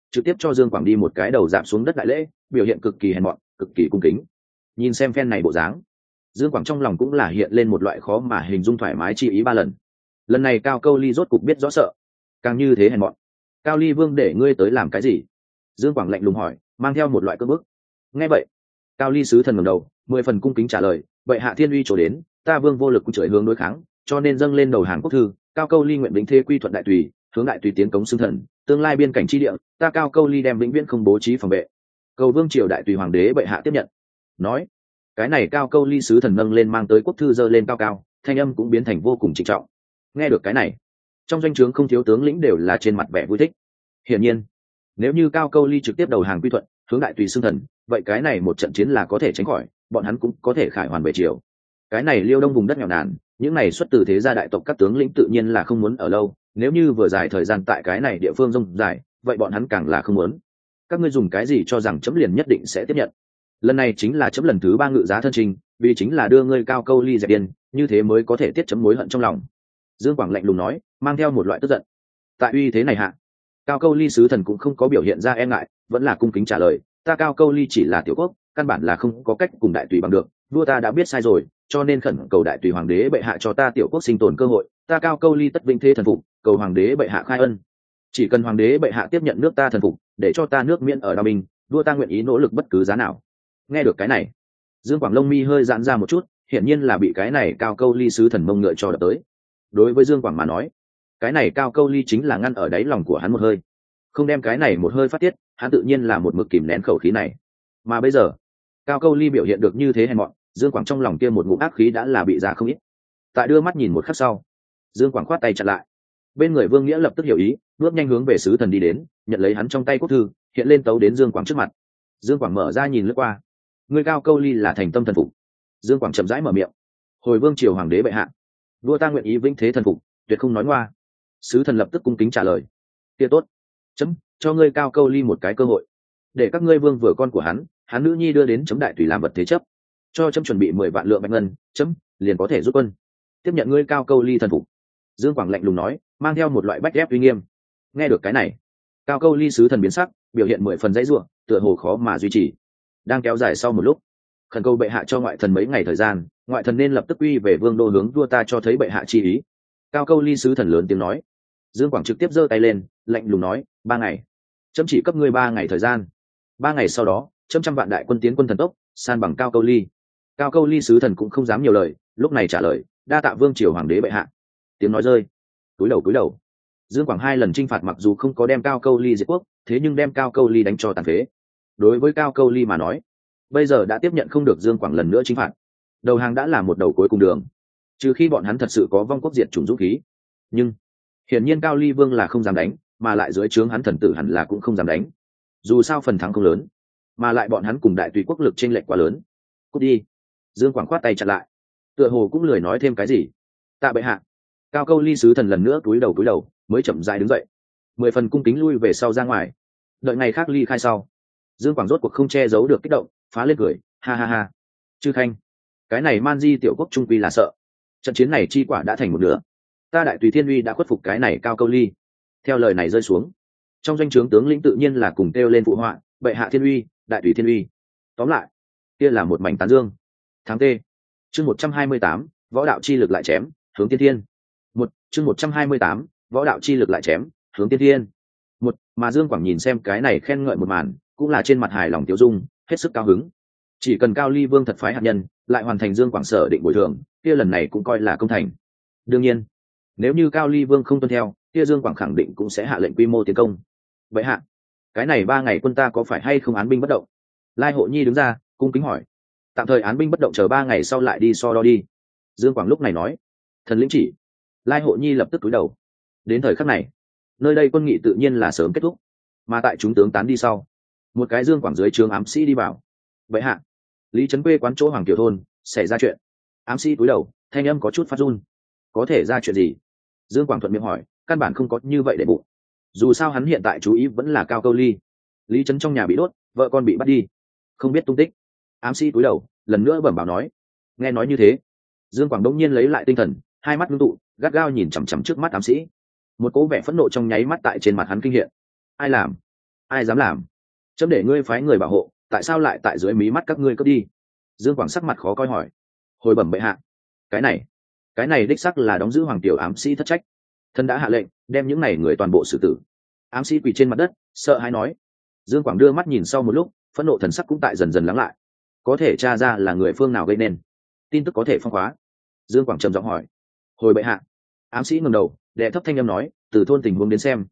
[SPEAKER 1] trực tiếp cho Dương Quảng đi một cái đầu dạp xuống đất đại lễ, biểu hiện cực kỳ hèn mọn, cực kỳ cung kính. Nhìn xem phen này bộ dáng, Dương Quảng trong lòng cũng là hiện lên một loại khó mà hình dung thoải mái chi ý ba lần. Lần này Cao Câu Ly rốt cục biết rõ sợ, càng như thế hèn mọn. Cao Ly Vương để ngươi tới làm cái gì? Dương Quảng lạnh lùng hỏi, mang theo một loại cưỡng bức. Nghe vậy, Cao Ly sứ thần ngẩng đầu, 10 phần cung kính trả lời, vậy hạ thiên uy chỗ đến, ta Vương vô lực cũng trời hướng đối kháng, cho nên dâng lên đầu hàng quốc thư, Cao Câu Ly nguyện vĩnh thế quy thuận đại tùy, hướng đại tùy tiến cống xưng thần, tương lai biên cảnh chi địa, ta Cao Câu Ly đem vĩnh viễn không bố trí phòng vệ. Cầu Vương triều đại tùy hoàng đế bệ hạ tiếp nhận. Nói, cái này Cao Câu Ly sứ thần nâng lên mang tới quốc thư giơ lên cao cao, thanh âm cũng biến thành vô cùng trịnh trọng. Nghe được cái này, trong doanh trướng không thiếu tướng lĩnh đều là trên mặt vẻ vui thích. Hiển nhiên, nếu như Cao Câu Ly trực tiếp đầu hàng quy thuận, hướng đại tùy xưng thần, vậy cái này một trận chiến là có thể tránh khỏi, bọn hắn cũng có thể khải hoàn về triều. Cái này Liêu Đông vùng đất nghèo nàn, những này xuất từ thế gia đại tộc các tướng lĩnh tự nhiên là không muốn ở lâu, nếu như vừa dài thời gian tại cái này địa phương rông dài, vậy bọn hắn càng là không muốn. Các ngươi dùng cái gì cho rằng chấm liền nhất định sẽ tiếp nhận? Lần này chính là chấm lần thứ 3 ngự giá thân trình, vì chính là đưa ngươi Cao Câu Ly dẹp điên, như thế mới có thể tiết chấm mối hận trong lòng. Dương Quảng lạnh lùng nói, mang theo một loại tức giận. Tại uy thế này hạ, Cao Câu Ly sứ thần cũng không có biểu hiện ra e ngại, vẫn là cung kính trả lời, ta Cao Câu Ly chỉ là tiểu quốc, căn bản là không có cách cùng đại tùy bằng được, vua ta đã biết sai rồi, cho nên khẩn cầu đại tùy hoàng đế bệ hạ cho ta tiểu quốc sinh tồn cơ hội, ta Cao Câu Ly tất vinh thế thần phục, cầu hoàng đế bệ hạ khai ân. Chỉ cần hoàng đế bệ hạ tiếp nhận nước ta thần phục, để cho ta nước miễn ở đao binh, vua ta nguyện ý nỗ lực bất cứ giá nào. Nghe được cái này, Dương Quảng lông mi hơi giãn ra một chút, hiển nhiên là bị cái này Cao Câu Ly sứ thần mông ngựa cho đập tới. Đối với Dương Quảng mà nói, cái này Cao Câu Ly chính là ngăn ở đáy lòng của hắn một hơi, không đem cái này một hơi phát tiết, hắn tự nhiên là một mực kìm nén khẩu khí này. Mà bây giờ, Cao Câu Ly biểu hiện được như thế hèn mọn, Dương Quảng trong lòng kia một ngụm ác khí đã là bị ra không ít. Tại đưa mắt nhìn một khắc sau, Dương Quảng khoát tay chặn lại. Bên người Vương Nghĩa lập tức hiểu ý, bước nhanh hướng về sứ thần đi đến, nhận lấy hắn trong tay quốc thư, hiện lên tấu đến Dương Quảng trước mặt. Dương Quảng mở ra nhìn lướt qua, người Cao Câu Ly là thành tâm thần phục. Dương Quảng chậm rãi mở miệng, hồi vương triều hoàng đế bệ hạ, vua ta nguyện ý vĩnh thế thần phục, tuyệt không nói ngoa. Sứ thần lập tức cung kính trả lời, kia tốt, chấm cho ngươi Cao Câu Ly một cái cơ hội, để các ngươi vương vừa con của hắn nữ nhi đưa đến chấm đại tùy làm vật thế chấp, cho chấm chuẩn bị 10 vạn lượng bạch ngân, chấm liền có thể rút quân, tiếp nhận ngươi Cao Câu Ly thần phục. Dương Quảng lạnh lùng nói, mang theo một loại bách ép uy nghiêm. Nghe được cái này, Cao Câu Ly sứ thần biến sắc, biểu hiện 10 phần dãy rủa, tựa hồ khó mà duy trì. Đang kéo dài sau một lúc, khẩn cầu bệ hạ cho ngoại thần mấy ngày thời gian, ngoại thần nên lập tức quy về vương đô hướng vua ta cho thấy bệ hạ chi ý. Cao Câu Ly sứ thần lớn tiếng nói. Dương Quảng trực tiếp giơ tay lên, lạnh lùng nói, 3 ngày, chấm chỉ cấp ngươi 3 ngày thời gian. 3 ngày sau đó, chấm trăm vạn đại quân tiến quân thần tốc, san bằng Cao Câu Ly. Cao Câu Ly sứ thần cũng không dám nhiều lời, lúc này trả lời, đa tạ vương triều hoàng đế bệ hạ. Tiếng nói rơi, cúi đầu. Dương Quảng 2 lần chinh phạt mặc dù không có đem Cao Câu Ly diệt quốc, thế nhưng đem Cao Câu Ly đánh cho tàn phế. Đối với Cao Câu Ly mà nói, bây giờ đã tiếp nhận không được Dương Quảng lần nữa chinh phạt, đầu hàng đã là một đầu cuối cùng đường, trừ khi bọn hắn thật sự có vong quốc diệt chủng dũng khí. Nhưng hiển nhiên Cao Ly Vương là không dám đánh, mà lại dưới trướng hắn thần tử hẳn là cũng không dám đánh. Dù sao phần thắng không lớn, mà lại bọn hắn cùng đại tùy quốc lực chênh lệch quá lớn. Cút đi. Dương Quảng khoát tay chặn lại, tựa hồ cũng lười nói thêm cái gì. Tạ bệ hạ. Cao Câu Ly sứ thần lần nữa cúi đầu, mới chậm rãi đứng dậy, 10 phần cung kính lui về sau ra ngoài. Đợi ngày khác ly khai sau, Dương Quảng rốt cuộc không che giấu được kích động, phá lên cười, ha. Chư Khanh, cái này man di tiểu quốc trung quy là sợ. Trận chiến này chi quả đã thành một nửa, ta đại tùy thiên uy đã khuất phục cái này Cao Câu Ly. Theo lời này rơi xuống, trong doanh trướng tướng lĩnh tự nhiên là cùng kêu lên phụ họa, bệ hạ thiên uy, đại tùy thiên uy. Tóm lại, kia là một mảnh tán dương. Tháng Tê, chương 128, võ đạo chi lực lại chém, hướng tiên thiên. Chương 128, võ đạo chi lực lại chém, hướng tiên thiên. Mà Dương Quảng nhìn xem cái này khen ngợi một màn, cũng là trên mặt hài lòng tiêu dung, hết sức cao hứng. Chỉ cần Cao Ly Vương thật phái hạt nhân, lại hoàn thành Dương Quảng sở định bồi thường, kia lần này cũng coi là công thành. Đương nhiên, nếu như Cao Ly Vương không tuân theo, kia Dương Quảng khẳng định cũng sẽ hạ lệnh quy mô tiến công. Vậy hạ, cái này 3 ngày quân ta có phải hay không án binh bất động? Lai Hộ Nhi đứng ra, cung kính hỏi. Tạm thời án binh bất động, chờ 3 ngày sau lại đi so đo đi. Dương Quảng lúc này nói. Thần lĩnh chỉ. Lai Hộ Nhi lập tức cúi đầu. Đến thời khắc này, nơi đây quân nghị tự nhiên là sớm kết thúc, mà tại chúng tướng tán đi sau, một cái Dương Quảng dưới trướng ám sĩ đi vào. Vậy hạ, Lý Trấn quê quán chỗ Hoàng Kiều thôn xảy ra chuyện. Ám sĩ cúi đầu, thanh âm có chút phát run. Có thể ra chuyện gì? Dương Quảng thuận miệng hỏi, căn bản không có như vậy để bụng. Dù sao hắn hiện tại chú ý vẫn là Cao Câu Ly. Lý Trấn trong nhà bị đốt, vợ con bị bắt đi, không biết tung tích. Ám sĩ cúi đầu, lần nữa bẩm báo nói. Nghe nói như thế, Dương Quảng đống nhiên lấy lại tinh thần, hai mắt ngưng tụ, gắt gao nhìn chằm chằm trước mắt ám sĩ. Một cỗ vẻ phẫn nộ trong nháy mắt tại trên mặt hắn kinh hiện. Ai làm? ai dám làm? Chấm để ngươi phái người bảo hộ, tại sao lại tại dưới mí mắt các ngươi cướp đi? Dương Quảng sắc mặt khó coi hỏi. Hồi bẩm bệ hạ, cái này đích sắc là đóng giữ hoàng tiểu ám sĩ thất trách. Thân đã hạ lệnh đem những này người toàn bộ xử tử. Ám sĩ quỳ trên mặt đất sợ hãi nói. Dương Quảng đưa mắt nhìn sau một lúc, phẫn nộ thần sắc cũng tại dần dần lắng lại. Có thể tra ra là người phương nào gây nên, tin tức có thể phong khóa. Dương Quảng trầm giọng hỏi. Hồi bệ hạ. Ám sĩ ngẩng đầu đệ thấp thanh âm nói, từ thôn tình huống đến xem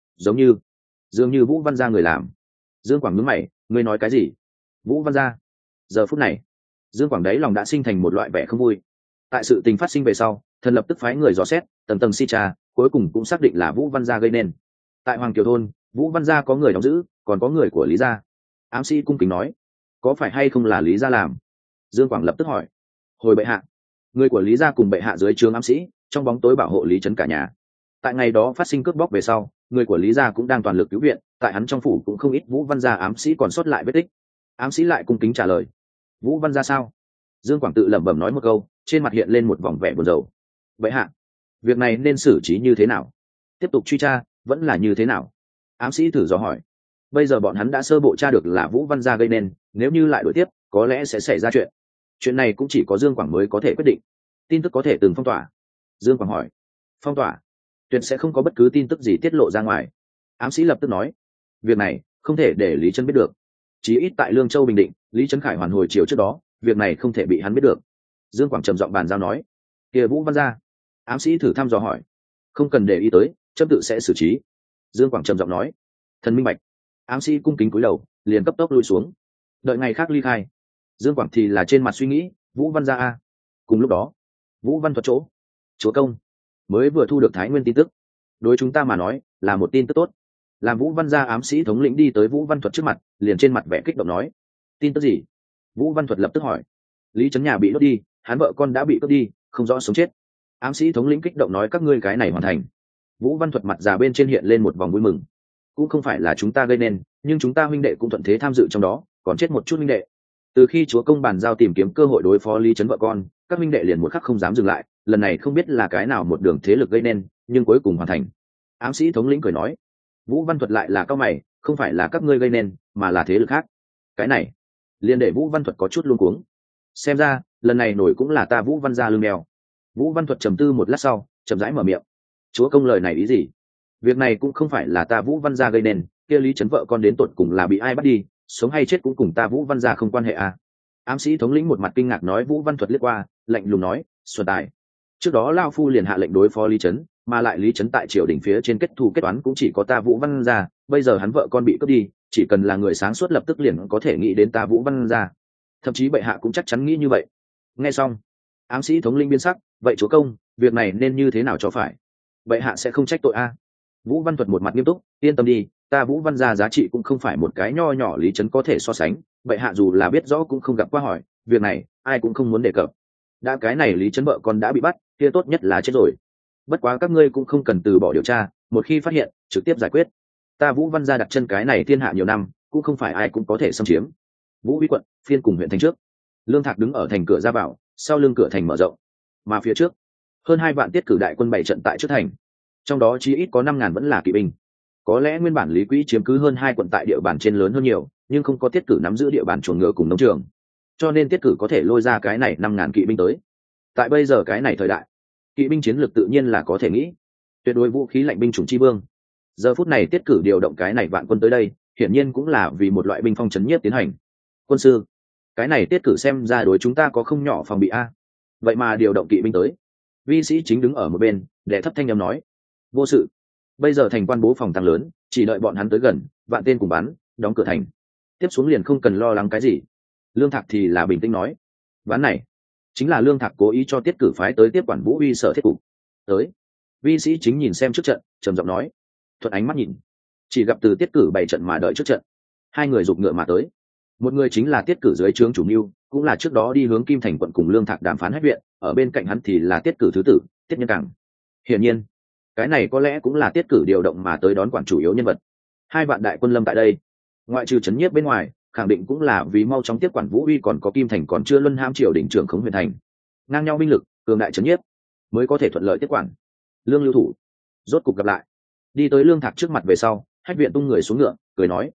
[SPEAKER 1] dường như Vũ Văn Gia người làm. Dương Quảng nhướng mày, ngươi nói cái gì? Vũ Văn Gia? Giờ phút này Dương Quảng đấy lòng đã sinh thành một loại vẻ không vui. Tại sự tình phát sinh về sau, thần lập tức phái người dò xét tầng tầng si tra, cuối cùng cũng xác định là Vũ Văn Gia gây nên. Tại Hoàng Kiều thôn, Vũ Văn Gia có người đóng giữ, còn có người của Lý gia. Ám sĩ cung kính nói, có phải hay không là Lý gia làm? Dương Quảng lập tức hỏi. Hồi bệ hạ, người của Lý gia cùng bệ hạ dưới trướng ám sĩ trong bóng tối bảo hộ Lý Trấn cả nhà. Tại ngày đó phát sinh cướp bóc về sau, người của Lý gia cũng đang toàn lực cứu viện, tại hắn trong phủ cũng không ít Vũ Văn Gia ám sĩ còn sót lại vết tích. Ám sĩ lại cung kính trả lời. Vũ Văn Gia sao? Dương Quảng tự lẩm bẩm nói một câu, trên mặt hiện lên một vòng vẻ buồn rầu. Bệ hạ, việc này nên xử trí như thế nào? Tiếp tục truy tra vẫn là như thế nào? Ám sĩ thử dò hỏi. Bây giờ bọn hắn đã sơ bộ tra được là Vũ Văn Gia gây nên, nếu như lại đổi tiếp có lẽ sẽ xảy ra chuyện này cũng chỉ có Dương Quảng mới có thể quyết định. Tin tức có thể từng phong tỏa? Dương Quảng hỏi. Phong tỏa? Tuyệt sẽ không có bất cứ tin tức gì tiết lộ ra ngoài. Ám sĩ lập tức nói. Việc này không thể để Lý Trấn biết được. Chí ít tại Lương Châu Bình Định, Lý Trấn Khải hoàn hồi chiều trước đó, việc này không thể bị hắn biết được. Dương Quảng trầm giọng bàn giao nói. Kia Vũ Văn Gia? Ám sĩ thử thăm dò hỏi. Không cần để ý tới, chấm tự sẽ xử trí. Dương Quảng trầm giọng nói. Thần minh bạch. Ám sĩ cung kính cúi đầu, liền cấp tốc lui xuống. Đợi ngày khác ly khai. Dương Quảng thì là trên mặt suy nghĩ, Vũ Văn Gia a. Cùng lúc đó, Vũ Văn Thuật chỗ, chúa công mới vừa thu được Thái Nguyên tin tức. Đối chúng ta mà nói là một tin tức tốt. Làm Vũ Văn Gia ám sĩ thống lĩnh đi tới Vũ Văn Thuật trước mặt, liền trên mặt vẻ kích động nói. Tin tức gì? Vũ Văn Thuật lập tức hỏi. Lý Trấn nhà bị đốt đi, hắn vợ con đã bị cướp đi, không rõ sống chết. Ám sĩ thống lĩnh kích động nói, các ngươi cái này hoàn thành. Vũ Văn Thuật mặt già bên trên hiện lên một vòng vui mừng. Cũng không phải là chúng ta gây nên, nhưng chúng ta huynh đệ cũng thuận thế tham dự trong đó, còn chết một chút huynh đệ. Từ khi chúa công bàn giao tìm kiếm cơ hội đối phó Lý Trấn vợ con, các huynh đệ liền một khắc không dám dừng lại, lần này không biết là cái nào một đường thế lực gây nên, nhưng cuối cùng hoàn thành. Ám sĩ thống lĩnh cười nói. Vũ Văn Thuật lại là cao mày, không phải là các ngươi gây nên, mà là thế lực khác. Cái này liền để Vũ Văn Thuật có chút luống cuống. Xem ra lần này nổi cũng là ta Vũ Văn Gia lưng đeo. Vũ Văn Thuật trầm tư một lát sau, chậm rãi mở miệng. Chúa công lời này ý gì? Việc này cũng không phải là ta Vũ Văn Gia gây nên, kia Lý Trấn vợ con đến tột cùng là bị ai bắt đi, sống hay chết cũng cùng ta Vũ Văn Gia không quan hệ à? Ám sĩ thống lĩnh một mặt kinh ngạc nói. Vũ Văn Thuật liếc qua, lạnh lùng nói, xuân tài. Trước đó Lao Phu liền hạ lệnh đối phó Lý Trấn, mà lại Lý Trấn tại triều đình phía trên kết thù kết toán cũng chỉ có ta Vũ Văn Gia, bây giờ hắn vợ con bị cướp đi, chỉ cần là người sáng suốt lập tức liền có thể nghĩ đến ta Vũ Văn Gia. Thậm chí bệ hạ cũng chắc chắn nghĩ như vậy. Nghe xong, ám sĩ thống lĩnh biến sắc. Vậy chúa công, việc này nên như thế nào cho phải? Bệ hạ sẽ không trách tội a? Vũ Văn Thuật một mặt nghiêm túc, yên tâm đi, ta Vũ Văn Gia giá trị cũng không phải một cái nho nhỏ Lý Trấn có thể so sánh. Bệ hạ dù là biết rõ cũng không gặp qua hỏi, việc này ai cũng không muốn đề cập. Đã cái này Lý Trấn vợ con đã bị bắt, kia tốt nhất là chết rồi. Bất quá các ngươi cũng không cần từ bỏ điều tra, một khi phát hiện trực tiếp giải quyết. Ta Vũ Văn Gia đặt chân cái này thiên hạ nhiều năm, cũng không phải ai cũng có thể xâm chiếm. Vũ Huy quận phiên cùng huyện thành trước, Lương Thạc đứng ở thành cửa ra vào, sau lưng cửa thành mở rộng, mà phía trước hơn 2 vạn tiết cử đại quân bày trận tại trước thành, trong đó chí ít có 5.000 vẫn là kỵ binh. Có lẽ nguyên bản Lý Quý chiếm cứ hơn 2 quận tại địa bàn trên lớn hơn nhiều, nhưng không có tiết cử nắm giữ địa bàn chuồng ngựa cùng nông trường, cho nên tiết cử có thể lôi ra cái này 5.000 kỵ binh tới. Tại bây giờ cái này thời đại, kỵ binh chiến lược tự nhiên là có thể nghĩ tuyệt đối vũ khí lạnh binh chủng chi vương. Giờ phút này tiết cử điều động cái này vạn quân tới đây, hiển nhiên cũng là vì một loại binh phong trấn nhiếp tiến hành. Quân sư, cái này tiết cử xem ra đối chúng ta có không nhỏ phòng bị a. Vậy mà điều động kỵ binh tới. Vi sĩ chính đứng ở một bên để thấp thanh âm nói. Vô sự, bây giờ thành quan bố phòng tăng lớn, chỉ đợi bọn hắn tới gần, vạn tên cùng bắn, đóng cửa thành, tiếp xuống liền không cần lo lắng cái gì. Lương Thạc thì là bình tĩnh nói. Ván này chính là Lương Thạc cố ý cho tiết cử phái tới tiếp quản Vũ Uy sở thiết cục. Tới. Vi sĩ chính nhìn xem trước trận, trầm giọng nói. Thuận ánh mắt nhìn, chỉ gặp từ tiết cử bày trận mà đợi trước trận. 2 người giục ngựa mà tới. Một người chính là tiết cử dưới trướng chủ mưu, cũng là trước đó đi hướng Kim Thành quận cùng Lương Thạc đàm phán hết viện, ở bên cạnh hắn thì là tiết cử thứ tử, Tiết Nhân Cảng. Hiển nhiên, cái này có lẽ cũng là tiết cử điều động mà tới đón quản chủ yếu nhân vật. 2 vạn đại quân lâm tại đây, ngoại trừ trấn nhiếp bên ngoài, khẳng định cũng là vì mau chóng tiếp quản Vũ Uy còn có Kim Thành còn chưa luân hãm triều đỉnh trưởng khống huyện thành, ngang nhau binh lực, cường đại trấn nhiếp, mới có thể thuận lợi tiếp quản. Lương Lưu Thủ rốt cục gặp lại, đi tới Lương Thạc trước mặt về sau, Hách Viện tung người xuống ngựa, cười nói.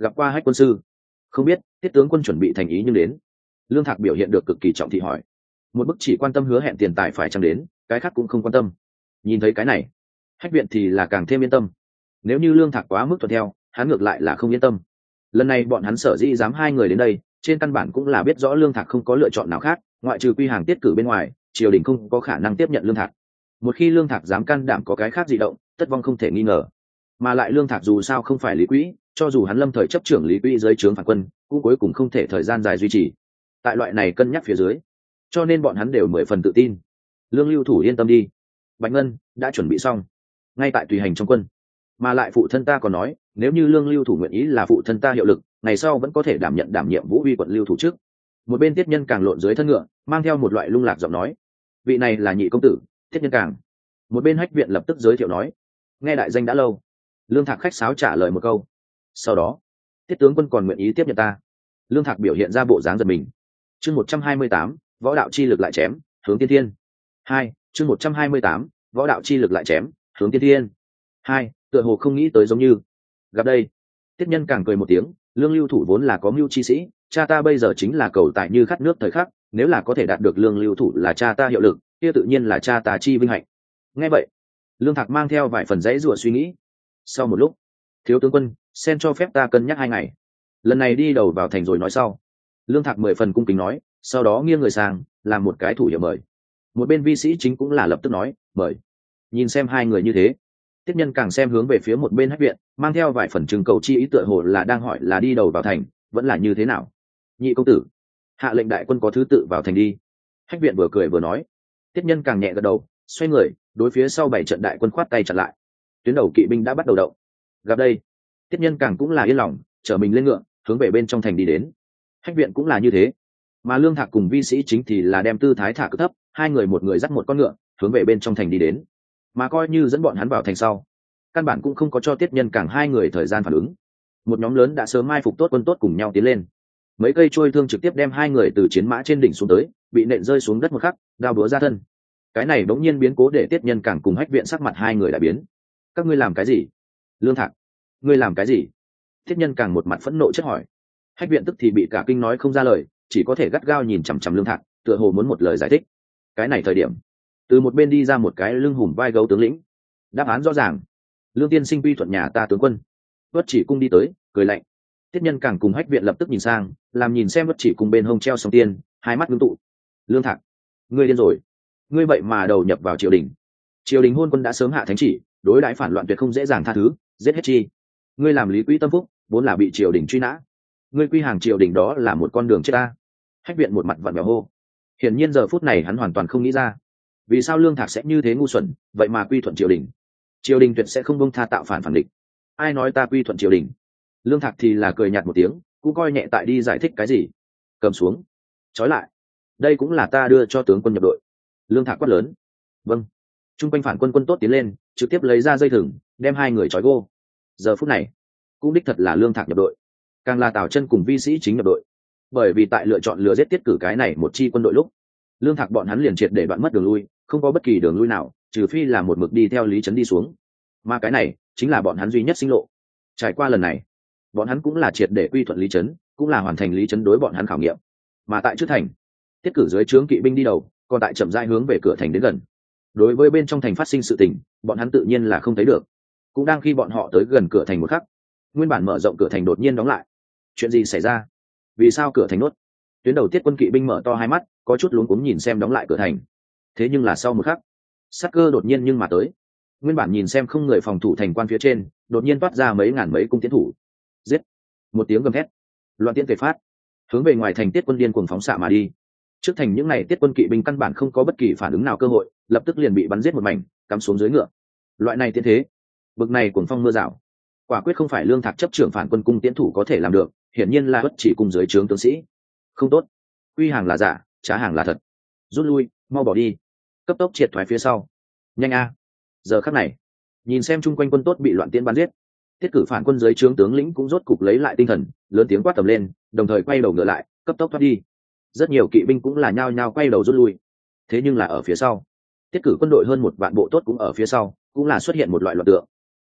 [SPEAKER 1] gặp qua Hách quân sư. Không biết Tiết tướng quân chuẩn bị thành ý nhưng đến. Lương Thạc biểu hiện được cực kỳ trọng thị hỏi. Một bức chỉ quan tâm hứa hẹn tiền tài phải chăng đến, cái khác cũng không quan tâm. Nhìn thấy cái này, Hách viện thì là càng thêm yên tâm. Nếu như Lương Thạc quá mức thuận theo, hắn ngược lại là không yên tâm. Lần này bọn hắn sở dĩ dám hai người đến đây, trên căn bản cũng là biết rõ Lương Thạc không có lựa chọn nào khác, ngoại trừ quy hàng tiết cử bên ngoài, triều đình không có khả năng tiếp nhận Lương Thạc. Một khi Lương Thạc dám can đảm có cái khác dị động, tất vong không thể nghi ngờ. Mà lại Lương Thạc dù sao không phải Lý Quỹ, cho dù hắn lâm thời chấp trưởng Lý Quỹ dưới trướng phản quân, cũng cuối cùng không thể thời gian dài duy trì. Tại loại này cân nhắc phía dưới, cho nên bọn hắn đều 10 phần tự tin. Lương Lưu Thủ yên tâm đi, Bạch Ngân đã chuẩn bị xong, ngay tại tùy hành trong quân. Mà lại phụ thân ta còn nói, nếu như Lương Lưu Thủ nguyện ý là phụ thân ta hiệu lực, ngày sau vẫn có thể đảm nhiệm Vũ Uy quận Lưu Thủ trước. Một bên Tiết Nhân càng lộn dưới thân ngựa, mang theo một loại lung lạc giọng nói, vị này là nhị công tử Tiết Nhân càng. Một bên Hách viện lập tức giới thiệu nói, nghe đại danh đã lâu. Lương Thạc khách sáo trả lời một câu, sau đó Tiết tướng quân còn nguyện ý tiếp nhận ta. Lương Thạc biểu hiện ra bộ dáng giật mình. Chương 128, võ đạo chi lực lại chém hướng tiên thiên. 2, chương 128, võ đạo chi lực lại chém hướng tiên thiên. 2, tựa hồ không nghĩ tới giống như. Gặp đây, Tiết Nhân càng cười một tiếng, Lương Lưu Thủ vốn là có mưu chi sĩ, cha ta bây giờ chính là cầu tài như khát nước thời khắc, nếu là có thể đạt được Lương Lưu Thủ là cha ta hiệu lực, kia tự nhiên là cha ta chi vinh hạnh. Nghe vậy, Lương Thạc mang theo vài phần dãy rủa suy nghĩ. Sau một lúc, thiếu tướng quân, sen cho phép ta cân nhắc 2 ngày. Lần này đi đầu vào thành rồi nói sau. Lương Thạc 10 phần cung kính nói, sau đó nghiêng người sang, làm một cái thủ hiệu mời. Một bên vi sĩ chính cũng là lập tức nói, mời. Nhìn xem hai người như thế, Tiết Nhân càng xem hướng về phía một bên Hách viện, mang theo vài phần trưng cầu chi ý, tựa hồ là đang hỏi là đi đầu vào thành, vẫn là như thế nào. Nhị công tử, hạ lệnh đại quân có thứ tự vào thành đi. Hách viện vừa cười vừa nói. Tiết Nhân càng nhẹ gật đầu, xoay người, đối phía sau 7 trận đại quân khoát tay chặn lại. Tuyến đầu kỵ binh đã bắt đầu động. Gặp đây, Tiết Nhân càng cũng là yên lòng, chở mình lên ngựa, hướng về bên trong thành đi đến. Hách viện cũng là như thế, mà Lương Thạc cùng vi sĩ chính thì là đem tư thái thả cực thấp, hai người một người dắt một con ngựa, hướng về bên trong thành đi đến. Mà coi như dẫn bọn hắn vào thành sau, căn bản cũng không có cho Tiết Nhân càng hai người thời gian phản ứng. Một nhóm lớn đã sớm mai phục tốt quân tốt cùng nhau tiến lên. Mấy cây trôi thương trực tiếp đem hai người từ chiến mã trên đỉnh xuống tới, bị nện rơi xuống đất một khắc, đao búa ra thân. Cái này bỗng nhiên biến cố để Tiết Nhân càng cùng Hách viện sắc mặt hai người đã biến. Các ngươi làm cái gì? Lương Thạc, ngươi làm cái gì? Tiết Nhân càng một mặt phẫn nộ chất hỏi. Hách viện tức thì bị cả kinh nói không ra lời, chỉ có thể gắt gao nhìn chằm chằm Lương Thạc, tựa hồ muốn một lời giải thích. Cái này thời điểm, từ một bên đi ra một cái lưng hùm vai gấu tướng lĩnh. Đáp án rõ ràng, Lương tiên sinh quy thuận nhà ta tướng quân. Vất Chỉ Cung đi tới, cười lạnh. Tiết Nhân càng cùng Hách viện lập tức nhìn sang, làm nhìn xem Vất Chỉ Cung bên hông treo song tiên, hai mắt ngưng tụ. Lương Thạc, ngươi điên rồi, ngươi vậy mà đầu nhập vào triều đình. Triều đình hôn quân đã sớm hạ thánh chỉ, đối đãi phản loạn tuyệt không dễ dàng tha thứ, giết hết chi. Ngươi làm Lý Quỹ tâm phúc, vốn là bị triều đình truy nã, ngươi quy hàng triều đình đó là một con đường chết ta. Hách viện một mặt vặn vẹo hô. Hiển nhiên giờ phút này hắn hoàn toàn không nghĩ ra, vì sao Lương Thạc sẽ như thế ngu xuẩn, vậy mà quy thuận triều đình. Triều đình tuyệt sẽ không bông tha tạo phản địch. Ai nói ta quy thuận triều đình? Lương Thạc thì là cười nhạt một tiếng, cũng coi nhẹ tại đi giải thích cái gì. Cầm xuống, trói lại, đây cũng là ta đưa cho tướng quân nhập đội. Lương Thạc quát lớn. Vâng. Trung quanh phản quân quân tốt tiến lên, trực tiếp lấy ra dây thừng, đem hai người trói gô. Giờ phút này cũng đích thật là Lương Thạc nhập đội, càng là Tào Chân cùng vi sĩ chính nhập đội. Bởi vì tại lựa chọn lừa giết tiết cử cái này một chi quân đội lúc, Lương Thạc bọn hắn liền triệt để đoạn mất đường lui, không có bất kỳ đường lui nào, trừ phi là một mực đi theo Lý Trấn đi xuống, mà cái này chính là bọn hắn duy nhất sinh lộ. Trải qua lần này, bọn hắn cũng là triệt để quy thuận Lý Trấn, cũng là hoàn thành Lý Trấn đối bọn hắn khảo nghiệm. Mà tại trước thành, tiết cử dưới trướng kỵ binh đi đầu, còn tại chậm rãi hướng về cửa thành đến gần. Đối với bên trong thành phát sinh sự tình, bọn hắn tự nhiên là không thấy được. Cũng đang khi bọn họ tới gần cửa thành một khắc, nguyên bản mở rộng cửa thành đột nhiên đóng lại. Chuyện gì xảy ra? Vì sao cửa thành nuốt? Tuyến đầu tiết quân kỵ binh mở to hai mắt, có chút luống cuống nhìn xem đóng lại cửa thành. Thế nhưng là sau một khắc, sát cơ đột nhiên nhưng mà tới. Nguyên bản nhìn xem không người phòng thủ thành quan phía trên, đột nhiên toát ra mấy ngàn mấy cung tiến thủ. Giết! Một tiếng gầm thét, loạn tiễn kề phát, hướng về ngoài thành tiết quân điên cuồng phóng xạ mà đi. Trước thành những này tiết quân kỵ binh căn bản không có bất kỳ phản ứng nào cơ hội, lập tức liền bị bắn giết một mảnh, cắm xuống dưới ngựa. Loại này tiễn thế, bực này cuồng phong mưa rào, quả quyết không phải Lương Thạc chấp trưởng phản quân cung tiến thủ có thể làm được, hiển nhiên là bất chỉ cùng dưới trướng tướng sĩ. Không tốt, quy hàng là giả, trá hàng là thật. Rút lui, mau bỏ đi. Cấp tốc triệt thoái phía sau. Nhanh a! Giờ khắc này, nhìn xem chung quanh quân tốt bị loạn tiễn bắn giết, tiết cử phản quân dưới trướng tướng lĩnh cũng rốt cục lấy lại tinh thần, lớn tiếng quát tầm lên, đồng thời quay đầu ngựa lại, cấp tốc thoát đi. Rất nhiều kỵ binh cũng là nhao nhao quay đầu rút lui. Thế nhưng là ở phía sau, tiết cử quân đội hơn 1 vạn bộ tốt cũng ở phía sau, cũng là xuất hiện một loại loạn tượng.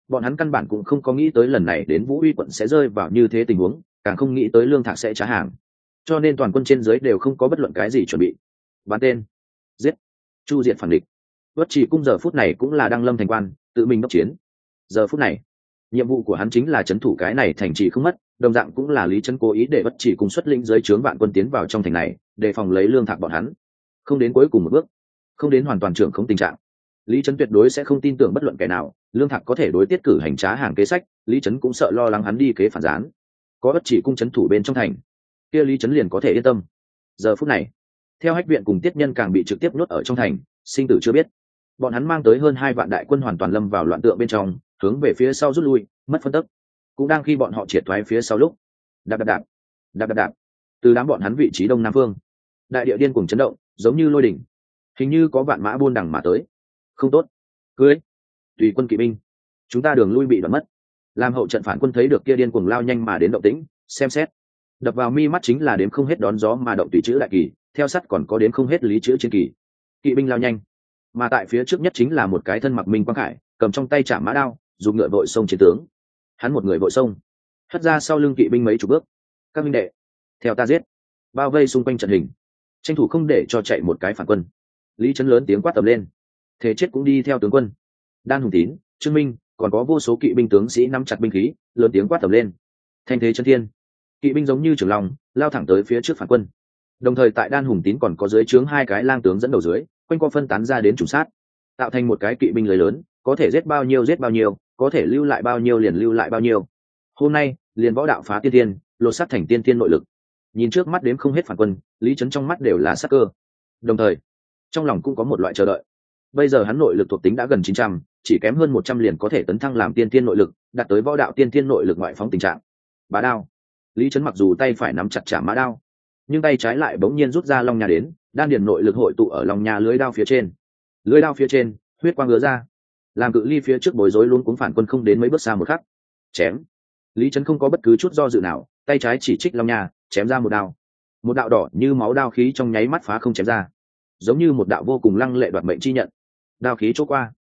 [SPEAKER 1] bọn hắn căn bản cũng không có nghĩ tới lần này đến Vũ Uy quận sẽ rơi vào như thế tình huống, càng không nghĩ tới Lương Thạc sẽ trá hàng, cho nên toàn quân trên dưới đều không có bất luận cái gì chuẩn bị. Bắn tên, giết, chu diệt phản địch. Vất Chỉ Cung giờ phút này cũng là đăng lâm thành quan, tự mình đốc chiến. Giờ phút này, nhiệm vụ của hắn chính là trấn thủ cái này thành trì không mất, đồng dạng cũng là Lý Trấn cố ý để Vất Chỉ Cung xuất lĩnh dưới trướng vạn quân tiến vào trong thành này, đề phòng lấy Lương Thạc bọn hắn. Không đến cuối cùng một bước, không đến hoàn toàn trưởng không tình trạng, Lý Trấn tuyệt đối sẽ không tin tưởng bất luận kẻ nào Lương Thạc có thể đối tiết cử hành trá hàng kế sách. Lý Trấn cũng sợ lo lắng hắn đi kế phản gián, có Vất Chỉ Cung trấn thủ bên trong thành, kia Lý Trấn liền có thể yên tâm. Giờ phút này, theo Hách Viện cùng Tiết Nhân càng bị trực tiếp nuốt ở trong thành, sinh tử chưa biết. Bọn hắn mang tới hơn 2 vạn đại quân hoàn toàn lâm vào loạn tượng bên trong, hướng về phía sau rút lui, mất phân tốc. Cũng đang khi bọn họ triệt thoái phía sau lúc, đạp đạp đạp, đạp đạp đạp, từ đám bọn hắn vị trí đông nam phương, đại địa điên cuồng chấn động, giống như lôi đỉnh, hình như có vạn mã buôn đằng mà tới. Không tốt, cưới tùy quân kỵ binh, chúng ta đường lui bị đoạn mất. Làm hậu trận phản quân thấy được kia điên cuồng lao nhanh mà đến động tĩnh, xem xét, đập vào mi mắt chính là đếm không hết đón gió mà động tùy chữ đại kỳ, theo sắt còn có đếm không hết lý chữ chiến kỳ. Kỵ binh lao nhanh, mà tại phía trước nhất chính là một cái thân mặc minh quang khải, cầm trong tay chạm mã đao, dùng ngựa vội sông chiến tướng. Hắn một người vội sông, hất ra sau lưng kỵ binh mấy chục bước. Các minh đệ, theo ta giết, bao vây xung quanh trận hình, tranh thủ không để cho chạy một cái phản quân. Lý Trấn lớn tiếng quát tầm lên, thế chết cũng đi theo tướng quân. Đan Hùng Tín, Trương Minh, còn có vô số kỵ binh tướng sĩ nắm chặt binh khí, lớn tiếng quát tầm lên. Thanh thế chân thiên, kỵ binh giống như trường long lao thẳng tới phía trước phản quân. Đồng thời tại Đan Hùng Tín còn có dưới trướng 2 cái lang tướng dẫn đầu dưới, quanh co phân tán ra đến trùng sát, tạo thành một cái kỵ binh lưới lớn, có thể giết bao nhiêu giết bao nhiêu, có thể lưu lại bao nhiêu liền lưu lại bao nhiêu. Hôm nay liền võ đạo phá tiên tiên, lột xác thành tiên tiên nội lực. Nhìn trước mắt đếm không hết phản quân, Lý Trấn trong mắt đều là sắc cơ, đồng thời trong lòng cũng có một loại chờ đợi. Bây giờ hắn nội lực thuộc tính đã gần 900, chỉ kém hơn 100 liền có thể tấn thăng làm tiên tiên nội lực, đạt tới võ đạo tiên tiên nội lực ngoại phóng tình trạng. Bá đao. Lý Trấn mặc dù tay phải nắm chặt chạm mã đao, nhưng tay trái lại bỗng nhiên rút ra long nha đến, đan điền nội lực hội tụ ở long nha lưới đao phía trên. Lưới đao phía trên, huyết quang ngứa ra, làm cự ly phía trước bối rối luôn cuống phản quân không đến mấy bước xa một khắc. Chém. Lý Trấn không có bất cứ chút do dự nào, tay trái chỉ trích long nha, chém ra một đao. Một đạo đỏ như máu đao khí trong nháy mắt phá không chém ra, giống như một đạo vô cùng lăng lệ đoạt mệnh chi nhận. Đao khí chỗ qua,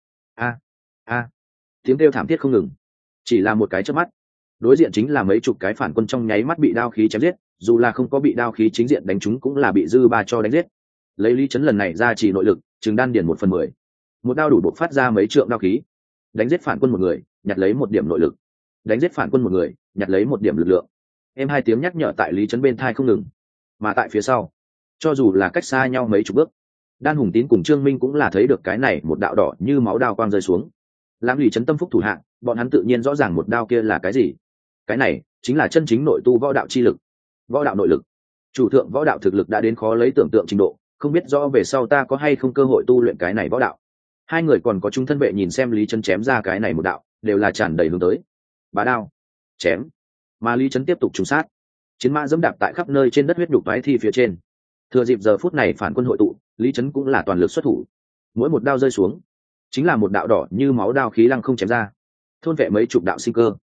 [SPEAKER 1] tiếng kêu thảm thiết không ngừng. Chỉ là một cái chớp mắt, đối diện chính là mấy chục cái phản quân trong nháy mắt bị đao khí chém giết, dù là không có bị đao khí chính diện đánh trúng cũng là bị dư ba cho đánh giết. Lấy Lý Trấn lần này ra chỉ nội lực, chừng đan điền 1/10, một đao đủ bộc phát ra mấy trượng đao khí, đánh giết phản quân một người, nhặt lấy 1 điểm nội lực, đánh giết phản quân một người, nhặt lấy 1 điểm lực lượng. Em 2 tiếng nhắc nhở tại Lý Trấn bên thai không ngừng, mà tại phía sau, cho dù là cách xa nhau mấy chục bước, Đan Hùng Tín cùng Trương Minh cũng là thấy được cái này một đạo đỏ như máu đao quang rơi xuống. Làm Lý Trấn tâm phúc thủ hạ, bọn hắn tự nhiên rõ ràng một đao kia là cái gì. Cái này chính là chân chính nội tu võ đạo chi lực, võ đạo nội lực. Chủ thượng võ đạo thực lực đã đến khó lấy tưởng tượng trình độ, không biết rõ về sau ta có hay không cơ hội tu luyện cái này võ đạo. 2 người còn có chúng thân vệ nhìn xem Lý Trấn chém ra cái này một đạo, đều là tràn đầy hướng tới. Bá đao, chém. Mà Lý Trấn tiếp tục trùng sát, chiến mã dẫm đạp tại khắp nơi trên đất huyết nhục toái thi phía trên. Thừa dịp giờ phút này phản quân hội tụ, Lý Trấn cũng là toàn lực xuất thủ. Mỗi một đao rơi xuống, chính là một đạo đỏ như máu đao khí lăng không chém ra, thôn vệ mấy chục đạo sinh cơ.